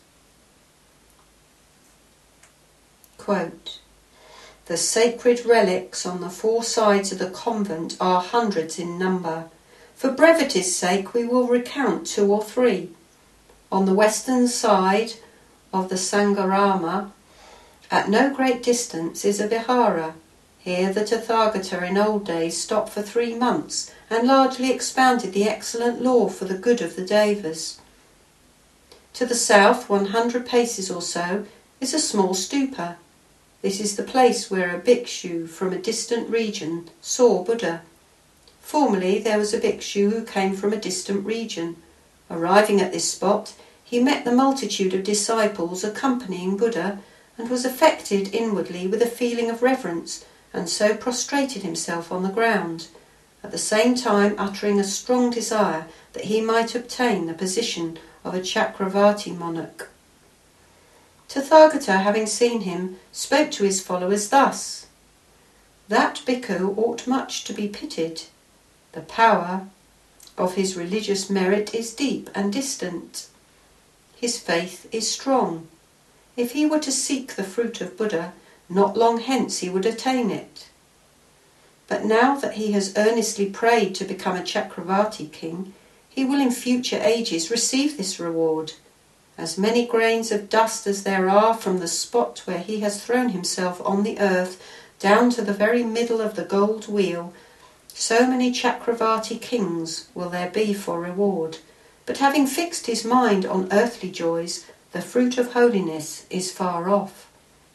Quote, "The sacred relics on the four sides of the convent are hundreds in number. For brevity's sake we will recount two or three. On the western side of the Sangharama, at no great distance, is a vihara. Here the Tathagata in old days stopped for 3 months and largely expounded the excellent law for the good of the Devas. To the south, 100 paces or so, is a small stupa. This is the place where a bhikshu from a distant region saw Buddha. Formerly there was a bhikshu who came from a distant region. Arriving at this spot, he met the multitude of disciples accompanying Buddha and was affected inwardly with a feeling of reverence, and so prostrated himself on the ground, at the same time uttering a strong desire that he might obtain the position of a Chakravarti monarch. Tathagata, having seen him, spoke to his followers thus: That bhikkhu ought much to be pitied. The power of his religious merit is deep and distant. His faith is strong. If he were to seek the fruit of Buddha, not long hence he would attain it. But now that he has earnestly prayed to become a Chakravarti king, he will in future ages receive this reward. As many grains of dust as there are from the spot where he has thrown himself on the earth down to the very middle of the gold wheel, so many Chakravarti kings will there be for reward. But having fixed his mind on earthly joys, the fruit of holiness is far off.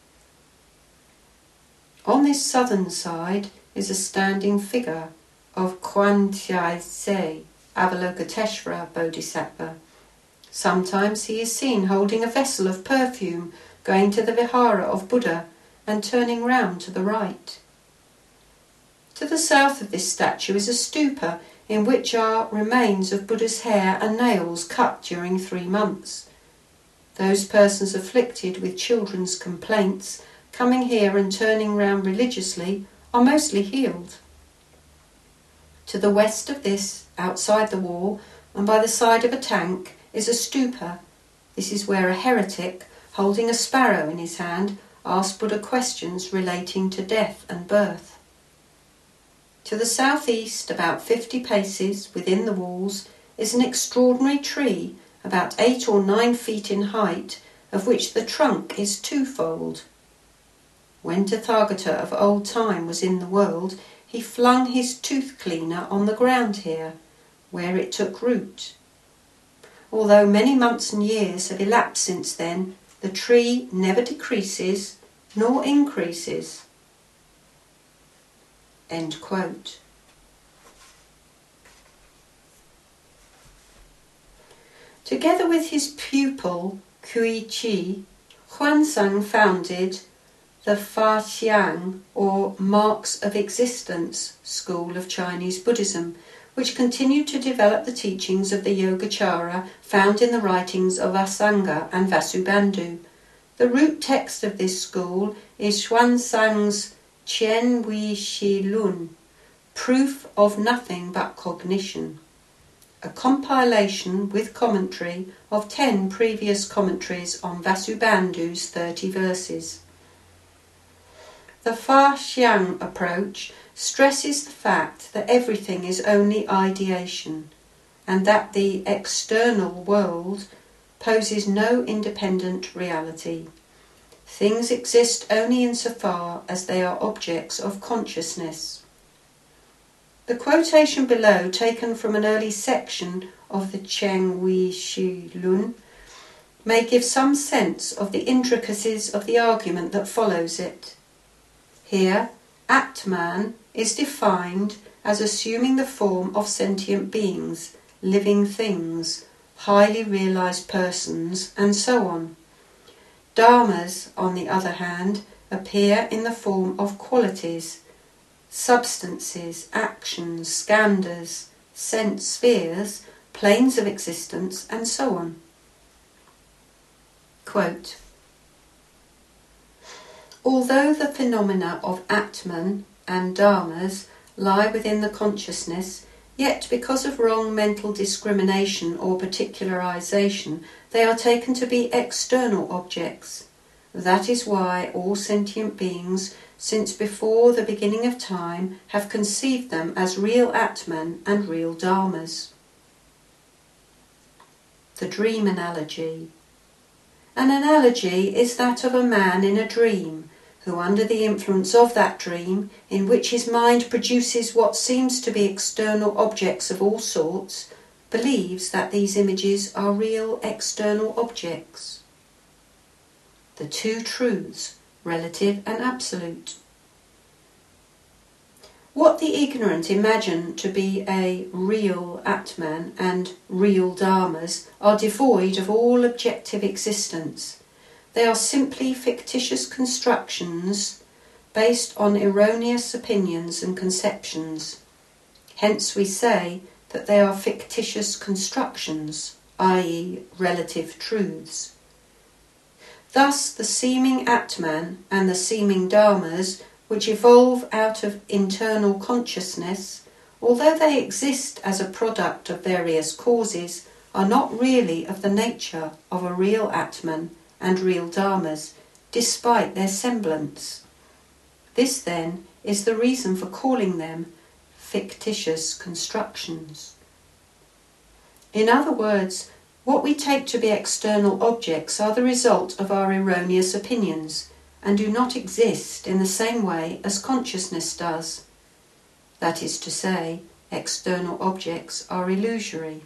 On this southern side is a standing figure of Kwantyase, Avalokiteshvara Bodhisattva. Sometimes he is seen holding a vessel of perfume, going to the vihara of Buddha and turning round to the right. To the south of this statue is a stupa in which are remains of Buddha's hair and nails cut during 3 months. Those persons afflicted with children's complaints, coming here and turning round religiously, are mostly healed. To the west of this, outside the wall, and by the side of a tank, is a stupa. This is where a heretic, holding a sparrow in his hand, asks Buddha questions relating to death and birth. To the southeast, about 50 paces within the walls, is an extraordinary tree, about 8 or 9 feet in height, of which the trunk is twofold. When Tathagata of old time was in the world, he flung his tooth cleaner on the ground here, where it took root. Although many months and years have elapsed since then, the tree never decreases nor increases. End quote. Together with his pupil Kui Chi, Xuanzang founded the Fa Xiang, or Marks of Existence, school of Chinese Buddhism, which continued to develop the teachings of the Yogacara found in the writings of Asanga and Vasubandhu. The root text of this school is Xuanzang's Qian Wei Shi Lun, Proof of Nothing but Cognition, a compilation with commentary of 10 previous commentaries on Vasubandhu's 30 verses. The Fa Xiang approach stresses the fact that everything is only ideation, and that the external world poses no independent reality. Things exist only insofar as they are objects of consciousness. The quotation below, taken from an early section of the Cheng Wei Shi Lun, may give some sense of the intricacies of the argument that follows it. Here, Atman is defined as assuming the form of sentient beings, living things, highly realized persons, and so on. Dharmas, on the other hand, appear in the form of qualities, substances, actions, skandhas, sense spheres, planes of existence, and so on. Quote, although the phenomena of Atman and Dharmas lie within the consciousness, yet because of wrong mental discrimination or particularization, they are taken to be external objects. That is why all sentient beings, since before the beginning of time, have conceived them as real Atman and real Dharmas. The dream analogy. An analogy is that of a man in a dream, who under the influence of that dream, in which his mind produces what seems to be external objects of all sorts, believes that these images are real external objects. The two truths, relative and absolute. What the ignorant imagine to be a real Atman and real Dharmas are devoid of all objective existence. They are simply fictitious constructions based on erroneous opinions and conceptions. Hence we say that they are fictitious constructions, i.e. relative truths. Thus the seeming Atman and the seeming Dharmas, which evolve out of internal consciousness, although they exist as a product of various causes, are not really of the nature of a real Atman and real Dharmas, despite their semblance. This, then, is the reason for calling them fictitious constructions. In other words, what we take to be external objects are the result of our erroneous opinions, and do not exist in the same way as consciousness does. That is to say, external objects are illusory.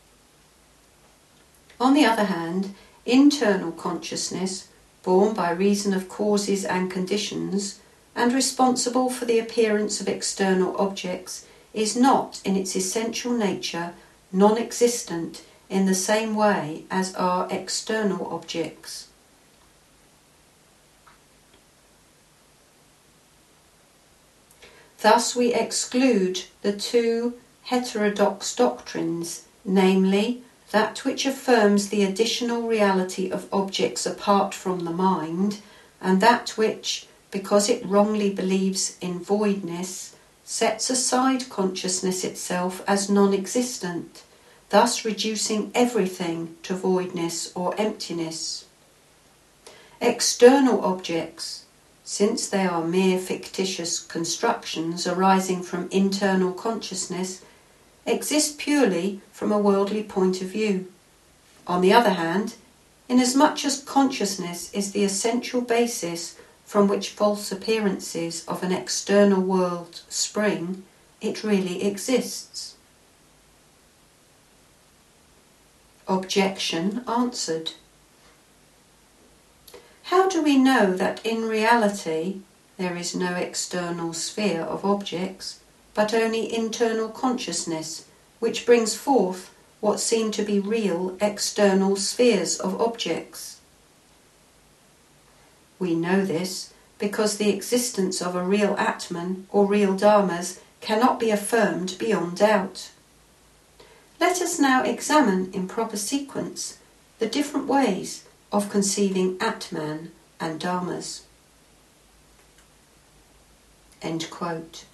On the other hand, internal consciousness, born by reason of causes and conditions, and responsible for the appearance of external objects, is not, in its essential nature, non-existent in the same way as are external objects. Thus we exclude the two heterodox doctrines, namely, that which affirms the additional reality of objects apart from the mind, and that which, because it wrongly believes in voidness, sets aside consciousness itself as non-existent, thus reducing everything to voidness or emptiness. External objects, since they are mere fictitious constructions arising from internal consciousness, exist purely from a worldly point of view. On the other hand, inasmuch as consciousness is the essential basis from which false appearances of an external world spring, it really exists. Objection answered. How do we know that in reality there is no external sphere of objects, but only internal consciousness, which brings forth what seem to be real external spheres of objects? We know this because the existence of a real Atman or real Dharmas cannot be affirmed beyond doubt. Let us now examine in proper sequence the different ways of conceiving Atman and Dharmas. End quote.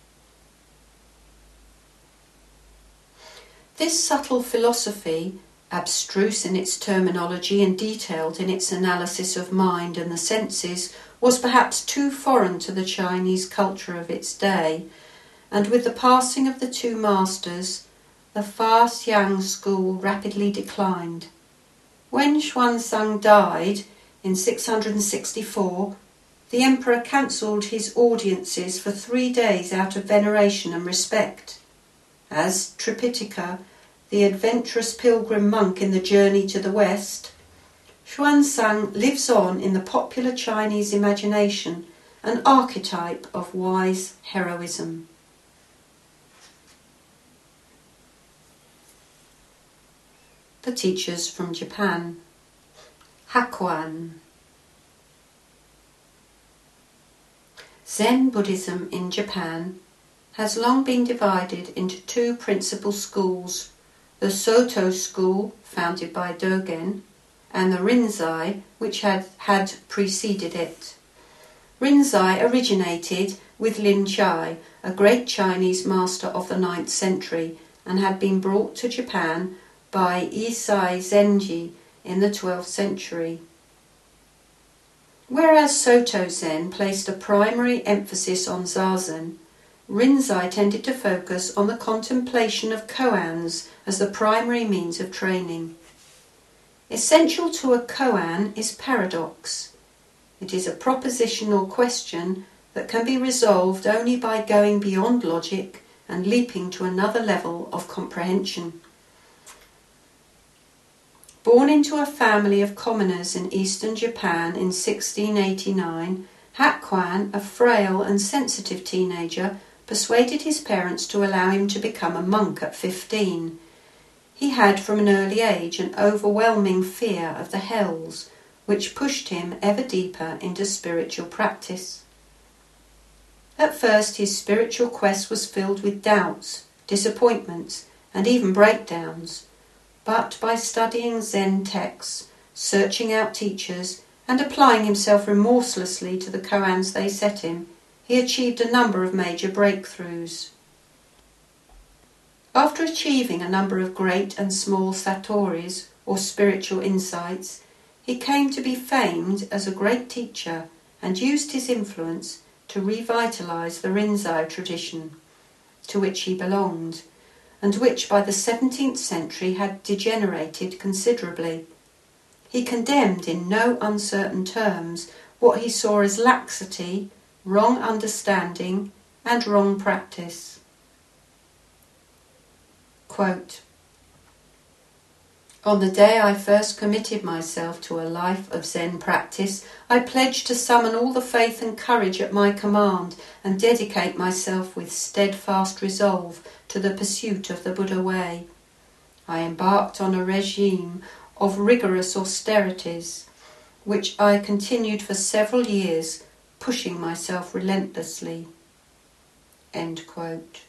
This subtle philosophy, abstruse in its terminology and detailed in its analysis of mind and the senses, was perhaps too foreign to the Chinese culture of its day, and with the passing of the two masters, the Fa Xiang school rapidly declined. When Xuanzang died in 664, the emperor cancelled his audiences for 3 days out of veneration and respect. as Tripitaka, the adventurous pilgrim monk in the Journey to the West, Xuanzang lives on in the popular Chinese imagination, an archetype of wise heroism. The teachers from Japan. Hakuan. Zen Buddhism in Japan has long been divided into two principal schools, the Soto school, founded by Dogen, and the Rinzai, which had preceded it. Rinzai originated with Lin Chai, a great Chinese master of the 9th century, and had been brought to Japan by Isai Zenji in the 12th century. Whereas Soto Zen placed a primary emphasis on Zazen, Rinzai tended to focus on the contemplation of koans as the primary means of training. Essential to a koan is paradox. It is a proposition or question that can be resolved only by going beyond logic and leaping to another level of comprehension. Born into a family of commoners in eastern Japan in 1689, Hakuan, a frail and sensitive teenager, persuaded his parents to allow him to become a monk at 15. He had from an early age an overwhelming fear of the hells, which pushed him ever deeper into spiritual practice. At first his spiritual quest was filled with doubts, disappointments, and even breakdowns. But by studying Zen texts, searching out teachers, and applying himself remorselessly to the koans they set him, he achieved a number of major breakthroughs. After achieving a number of great and small satoris, or spiritual insights, he came to be famed as a great teacher and used his influence to revitalise the Rinzai tradition, to which he belonged, and which by the 17th century had degenerated considerably. He condemned in no uncertain terms what he saw as laxity, wrong understanding, and wrong practice. Quote, "On the day I first committed myself to a life of Zen practice, I pledged to summon all the faith and courage at my command and dedicate myself with steadfast resolve to the pursuit of the Buddha way. I embarked on a regime of rigorous austerities, which I continued for several years, pushing myself relentlessly." End quote.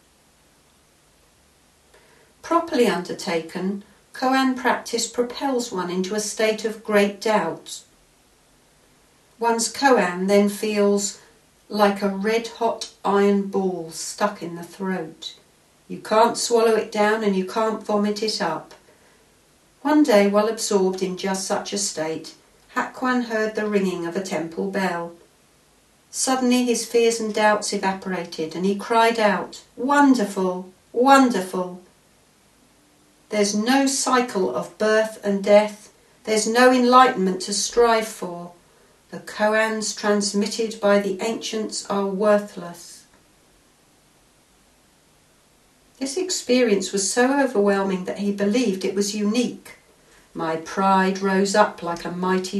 Properly undertaken, koan practice propels one into a state of great doubt. One's koan then feels like a red-hot iron ball stuck in the throat. You can't swallow it down and you can't vomit it up. One day, while absorbed in just such a state, Hakuan heard the ringing of a temple bell. Suddenly his fears and doubts evaporated and he cried out, "Wonderful! Wonderful!" There's no cycle of birth and death. There's no enlightenment to strive for. The koans transmitted by the ancients are worthless. This experience was so overwhelming that he believed it was unique. My pride rose up like a mighty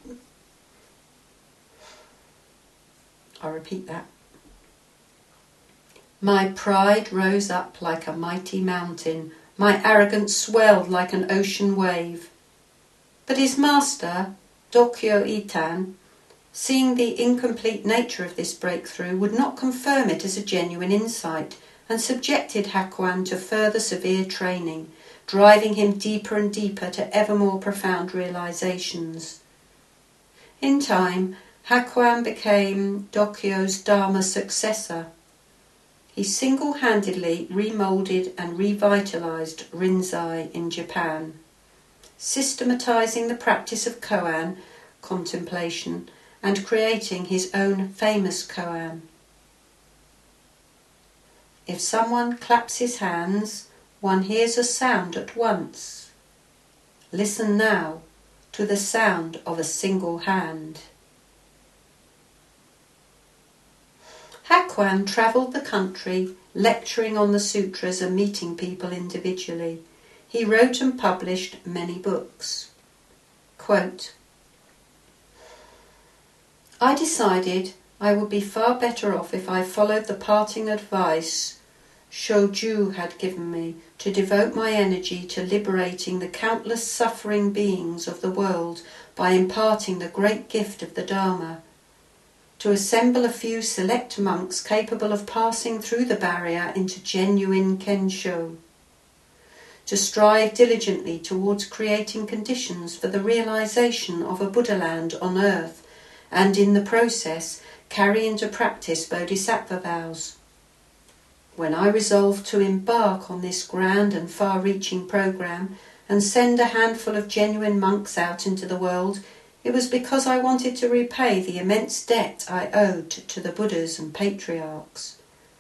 I'll repeat that. My pride rose up like a mighty mountain. My arrogance swelled like an ocean wave. But his master, Dokyo Itan, seeing the incomplete nature of this breakthrough, would not confirm it as a genuine insight and subjected Hakuan to further severe training, driving him deeper and deeper to ever more profound realizations. In time, Hakuan became Dokyo's Dharma successor. He single-handedly remoulded and revitalized Rinzai in Japan, systematizing the practice of koan, contemplation, and creating his own famous koan. If someone claps his hands, one hears a sound at once. Listen now to the sound of a single hand. Hakuan travelled the country lecturing on the sutras and meeting people individually. He wrote and published many books. Quote, I decided I would be far better off if I followed the parting advice Shoju had given me to devote my energy to liberating the countless suffering beings of the world by imparting the great gift of the Dharma, to assemble a few select monks capable of passing through the barrier into genuine Kensho, to strive diligently towards creating conditions for the realization of a Buddha land on earth, and in the process carry into practice bodhisattva vows. When I resolved to embark on this grand and far-reaching program and send a handful of genuine monks out into the world, it was because I wanted to repay the immense debt I owed to the Buddhas and patriarchs.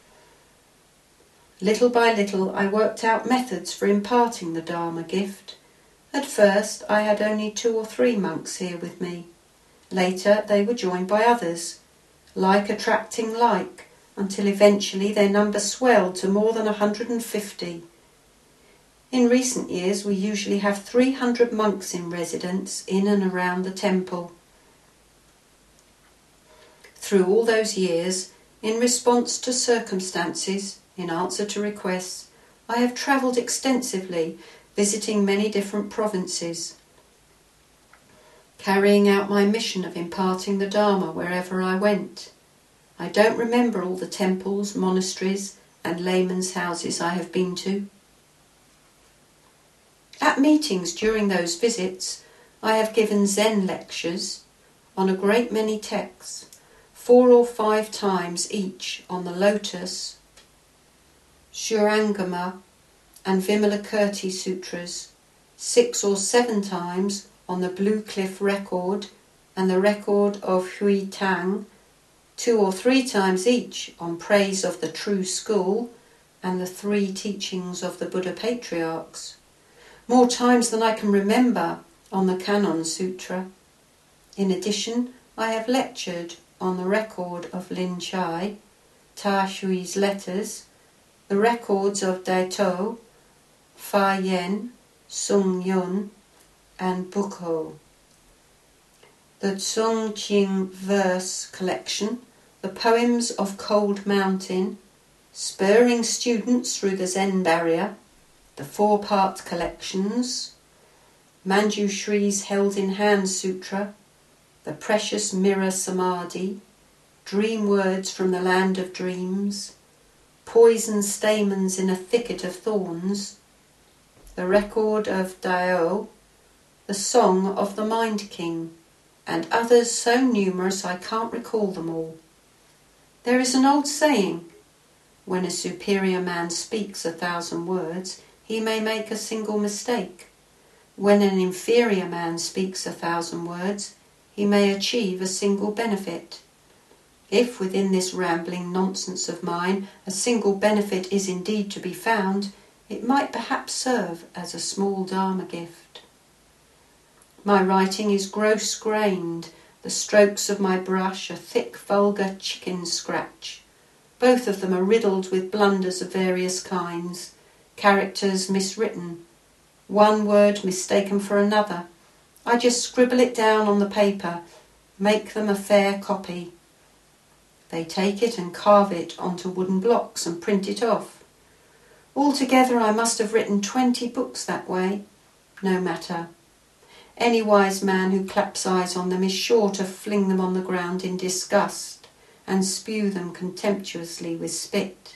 Little by little I worked out methods for imparting the Dharma gift. At first I had only 2 or 3 monks here with me. Later they were joined by others, like attracting like, until eventually their number swelled to more than 150. In recent years we usually have 300 monks in residence in and around the temple. Through all those years, in response to circumstances, in answer to requests, I have travelled extensively, visiting many different provinces, carrying out my mission of imparting the Dharma wherever I went. I don't remember all the temples, monasteries and laymen's houses I have been to. At meetings during those visits, I have given Zen lectures on a great many texts, 4 or 5 times each on the Lotus, Shurangama and Vimalakirti Sutras, 6 or 7 times on the Blue Cliff Record and the Record of Hui Tang, 2 or 3 times each on Praise of the True School and the 3 Teachings of the Buddha Patriarchs, more times than I can remember on the Canon Sutra. In addition, I have lectured on the Record of Lin Chai, Ta Shui's Letters, the records of Daito, Fa Yen, Sung Yun, and Bukho. The Tsung Ching Verse Collection, the Poems of Cold Mountain, Spurring Students Through the Zen Barrier, the 4-part collections, Manjushri's Held in Hand Sutra, the Precious Mirror Samadhi, Dream Words from the Land of Dreams, Poison Stamens in a Thicket of Thorns, the Record of Dao, the Song of the Mind King, and others so numerous I can't recall them all. There is an old saying, when a superior man speaks 1,000 words, he may make a single mistake. When an inferior man speaks 1,000 words, he may achieve a single benefit. If within this rambling nonsense of mine a single benefit is indeed to be found, it might perhaps serve as a small Dharma gift. My writing is gross-grained, the strokes of my brush a thick vulgar chicken scratch. Both of them are riddled with blunders of various kinds, characters miswritten, one word mistaken for another. I just scribble it down on the paper, make them a fair copy. They take it and carve it onto wooden blocks and print it off. Altogether I must have written 20 books that way. No matter. Any wise man who claps eyes on them is sure to fling them on the ground in disgust and spew them contemptuously with spit.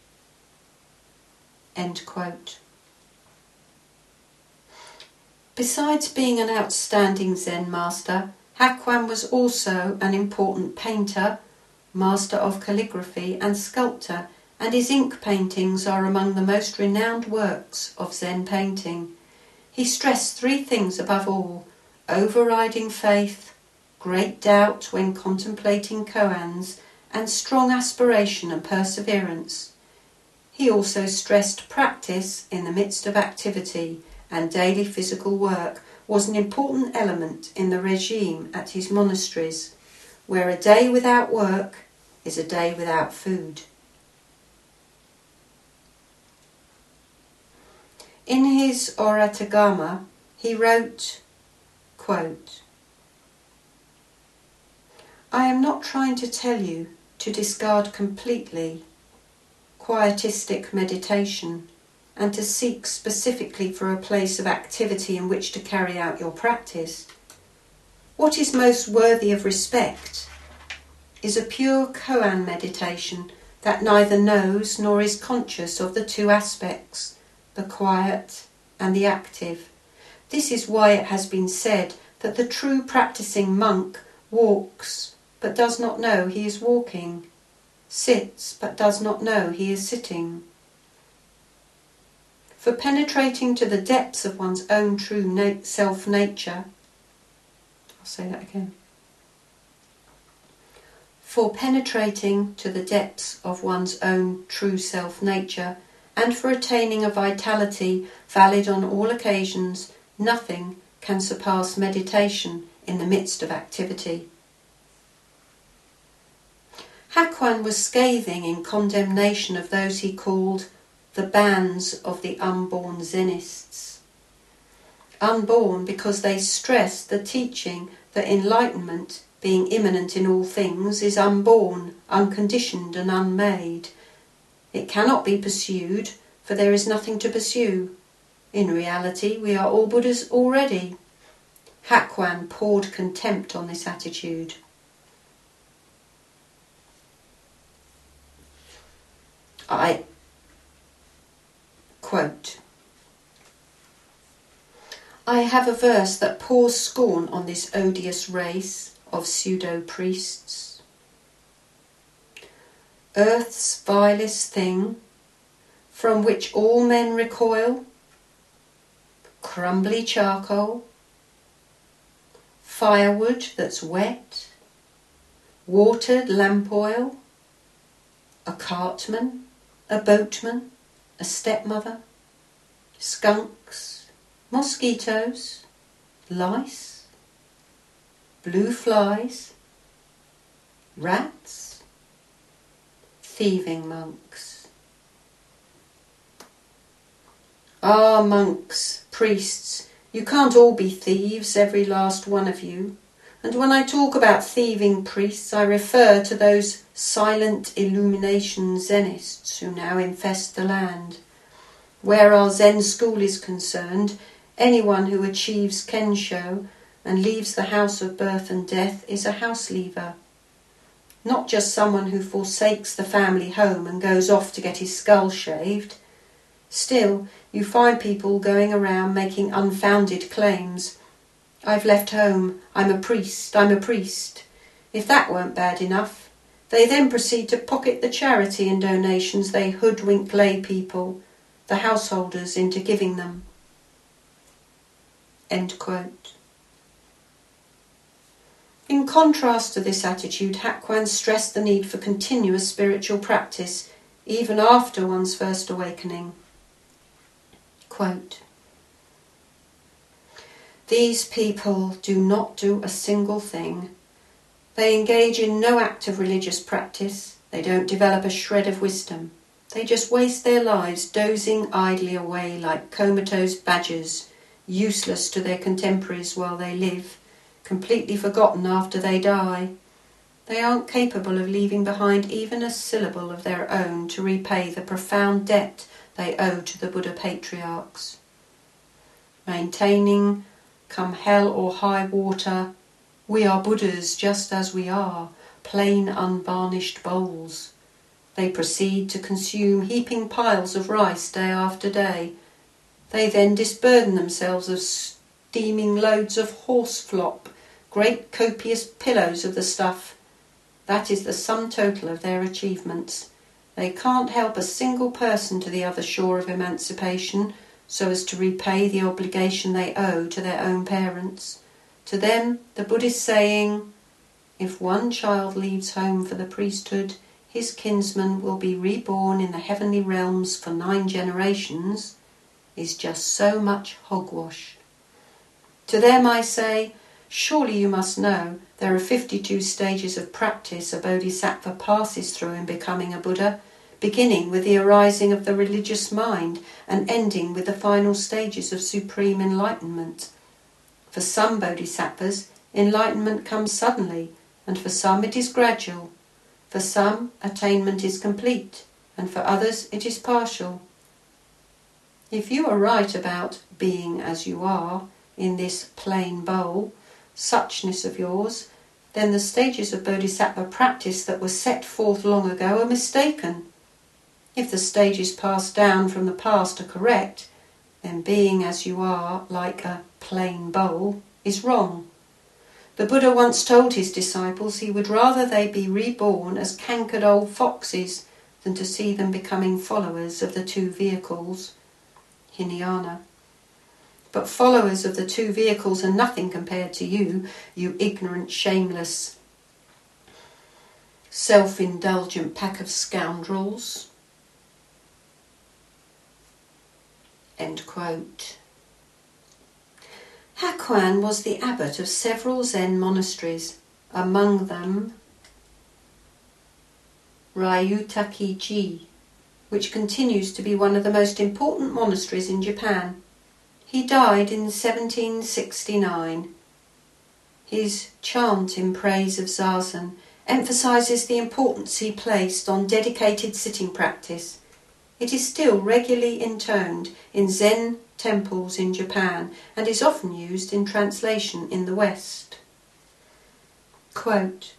End quote. Besides being an outstanding Zen master, Hakuan was also an important painter, master of calligraphy and sculptor, and his ink paintings are among the most renowned works of Zen painting. He stressed 3 things above all: overriding faith, great doubt when contemplating koans, and strong aspiration and perseverance. He also stressed practice in the midst of activity, and daily physical work was an important element in the regime at his monasteries, where a day without work is a day without food. In his Oratagama, he wrote, quote, "I am not trying to tell you to discard completely quietistic meditation and to seek specifically for a place of activity in which to carry out your practice. What is most worthy of respect is a pure koan meditation that neither knows nor is conscious of the two aspects, the quiet and the active. This is why it has been said that the true practicing monk walks but does not know he is walking, sits but does not know he is sitting. For penetrating to the depths of one's own true self-nature," I'll say that again. For penetrating to the depths of one's own true self-nature and for attaining a vitality valid on all occasions, nothing can surpass meditation in the midst of activity. Hakuan was scathing in condemnation of those he called the bands of the unborn Zenists. Unborn because they stressed the teaching that enlightenment, being immanent in all things, is unborn, unconditioned and unmade. It cannot be pursued, for there is nothing to pursue. In reality, we are all Buddhas already. Hakuan poured contempt on this attitude. I quote, "I have a verse that pours scorn on this odious race of pseudo-priests. Earth's vilest thing, from which all men recoil, crumbly charcoal, firewood that's wet, watered lamp oil, a cartman, a boatman, a stepmother, skunks, mosquitoes, lice, blue flies, rats, thieving monks. Ah, monks, priests, you can't all be thieves, every last one of you. And when I talk about thieving priests, I refer to those silent illumination Zenists who now infest the land. Where our Zen school is concerned, anyone who achieves Kensho and leaves the house of birth and death is a house leaver. Not just someone who forsakes the family home and goes off to get his skull shaved. Still, you find people going around making unfounded claims. I've left home, I'm a priest. If that weren't bad enough, they then proceed to pocket the charity and donations they hoodwink lay people, the householders, into giving them." End quote. In contrast to this attitude, Hakuan stressed the need for continuous spiritual practice, even after one's first awakening. Quote, "These people do not do a single thing. They engage in no act of religious practice. They don't develop a shred of wisdom. They just waste their lives dozing idly away like comatose badgers, useless to their contemporaries while they live, completely forgotten after they die. They aren't capable of leaving behind even a syllable of their own to repay the profound debt they owe to the Buddha patriarchs. Maintaining, come hell or high water, we are Buddhas just as we are, plain unvarnished bowls. They proceed to consume heaping piles of rice day after day. They then disburden themselves of steaming loads of horse flop, great copious pillows of the stuff. That is the sum total of their achievements. They can't help a single person to the other shore of emancipation so as to repay the obligation they owe to their own parents. To them, the Buddhist saying, 'If one child leaves home for the priesthood, his kinsman will be reborn in the heavenly realms for 9 generations, is just so much hogwash. To them I say, surely you must know there are 52 stages of practice a bodhisattva passes through in becoming a Buddha, beginning with the arising of the religious mind and ending with the final stages of supreme enlightenment. For some bodhisattvas, enlightenment comes suddenly, and for some it is gradual. For some, attainment is complete, and for others it is partial. If you are right about being as you are, in this plain bowl, suchness of yours, then the stages of bodhisattva practice that were set forth long ago are mistaken. If the stages passed down from the past are correct, then being as you are, like a plain bowl, is wrong. The Buddha once told his disciples he would rather they be reborn as cankered old foxes than to see them becoming followers of the two vehicles, Hinayana. But followers of the two vehicles are nothing compared to you, you ignorant, shameless, self-indulgent pack of scoundrels. End quote. Hakuan was the abbot of several Zen monasteries, among them Ryutaki-ji, which continues to be one of the most important monasteries in Japan. He died in 1769. His chant in praise of Zazen emphasises the importance he placed on dedicated sitting practice. It is still regularly intoned in Zen temples in Japan and is often used in translation in the West. Quote,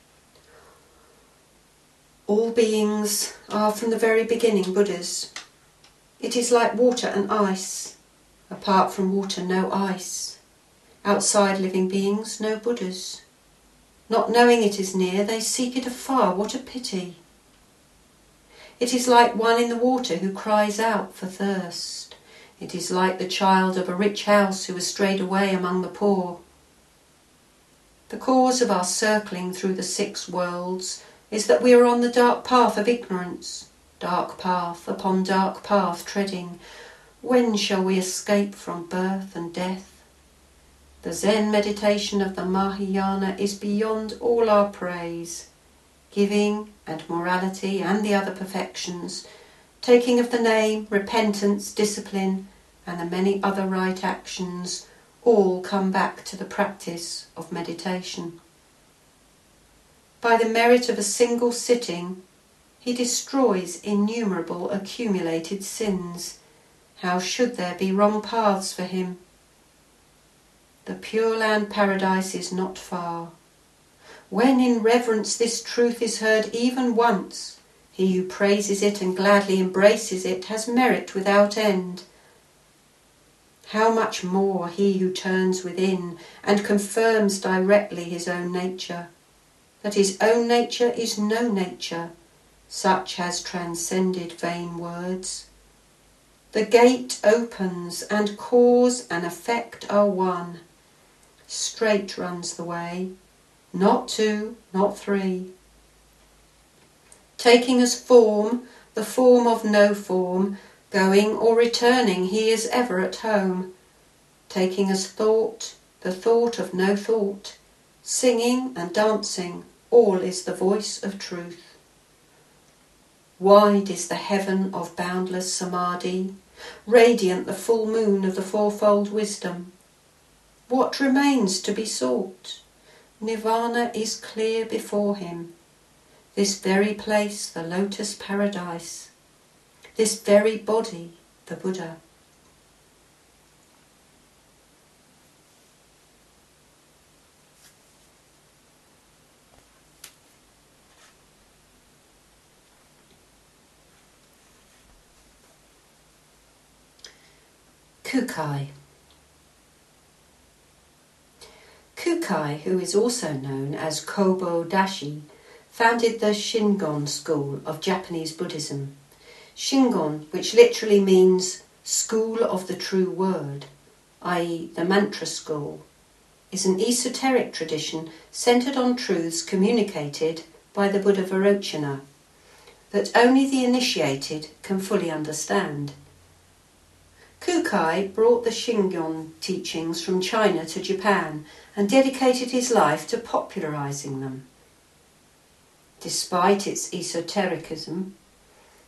all beings are from the very beginning Buddhas. It is like water and ice. Apart from water, no ice. Outside living beings, no Buddhas. Not knowing it is near, they seek it afar. What a pity. It is like one in the water who cries out for thirst. It is like the child of a rich house who has strayed away among the poor. The cause of our circling through the 6 worlds is that we are on the dark path of ignorance, dark path upon dark path treading. When shall we escape from birth and death? The Zen meditation of the Mahayana is beyond all our praise. Giving and morality and the other perfections, taking of the name, repentance, discipline, and the many other right actions, all come back to the practice of meditation. By the merit of a single sitting, he destroys innumerable accumulated sins. How should there be wrong paths for him? The Pure Land Paradise is not far. When in reverence this truth is heard even once, he who praises it and gladly embraces it has merit without end. How much more he who turns within and confirms directly his own nature, that his own nature is no nature, such has transcended vain words. The gate opens and cause and effect are one. Straight runs the way, not 2, not 3. Taking as form, the form of no form, going or returning, he is ever at home. Taking as thought, the thought of no thought, singing and dancing, all is the voice of truth. Wide is the heaven of boundless samadhi, radiant the full moon of the fourfold wisdom. What remains to be sought? Nirvana is clear before him. This very place, the lotus paradise. This very body, the Buddha. Kukai. Kukai, who is also known as Kobo Dashi, founded the Shingon school of Japanese Buddhism. Shingon, which literally means school of the true word, i.e. the mantra school, is an esoteric tradition centred on truths communicated by the Buddha Vairochana that only the initiated can fully understand. Kukai brought the Shingon teachings from China to Japan and dedicated his life to popularising them. Despite its esotericism,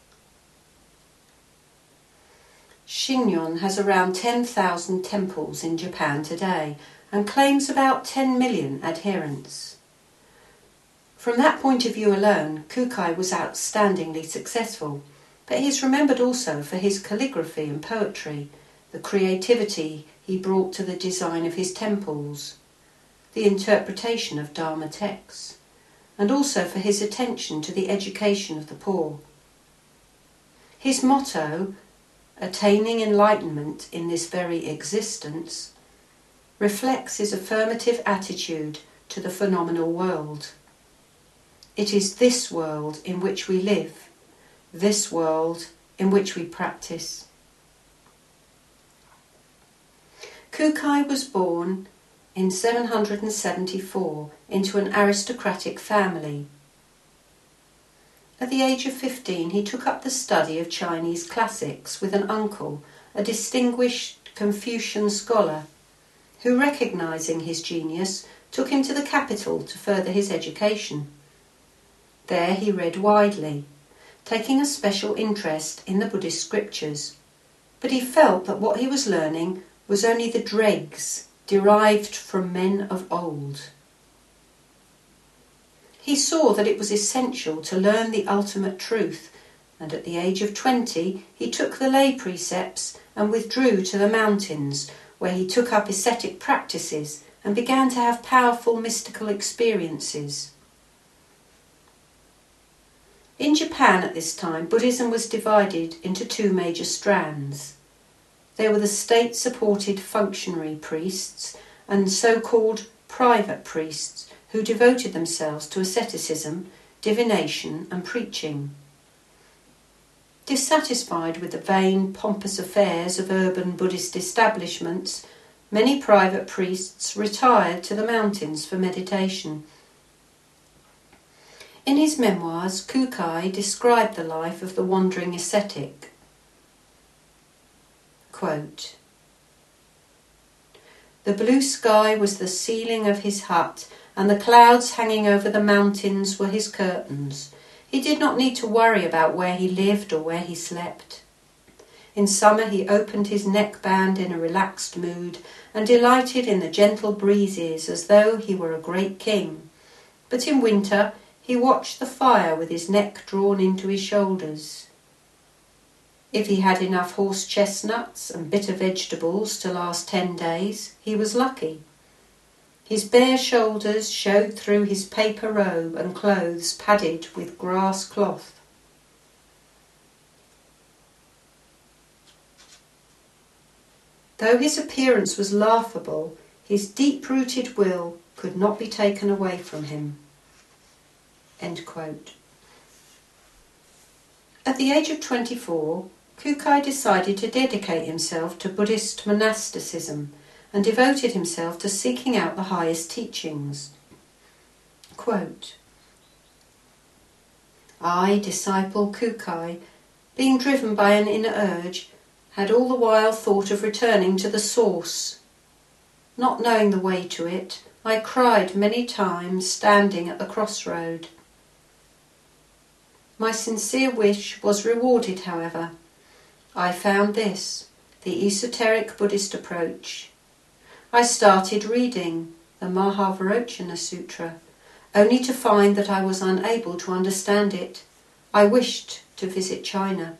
Shingon has around 10,000 temples in Japan today and claims about 10 million adherents. From that point of view alone, Kukai was outstandingly successful, but he is remembered also for his calligraphy and poetry, the creativity he brought to the design of his temples, the interpretation of Dharma texts, and also for his attention to the education of the poor. His motto, attaining enlightenment in this very existence, reflects his affirmative attitude to the phenomenal world. It is this world in which we live, this world in which we practice. Kukai was born in 774 into an aristocratic family. At the age of 15, he took up the study of Chinese classics with an uncle, a distinguished Confucian scholar, who, recognizing his genius, took him to the capital to further his education. There he read widely, taking a special interest in the Buddhist scriptures, but he felt that what he was learning was only the dregs derived from men of old. He saw that it was essential to learn the ultimate truth, and at the age of 20 he took the lay precepts and withdrew to the mountains, where he took up ascetic practices and began to have powerful mystical experiences. In Japan at this time, Buddhism was divided into two major strands. There were the state-supported functionary priests and so-called private priests who devoted themselves to asceticism, divination and preaching. Dissatisfied with the vain, pompous affairs of urban Buddhist establishments, many private priests retired to the mountains for meditation. In his memoirs, Kukai described the life of the wandering ascetic. Quote, "The blue sky was the ceiling of his hut, and the clouds hanging over the mountains were his curtains. He did not need to worry about where he lived or where he slept. In summer he opened his neckband in a relaxed mood and delighted in the gentle breezes as though he were a great king. But in winter he watched the fire with his neck drawn into his shoulders. If he had enough horse chestnuts and bitter vegetables to last 10 days, he was lucky. His bare shoulders showed through his paper robe and clothes padded with grass cloth. Though his appearance was laughable, his deep-rooted will could not be taken away from him." End quote. At the age of 24, Kukai decided to dedicate himself to Buddhist monasticism and devoted himself to seeking out the highest teachings. Quote, "I, disciple Kukai, being driven by an inner urge, had all the while thought of returning to the source. Not knowing the way to it, I cried many times standing at the crossroad. My sincere wish was rewarded, however. I found this, the esoteric Buddhist approach. I started reading the Mahavarochana Sutra, only to find that I was unable to understand it. I wished to visit China."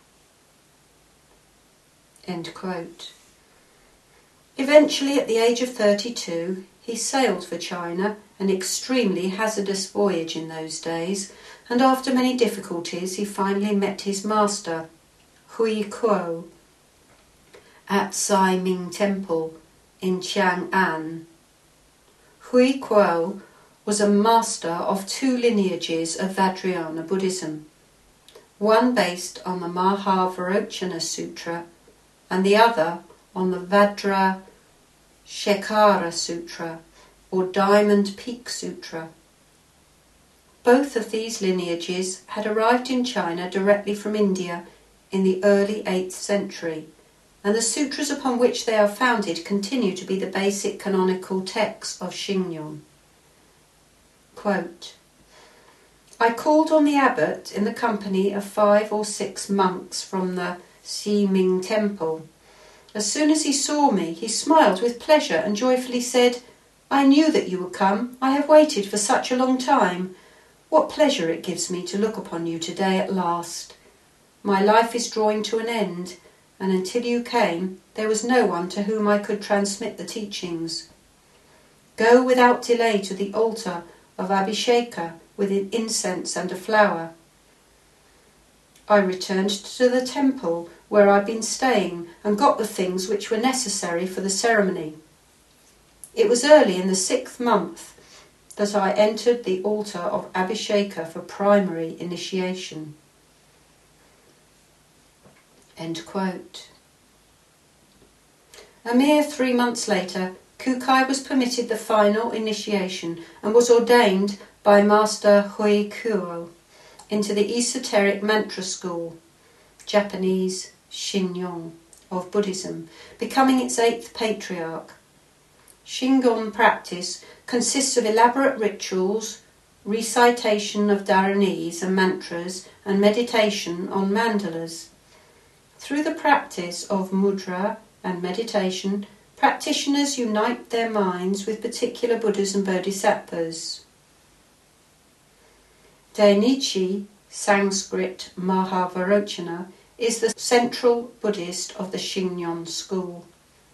End quote. Eventually, at the age of 32, he sailed for China, an extremely hazardous voyage in those days, and after many difficulties he finally met his master, Hui Kuo, at Sai Ming Temple in Chang'an. Hui Kuo was a master of two lineages of Vajrayana Buddhism, one based on the Mahavarochana Sutra and the other on the Vajra Shekhara Sutra or Diamond Peak Sutra. Both of these lineages had arrived in China directly from India in the early 8th century, and the sutras upon which they are founded continue to be the basic canonical texts of Shingon. Quote, "I called on the abbot in the company of 5 or 6 monks from the Ximing Temple. As soon as he saw me, he smiled with pleasure and joyfully said, "I knew that you would come. I have waited for such a long time. What pleasure it gives me to look upon you today at last. My life is drawing to an end, and until you came, there was no one to whom I could transmit the teachings. Go without delay to the altar of Abhisheka with incense and a flower." I returned to the temple where I'd been staying and got the things which were necessary for the ceremony. It was early in the 6th month that I entered the altar of Abhisheka for primary initiation. End quote. A mere 3 months later, Kukai was permitted the final initiation and was ordained by Master Hui Kuo into the esoteric mantra school, Japanese Shingon, of Buddhism, becoming its 8th patriarch. Shingon practice consists of elaborate rituals, recitation of dharanis and mantras, and meditation on mandalas. Through the practice of mudra and meditation, practitioners unite their minds with particular Buddhas and Bodhisattvas. Dainichi, Sanskrit Mahavarochana, is the central Buddhist of the Shingon school.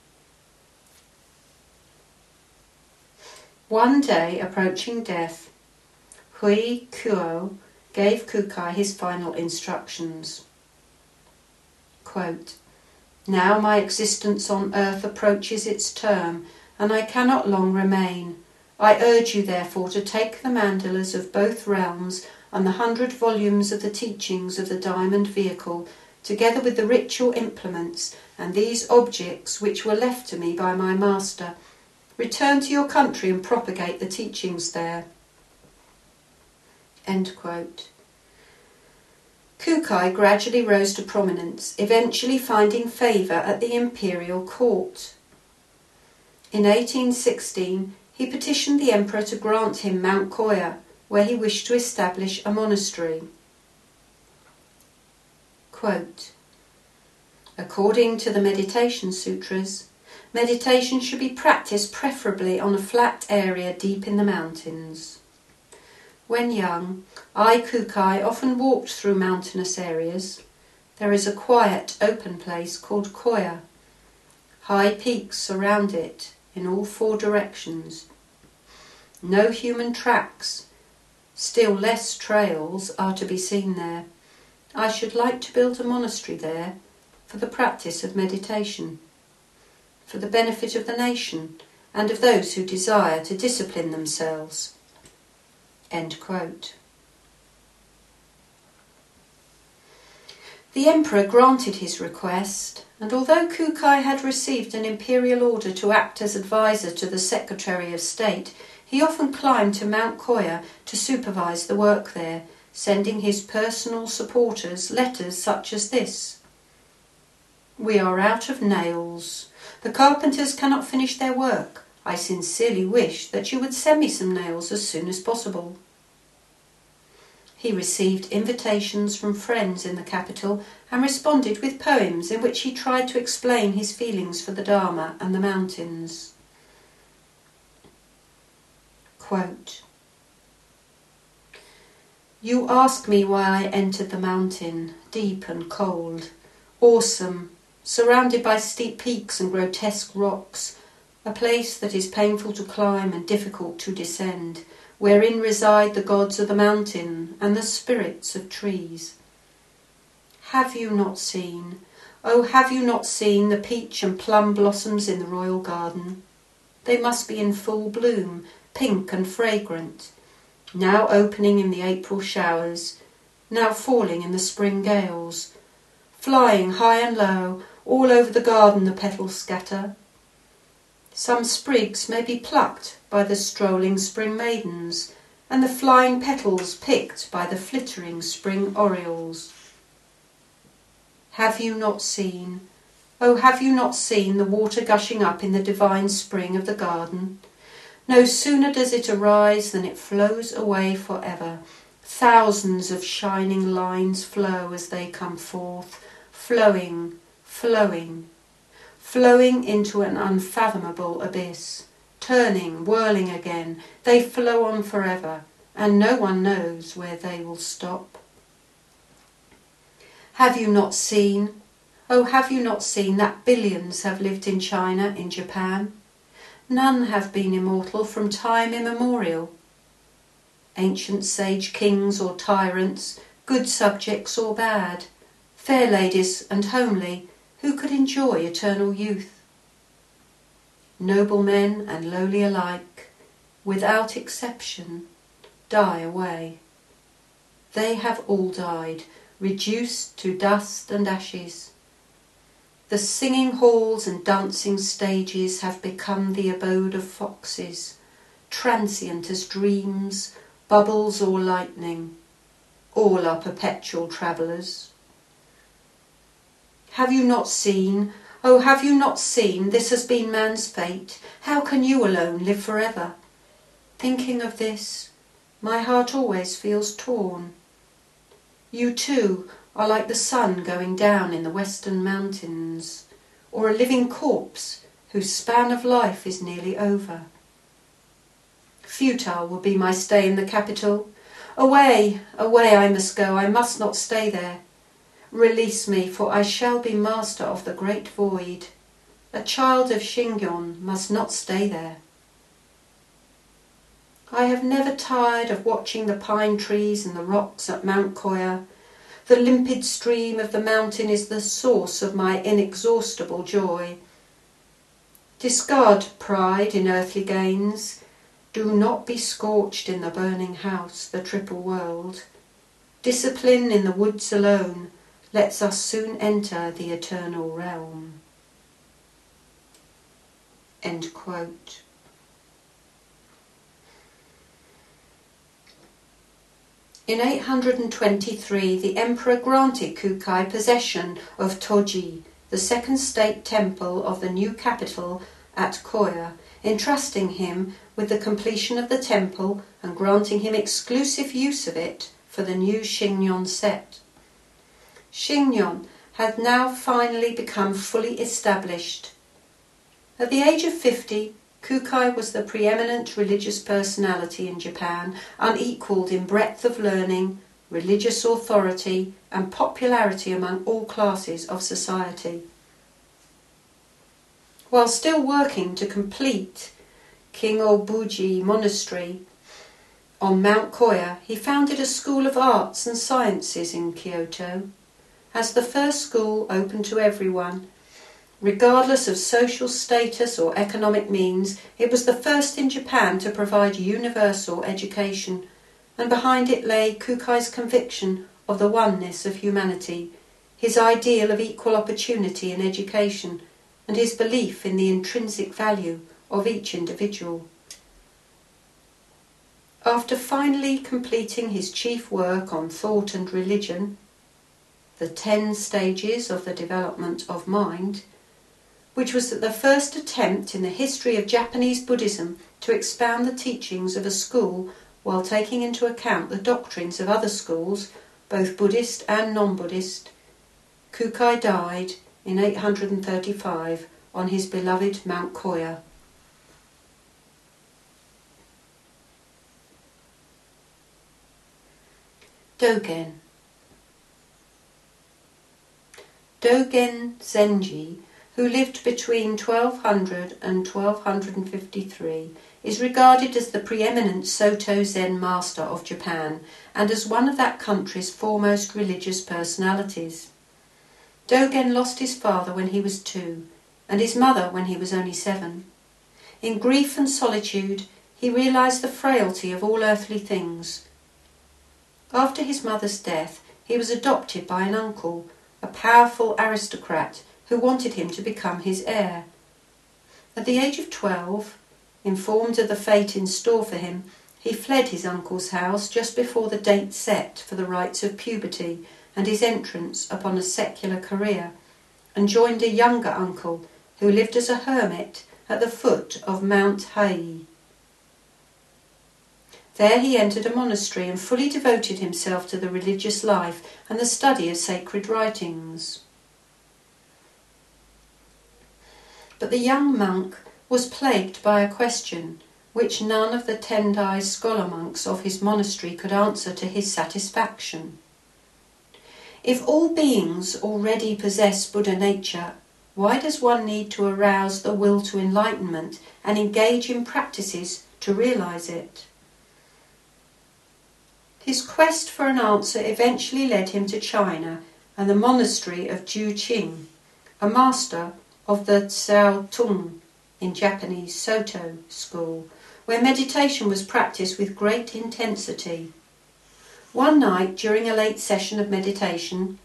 One day, approaching death, Hui Kuo gave Kukai his final instructions. Quote, "Now my existence on earth approaches its term, and I cannot long remain. I urge you therefore to take the mandalas of both realms and the 100 volumes of the teachings of the Diamond Vehicle, together with the ritual implements and these objects which were left to me by my master. Return to your country and propagate the teachings there." End quote. Kukai gradually rose to prominence, eventually finding favour at the imperial court. In 1816, he petitioned the emperor to grant him Mount Koya, where he wished to establish a monastery. Quote, "According to the Meditation Sutras, meditation should be practiced preferably on a flat area deep in the mountains. When young, I, Kukai, often walked through mountainous areas. There is a quiet, open place called Koya. High peaks surround it in all 4 directions. No human tracks, still less trails, are to be seen there. I should like to build a monastery there for the practice of meditation, for the benefit of the nation and of those who desire to discipline themselves." End quote. The emperor granted his request, and although Kukai had received an imperial order to act as advisor to the Secretary of State, he often climbed to Mount Koya to supervise the work there, sending his personal supporters letters such as this: "We are out of nails. The carpenters cannot finish their work. I sincerely wish that you would send me some nails as soon as possible." He received invitations from friends in the capital and responded with poems in which he tried to explain his feelings for the Dharma and the mountains. Quote, "You ask me why I entered the mountain, deep and cold, awesome, surrounded by steep peaks and grotesque rocks, a place that is painful to climb and difficult to descend, wherein reside the gods of the mountain and the spirits of trees. Have you not seen, oh, have you not seen the peach and plum blossoms in the royal garden? They must be in full bloom, pink and fragrant, now opening in the April showers, now falling in the spring gales. Flying high and low, all over the garden the petals scatter. Some sprigs may be plucked by the strolling spring maidens, and the flying petals picked by the flittering spring orioles. Have you not seen, oh, have you not seen the water gushing up in the divine spring of the garden? No sooner does it arise than it flows away forever. Thousands of shining lines flow as they come forth, flowing, flowing, flowing into an unfathomable abyss, turning, whirling again. They flow on forever, and no one knows where they will stop. Have you not seen, oh, have you not seen that billions have lived in China, in Japan? None have been immortal from time immemorial. Ancient sage kings or tyrants, good subjects or bad, fair ladies and homely, who could enjoy eternal youth? Noblemen and lowly alike, without exception, die away. They have all died, reduced to dust and ashes. The singing halls and dancing stages have become the abode of foxes, transient as dreams, bubbles or lightning. All are perpetual travellers. Have you not seen, oh, have you not seen, this has been man's fate? How can you alone live forever? Thinking of this, my heart always feels torn. You too are like the sun going down in the western mountains, or a living corpse whose span of life is nearly over. Futile will be my stay in the capital. Away, away I must go, I must not stay there. Release me, for I shall be master of the great void. A child of Xingyon must not stay there. I have never tired of watching the pine trees and the rocks at Mount Koya. The limpid stream of the mountain is the source of my inexhaustible joy. Discard pride in earthly gains. Do not be scorched in the burning house, the triple world. Discipline in the woods alone lets us soon enter the eternal realm. End quote. In 823, the emperor granted Kukai possession of Toji, the second state temple of the new capital at Koya, entrusting him with the completion of the temple and granting him exclusive use of it for the new Xingyon set. Xingyon had now finally become fully established. At the age of 50, Kukai was the preeminent religious personality in Japan, unequalled in breadth of learning, religious authority, and popularity among all classes of society. While still working to complete Kingobuji Monastery on Mount Koya, he founded a school of arts and sciences in Kyoto. As the first school open to everyone, regardless of social status or economic means, it was the first in Japan to provide universal education, and behind it lay Kukai's conviction of the oneness of humanity, his ideal of equal opportunity in education, and his belief in the intrinsic value of each individual. After finally completing his chief work on thought and religion, the 10 stages of the development of mind, which was the first attempt in the history of Japanese Buddhism to expound the teachings of a school while taking into account the doctrines of other schools, both Buddhist and non-Buddhist, Kukai died in 835 on his beloved Mount Koya. Dogen. Dogen Zenji, who lived between 1200 and 1253, is regarded as the preeminent Soto Zen master of Japan and as one of that country's foremost religious personalities. Dogen lost his father when he was 2 and his mother when he was only 7. In grief and solitude, he realized the frailty of all earthly things. After his mother's death, he was adopted by an uncle, a powerful aristocrat who wanted him to become his heir. At the age of 12, informed of the fate in store for him, he fled his uncle's house just before the date set for the rites of puberty and his entrance upon a secular career, and joined a younger uncle who lived as a hermit at the foot of Mount Hai. There he entered a monastery and fully devoted himself to the religious life and the study of sacred writings. but the young monk was plagued by a question which none of the Tendai scholar monks of his monastery could answer to his satisfaction. If all beings already possess Buddha nature, why does one need to arouse the will to enlightenment and engage in practices to realize it? His quest for an answer eventually led him to China and the monastery of Juqing, a master of the Tsao Tung in Japanese Soto school, where meditation was practiced with great intensity. One night, during a late session of meditation,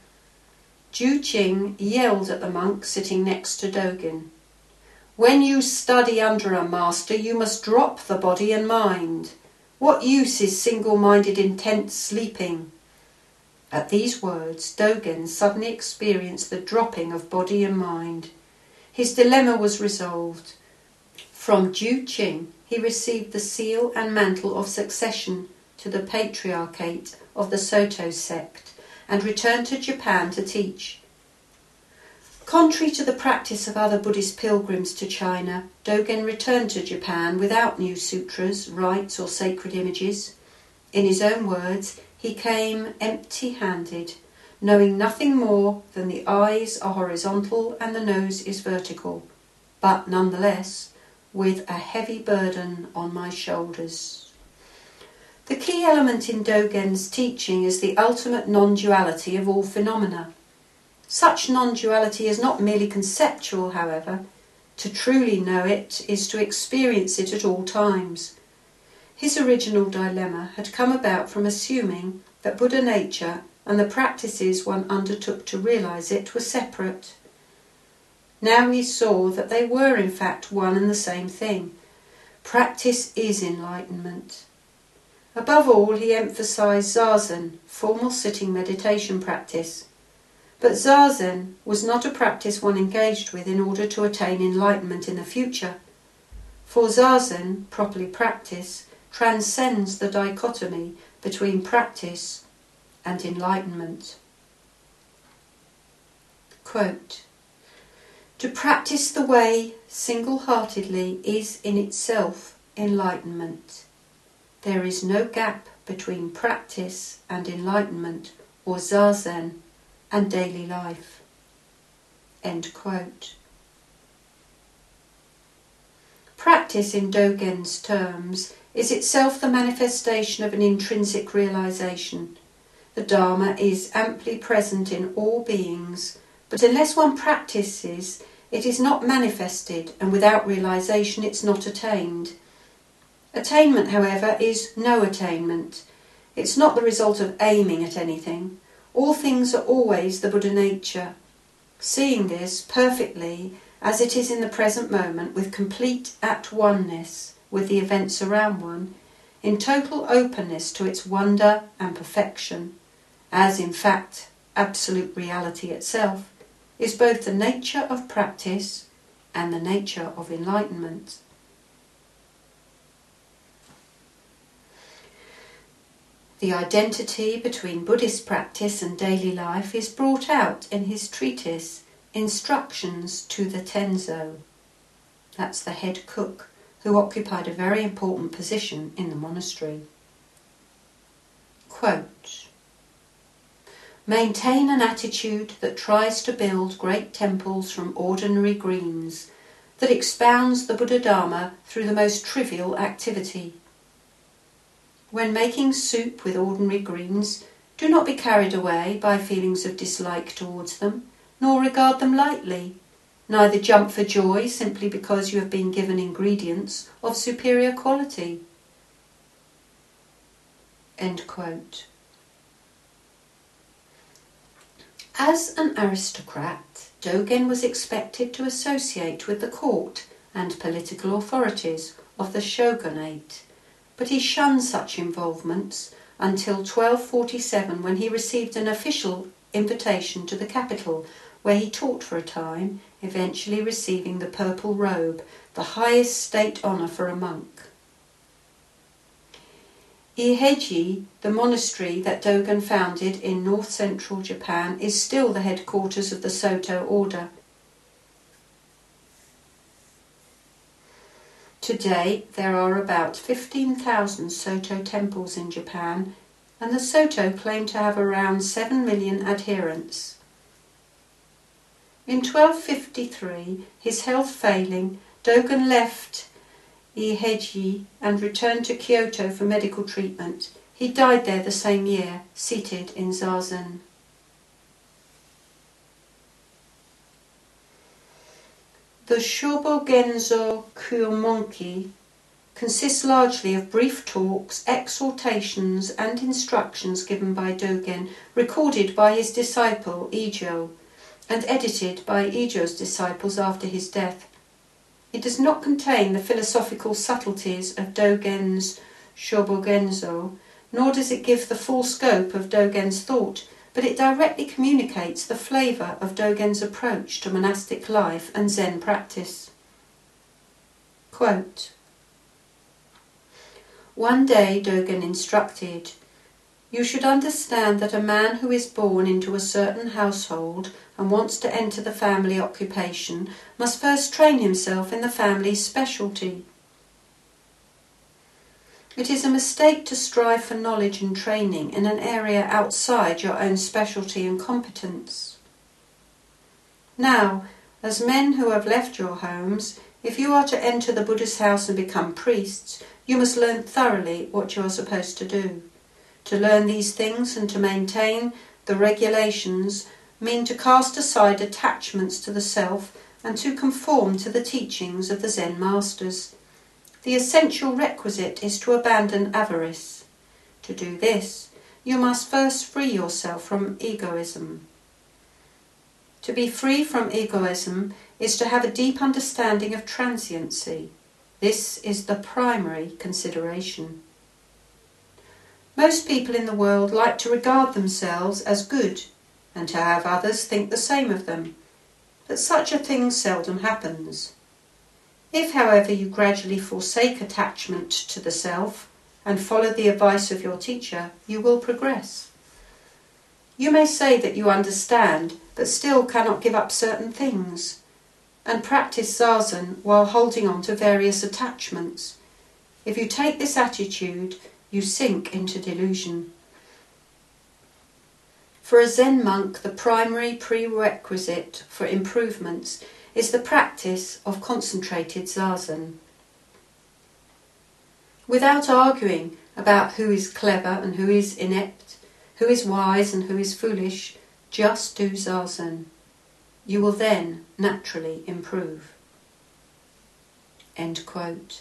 Juqing yelled at the monk sitting next to Dogen, "When you study under a master, you must drop the body and mind. What use is single-minded intense sleeping?" At these words, Dogen suddenly experienced the dropping of body and mind. His dilemma was resolved. From Juqing, he received the seal and mantle of succession to the patriarchate of the Soto sect and returned to Japan to teach. Contrary to the practice of other Buddhist pilgrims to China, Dogen returned to Japan without new sutras, rites or sacred images. In his own words, he came empty-handed, knowing nothing more than the eyes are horizontal and the nose is vertical, but nonetheless with a heavy burden on my shoulders. The key element in Dogen's teaching is the ultimate non-duality of all phenomena. Such non-duality is not merely conceptual, however. To truly know it is to experience it at all times. His original dilemma had come about from assuming that Buddha nature and the practices one undertook to realize it were separate. Now he saw that they were in fact one and the same thing. Practice is enlightenment. Above all, he emphasized Zazen, formal sitting meditation practice. But Zazen was not a practice one engaged with in order to attain enlightenment in the future. For Zazen, properly practiced, transcends the dichotomy between practice and enlightenment. Quote, "To practice the way single-heartedly is in itself enlightenment. There is no gap between practice and enlightenment, or Zazen and daily life." End quote. Practice, in Dogen's terms, is itself the manifestation of an intrinsic realization. The Dharma is amply present in all beings, but unless one practices, it is not manifested, and without realization it's not attained. Attainment, however, is no attainment. It's not the result of aiming at anything. All things are always the Buddha nature. Seeing this perfectly as it is in the present moment, with complete at-oneness with the events around one, in total openness to its wonder and perfection, as in fact absolute reality itself, is both the nature of practice and the nature of enlightenment. The identity between Buddhist practice and daily life is brought out in his treatise Instructions to the Tenzo. That's the head cook, who occupied a very important position in the monastery. Quote, "Maintain an attitude that tries to build great temples from ordinary greens, that expounds the Buddha Dharma through the most trivial activity. When making soup with ordinary greens, do not be carried away by feelings of dislike towards them, nor regard them lightly. Neither jump for joy simply because you have been given ingredients of superior quality." End quote. As an aristocrat, Dogen was expected to associate with the court and political authorities of the shogunate, but he shunned such involvements until 1247, when he received an official invitation to the capital, where he taught for a time, eventually receiving the purple robe, the highest state honour for a monk. Ieheji, the monastery that Dogen founded in north-central Japan, is still the headquarters of the Soto order. To date, there are about 15,000 Soto temples in Japan, and the Soto claim to have around 7 million adherents. In 1253, his health failing, Dogen left Eiheiji and returned to Kyoto for medical treatment. He died there the same year, seated in zazen. The Shobogenzo Kyomonki consists largely of brief talks, exhortations and instructions given by Dogen, recorded by his disciple Ijo, and edited by Ijo's disciples after his death. It does not contain the philosophical subtleties of Dogen's Shobogenzo, nor does it give the full scope of Dogen's thought, but it directly communicates the flavour of Dogen's approach to monastic life and Zen practice. Quote, "One day Dogen instructed, 'You should understand that a man who is born into a certain household and wants to enter the family occupation must first train himself in the family's specialty. It is a mistake to strive for knowledge and training in an area outside your own specialty and competence. Now, as men who have left your homes, if you are to enter the Buddha's house and become priests, you must learn thoroughly what you are supposed to do. To learn these things and to maintain the regulations mean to cast aside attachments to the self and to conform to the teachings of the Zen masters. The essential requisite is to abandon avarice. To do this, you must first free yourself from egoism. To be free from egoism is to have a deep understanding of transiency. This is the primary consideration. Most people in the world like to regard themselves as good and to have others think the same of them, but such a thing seldom happens. If, however, you gradually forsake attachment to the self and follow the advice of your teacher, you will progress. You may say that you understand, but still cannot give up certain things, and practice zazen while holding on to various attachments. If you take this attitude, you sink into delusion. For a Zen monk, the primary prerequisite for improvements is the practice of concentrated zazen. Without arguing about who is clever and who is inept, who is wise and who is foolish, just do zazen. You will then naturally improve." End quote.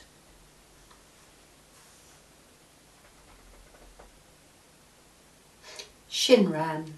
Shinran.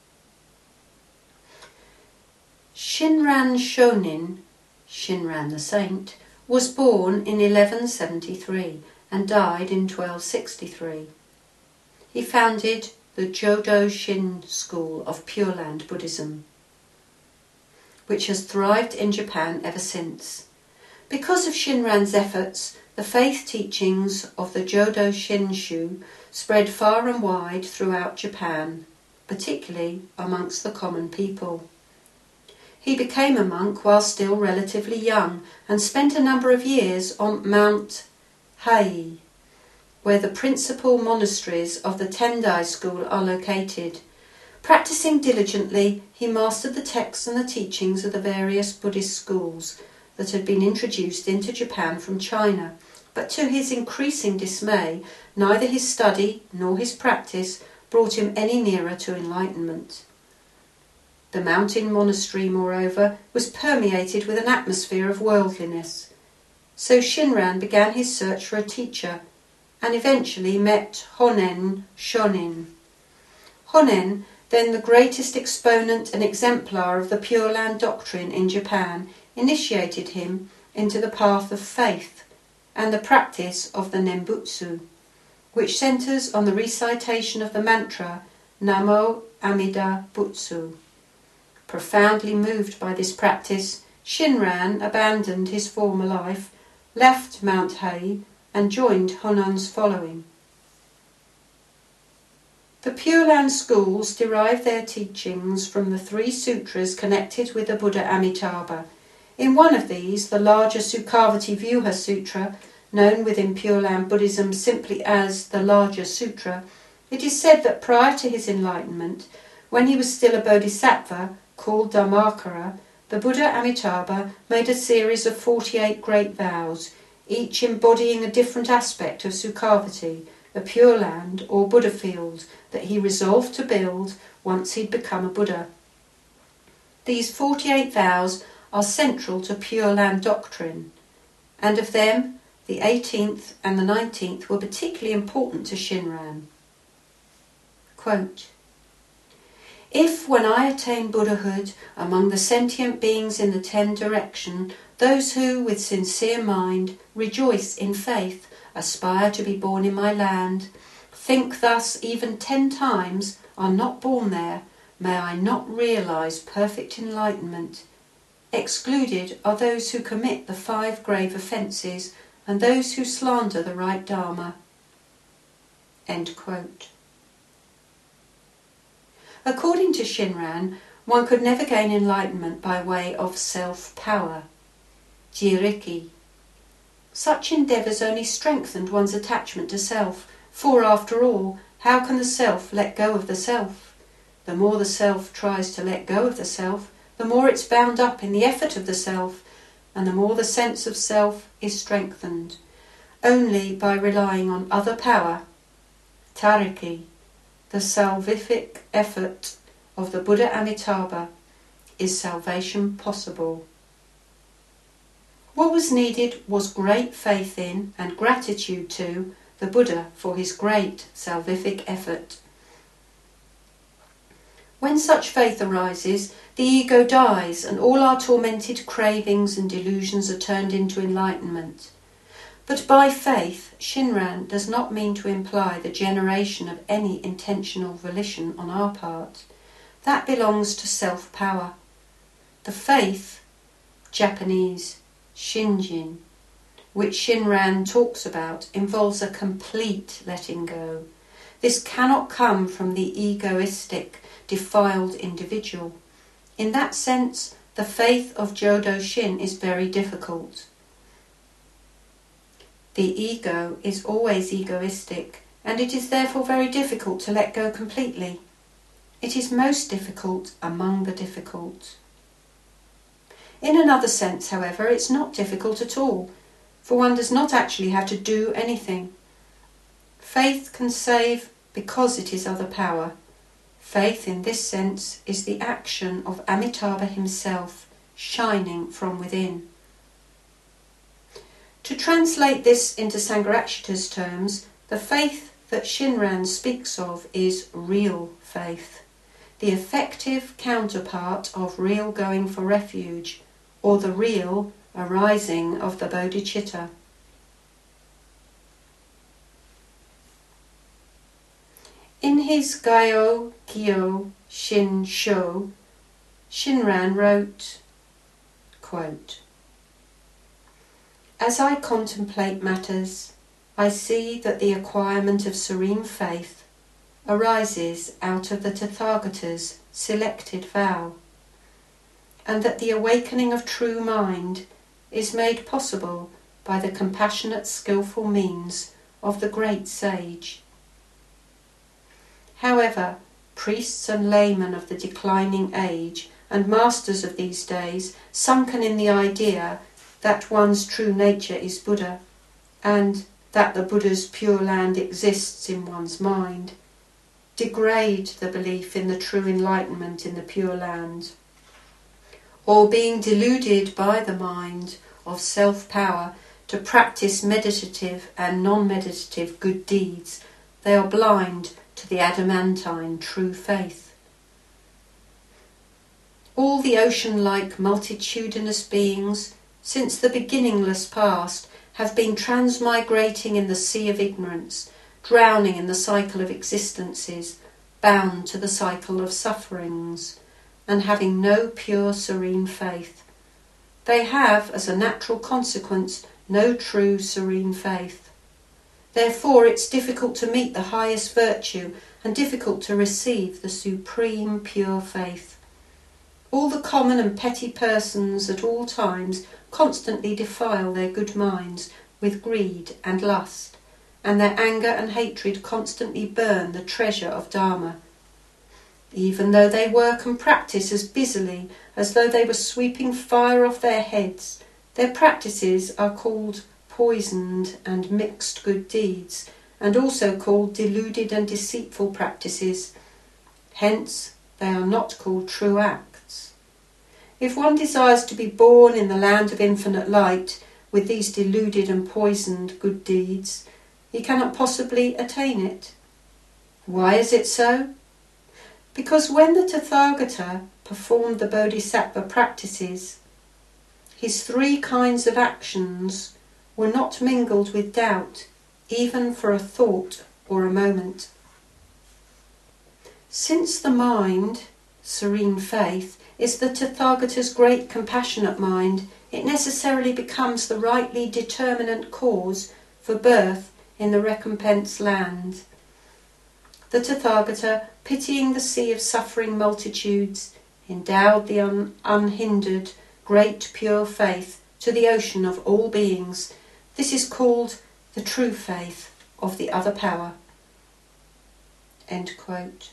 Shinran Shonin, Shinran the Saint, was born in 1173 and died in 1263. He founded the Jodo Shin school of Pure Land Buddhism, which has thrived in Japan ever since. Because of Shinran's efforts, the faith teachings of the Jodo Shinshu spread far and wide throughout Japan, particularly amongst the common people. He became a monk while still relatively young and spent a number of years on Mount Hai, where the principal monasteries of the Tendai school are located. Practicing diligently, he mastered the texts and the teachings of the various Buddhist schools that had been introduced into Japan from China, but to his increasing dismay, neither his study nor his practice brought him any nearer to enlightenment. The mountain monastery, moreover, was permeated with an atmosphere of worldliness. So Shinran began his search for a teacher and eventually met Honen Shonin. Honen, then the greatest exponent and exemplar of the Pure Land doctrine in Japan, initiated him into the path of faith and the practice of the Nembutsu, which centres on the recitation of the mantra Namo Amida Butsu. Profoundly moved by this practice, Shinran abandoned his former life, left Mount Hai, and joined Honen's following. The Pure Land schools derive their teachings from the 3 sutras connected with the Buddha Amitabha. In one of these, the larger Sukhavati Vyuha Sutra, known within Pure Land Buddhism simply as the Larger Sutra, it is said that prior to his enlightenment, when he was still a bodhisattva called Dharmakara, the Buddha Amitabha made a series of 48 great vows, each embodying a different aspect of Sukhavati, the Pure Land or Buddha field that he resolved to build once he'd become a Buddha. These 48 vows are central to Pure Land doctrine, and of them, the 18th and the 19th were particularly important to Shinran. Quote, "If, when I attain Buddhahood, among the sentient beings in the 10 direction, those who, with sincere mind, rejoice in faith, aspire to be born in my land, think thus even 10 times, are not born there, may I not realise perfect enlightenment. Excluded are those who commit the 5 grave offences and those who slander the right Dharma." End quote. According to Shinran, one could never gain enlightenment by way of self-power, jiriki. Such endeavours only strengthened one's attachment to self, for after all, how can the self let go of the self? The more the self tries to let go of the self, the more it's bound up in the effort of the self, and the more the sense of self is strengthened. Only by relying on other power, tariki, the salvific effort of the Buddha Amitabha, is salvation possible. What was needed was great faith in and gratitude to the Buddha for his great salvific effort. When such faith arises, the ego dies and all our tormented cravings and delusions are turned into enlightenment. But by faith, Shinran does not mean to imply the generation of any intentional volition on our part. That belongs to self-power. The faith, Japanese Shinjin, which Shinran talks about, involves a complete letting go. This cannot come from the egoistic, defiled individual. In that sense, the faith of Jodo Shin is very difficult. The ego is always egoistic, and it is therefore very difficult to let go completely. It is most difficult among the difficult. In another sense, however, it's not difficult at all, for one does not actually have to do anything. Faith can save because it is other power. Faith in this sense is the action of Amitabha himself, shining from within. To translate this into Sangharakshita's terms, the faith that Shinran speaks of is real faith, the effective counterpart of real going for refuge, or the real arising of the bodhicitta. In his Gaio Kyo Shin Sho, Shinran wrote, quote, "As I contemplate matters, I see that the acquirement of serene faith arises out of the Tathagata's selected vow, and that the awakening of true mind is made possible by the compassionate, skillful means of the great sage. However, priests and laymen of the declining age and masters of these days, sunken in the idea that one's true nature is Buddha, and that the Buddha's Pure Land exists in one's mind, degrade the belief in the true enlightenment in the Pure Land. Or being deluded by the mind of self-power to practice meditative and non-meditative good deeds, they are blind to the adamantine true faith. All the ocean-like multitudinous beings, since the beginningless past, have been transmigrating in the sea of ignorance, drowning in the cycle of existences, bound to the cycle of sufferings, and having no pure serene faith. They have, as a natural consequence, no true serene faith. Therefore it's difficult to meet the highest virtue and difficult to receive the supreme pure faith. All the common and petty persons at all times constantly defile their good minds with greed and lust, and their anger and hatred constantly burn the treasure of Dharma. Even though they work and practice as busily as though they were sweeping fire off their heads, their practices are called poisoned and mixed good deeds, and also called deluded and deceitful practices. Hence, they are not called true acts. If one desires to be born in the land of infinite light with these deluded and poisoned good deeds, he cannot possibly attain it. Why is it so? Because when the Tathagata performed the Bodhisattva practices, his 3 kinds of actions were not mingled with doubt, even for a thought or a moment. Since the mind, serene faith, is the Tathagata's great compassionate mind, it necessarily becomes the rightly determinant cause for birth in the recompense land. The Tathagata, pitying the sea of suffering multitudes, endowed the unhindered, great pure faith to the ocean of all beings. This is called the true faith of the other power. End quote.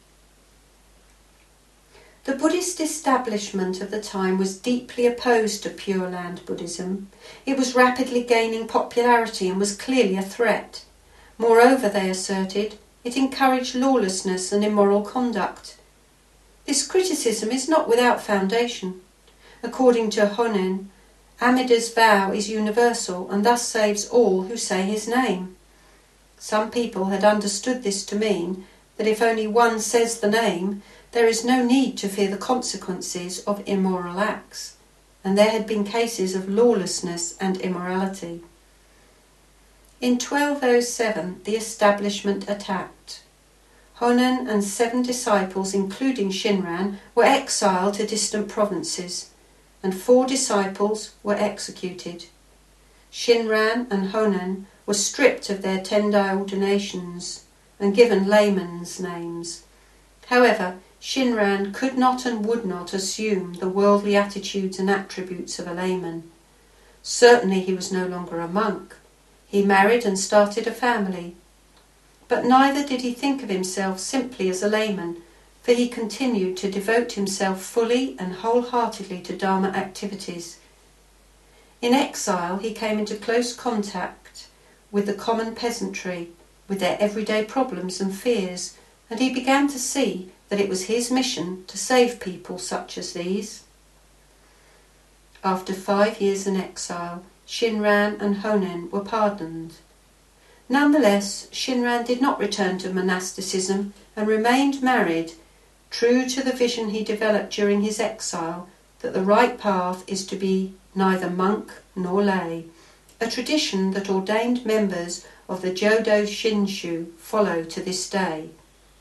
The Buddhist establishment of the time was deeply opposed to Pure Land Buddhism. It was rapidly gaining popularity and was clearly a threat. Moreover, they asserted, it encouraged lawlessness and immoral conduct. This criticism is not without foundation. According to Honen, Amida's vow is universal and thus saves all who say his name. Some people had understood this to mean that if only one says the name, there is no need to fear the consequences of immoral acts, and there had been cases of lawlessness and immorality. In 1207, the establishment attacked. Honen and 7 disciples, including Shinran, were exiled to distant provinces, and 4 disciples were executed. Shinran and Honen were stripped of their Tendai ordinations and given laymen's names. However, Shinran could not and would not assume the worldly attitudes and attributes of a layman. Certainly he was no longer a monk. He married and started a family. But neither did he think of himself simply as a layman, for he continued to devote himself fully and wholeheartedly to Dharma activities. In exile, he came into close contact with the common peasantry, with their everyday problems and fears, and he began to see that it was his mission to save people such as these. After 5 years in exile, Shinran and Honen were pardoned. Nonetheless, Shinran did not return to monasticism and remained married, true to the vision he developed during his exile that the right path is to be neither monk nor lay, a tradition that ordained members of the Jodo Shinshu follow to this day.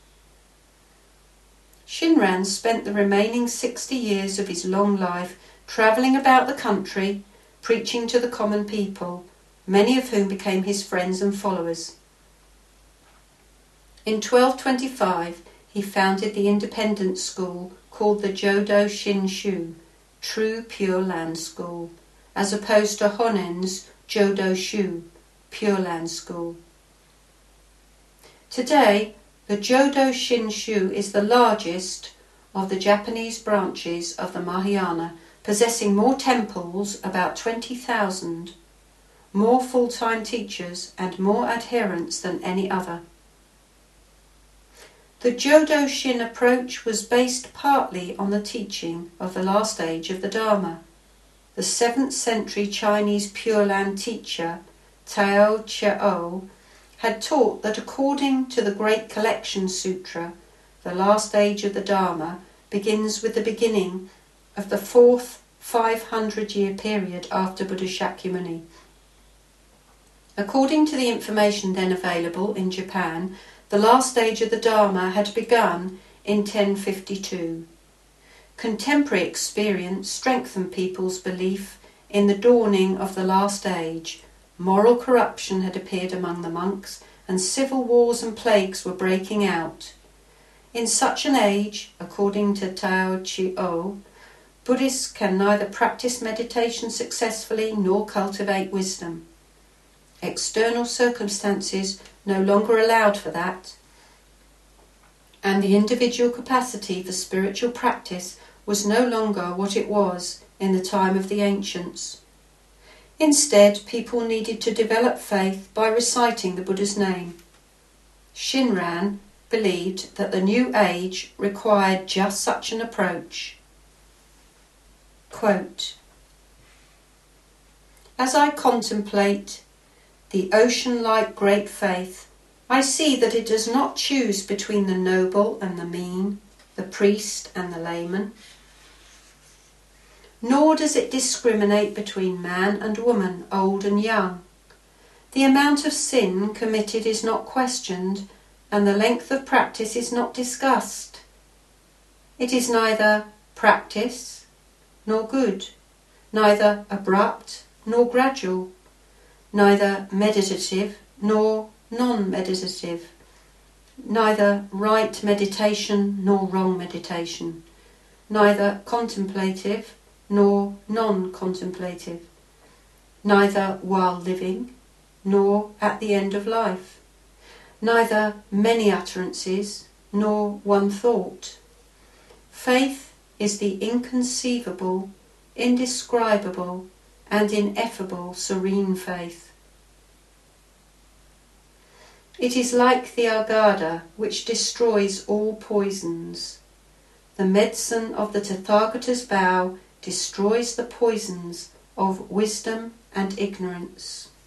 Shinran spent the remaining 60 years of his long life travelling about the country, preaching to the common people, many of whom became his friends and followers. In 1225, he founded the independent school called the Jodo Shinshu, True Pure Land School, as opposed to Honen's Jodo Shu, Pure Land School. Today, the Jodo Shinshu is the largest of the Japanese branches of the Mahayana, possessing more temples, about 20,000, more full-time teachers and more adherents than any other. The Jodo Shin approach was based partly on the teaching of the last age of the Dharma. The 7th century Chinese Pure Land teacher, Tao Chiao, had taught that according to the Great Collection Sutra, the last age of the Dharma begins with the beginning of the 4th 500-year period after Buddha Shakyamuni. According to the information then available in Japan, the last age of the Dharma had begun in 1052. Contemporary experience strengthened people's belief in the dawning of the last age. Moral corruption had appeared among the monks, and civil wars and plagues were breaking out. In such an age, according to Tao Chiao, Buddhists can neither practice meditation successfully nor cultivate wisdom. External circumstances no longer allowed for that, and the individual capacity for spiritual practice was no longer what it was in the time of the ancients. Instead, people needed to develop faith by reciting the Buddha's name. Shinran believed that the new age required just such an approach. Quote, "As I contemplate the ocean-like great faith, I see that it does not choose between the noble and the mean, the priest and the layman. Nor does it discriminate between man and woman, old and young. The amount of sin committed is not questioned, and the length of practice is not discussed. It is neither practice nor good, neither abrupt nor gradual, neither meditative nor non-meditative, neither right meditation nor wrong meditation, neither contemplative nor non-contemplative, neither while living nor at the end of life, neither many utterances nor one thought. Faith is the inconceivable, indescribable, and ineffable serene faith. It is like the Agada, which destroys all poisons. The medicine of the Tathagata's vow destroys the poisons of wisdom and ignorance."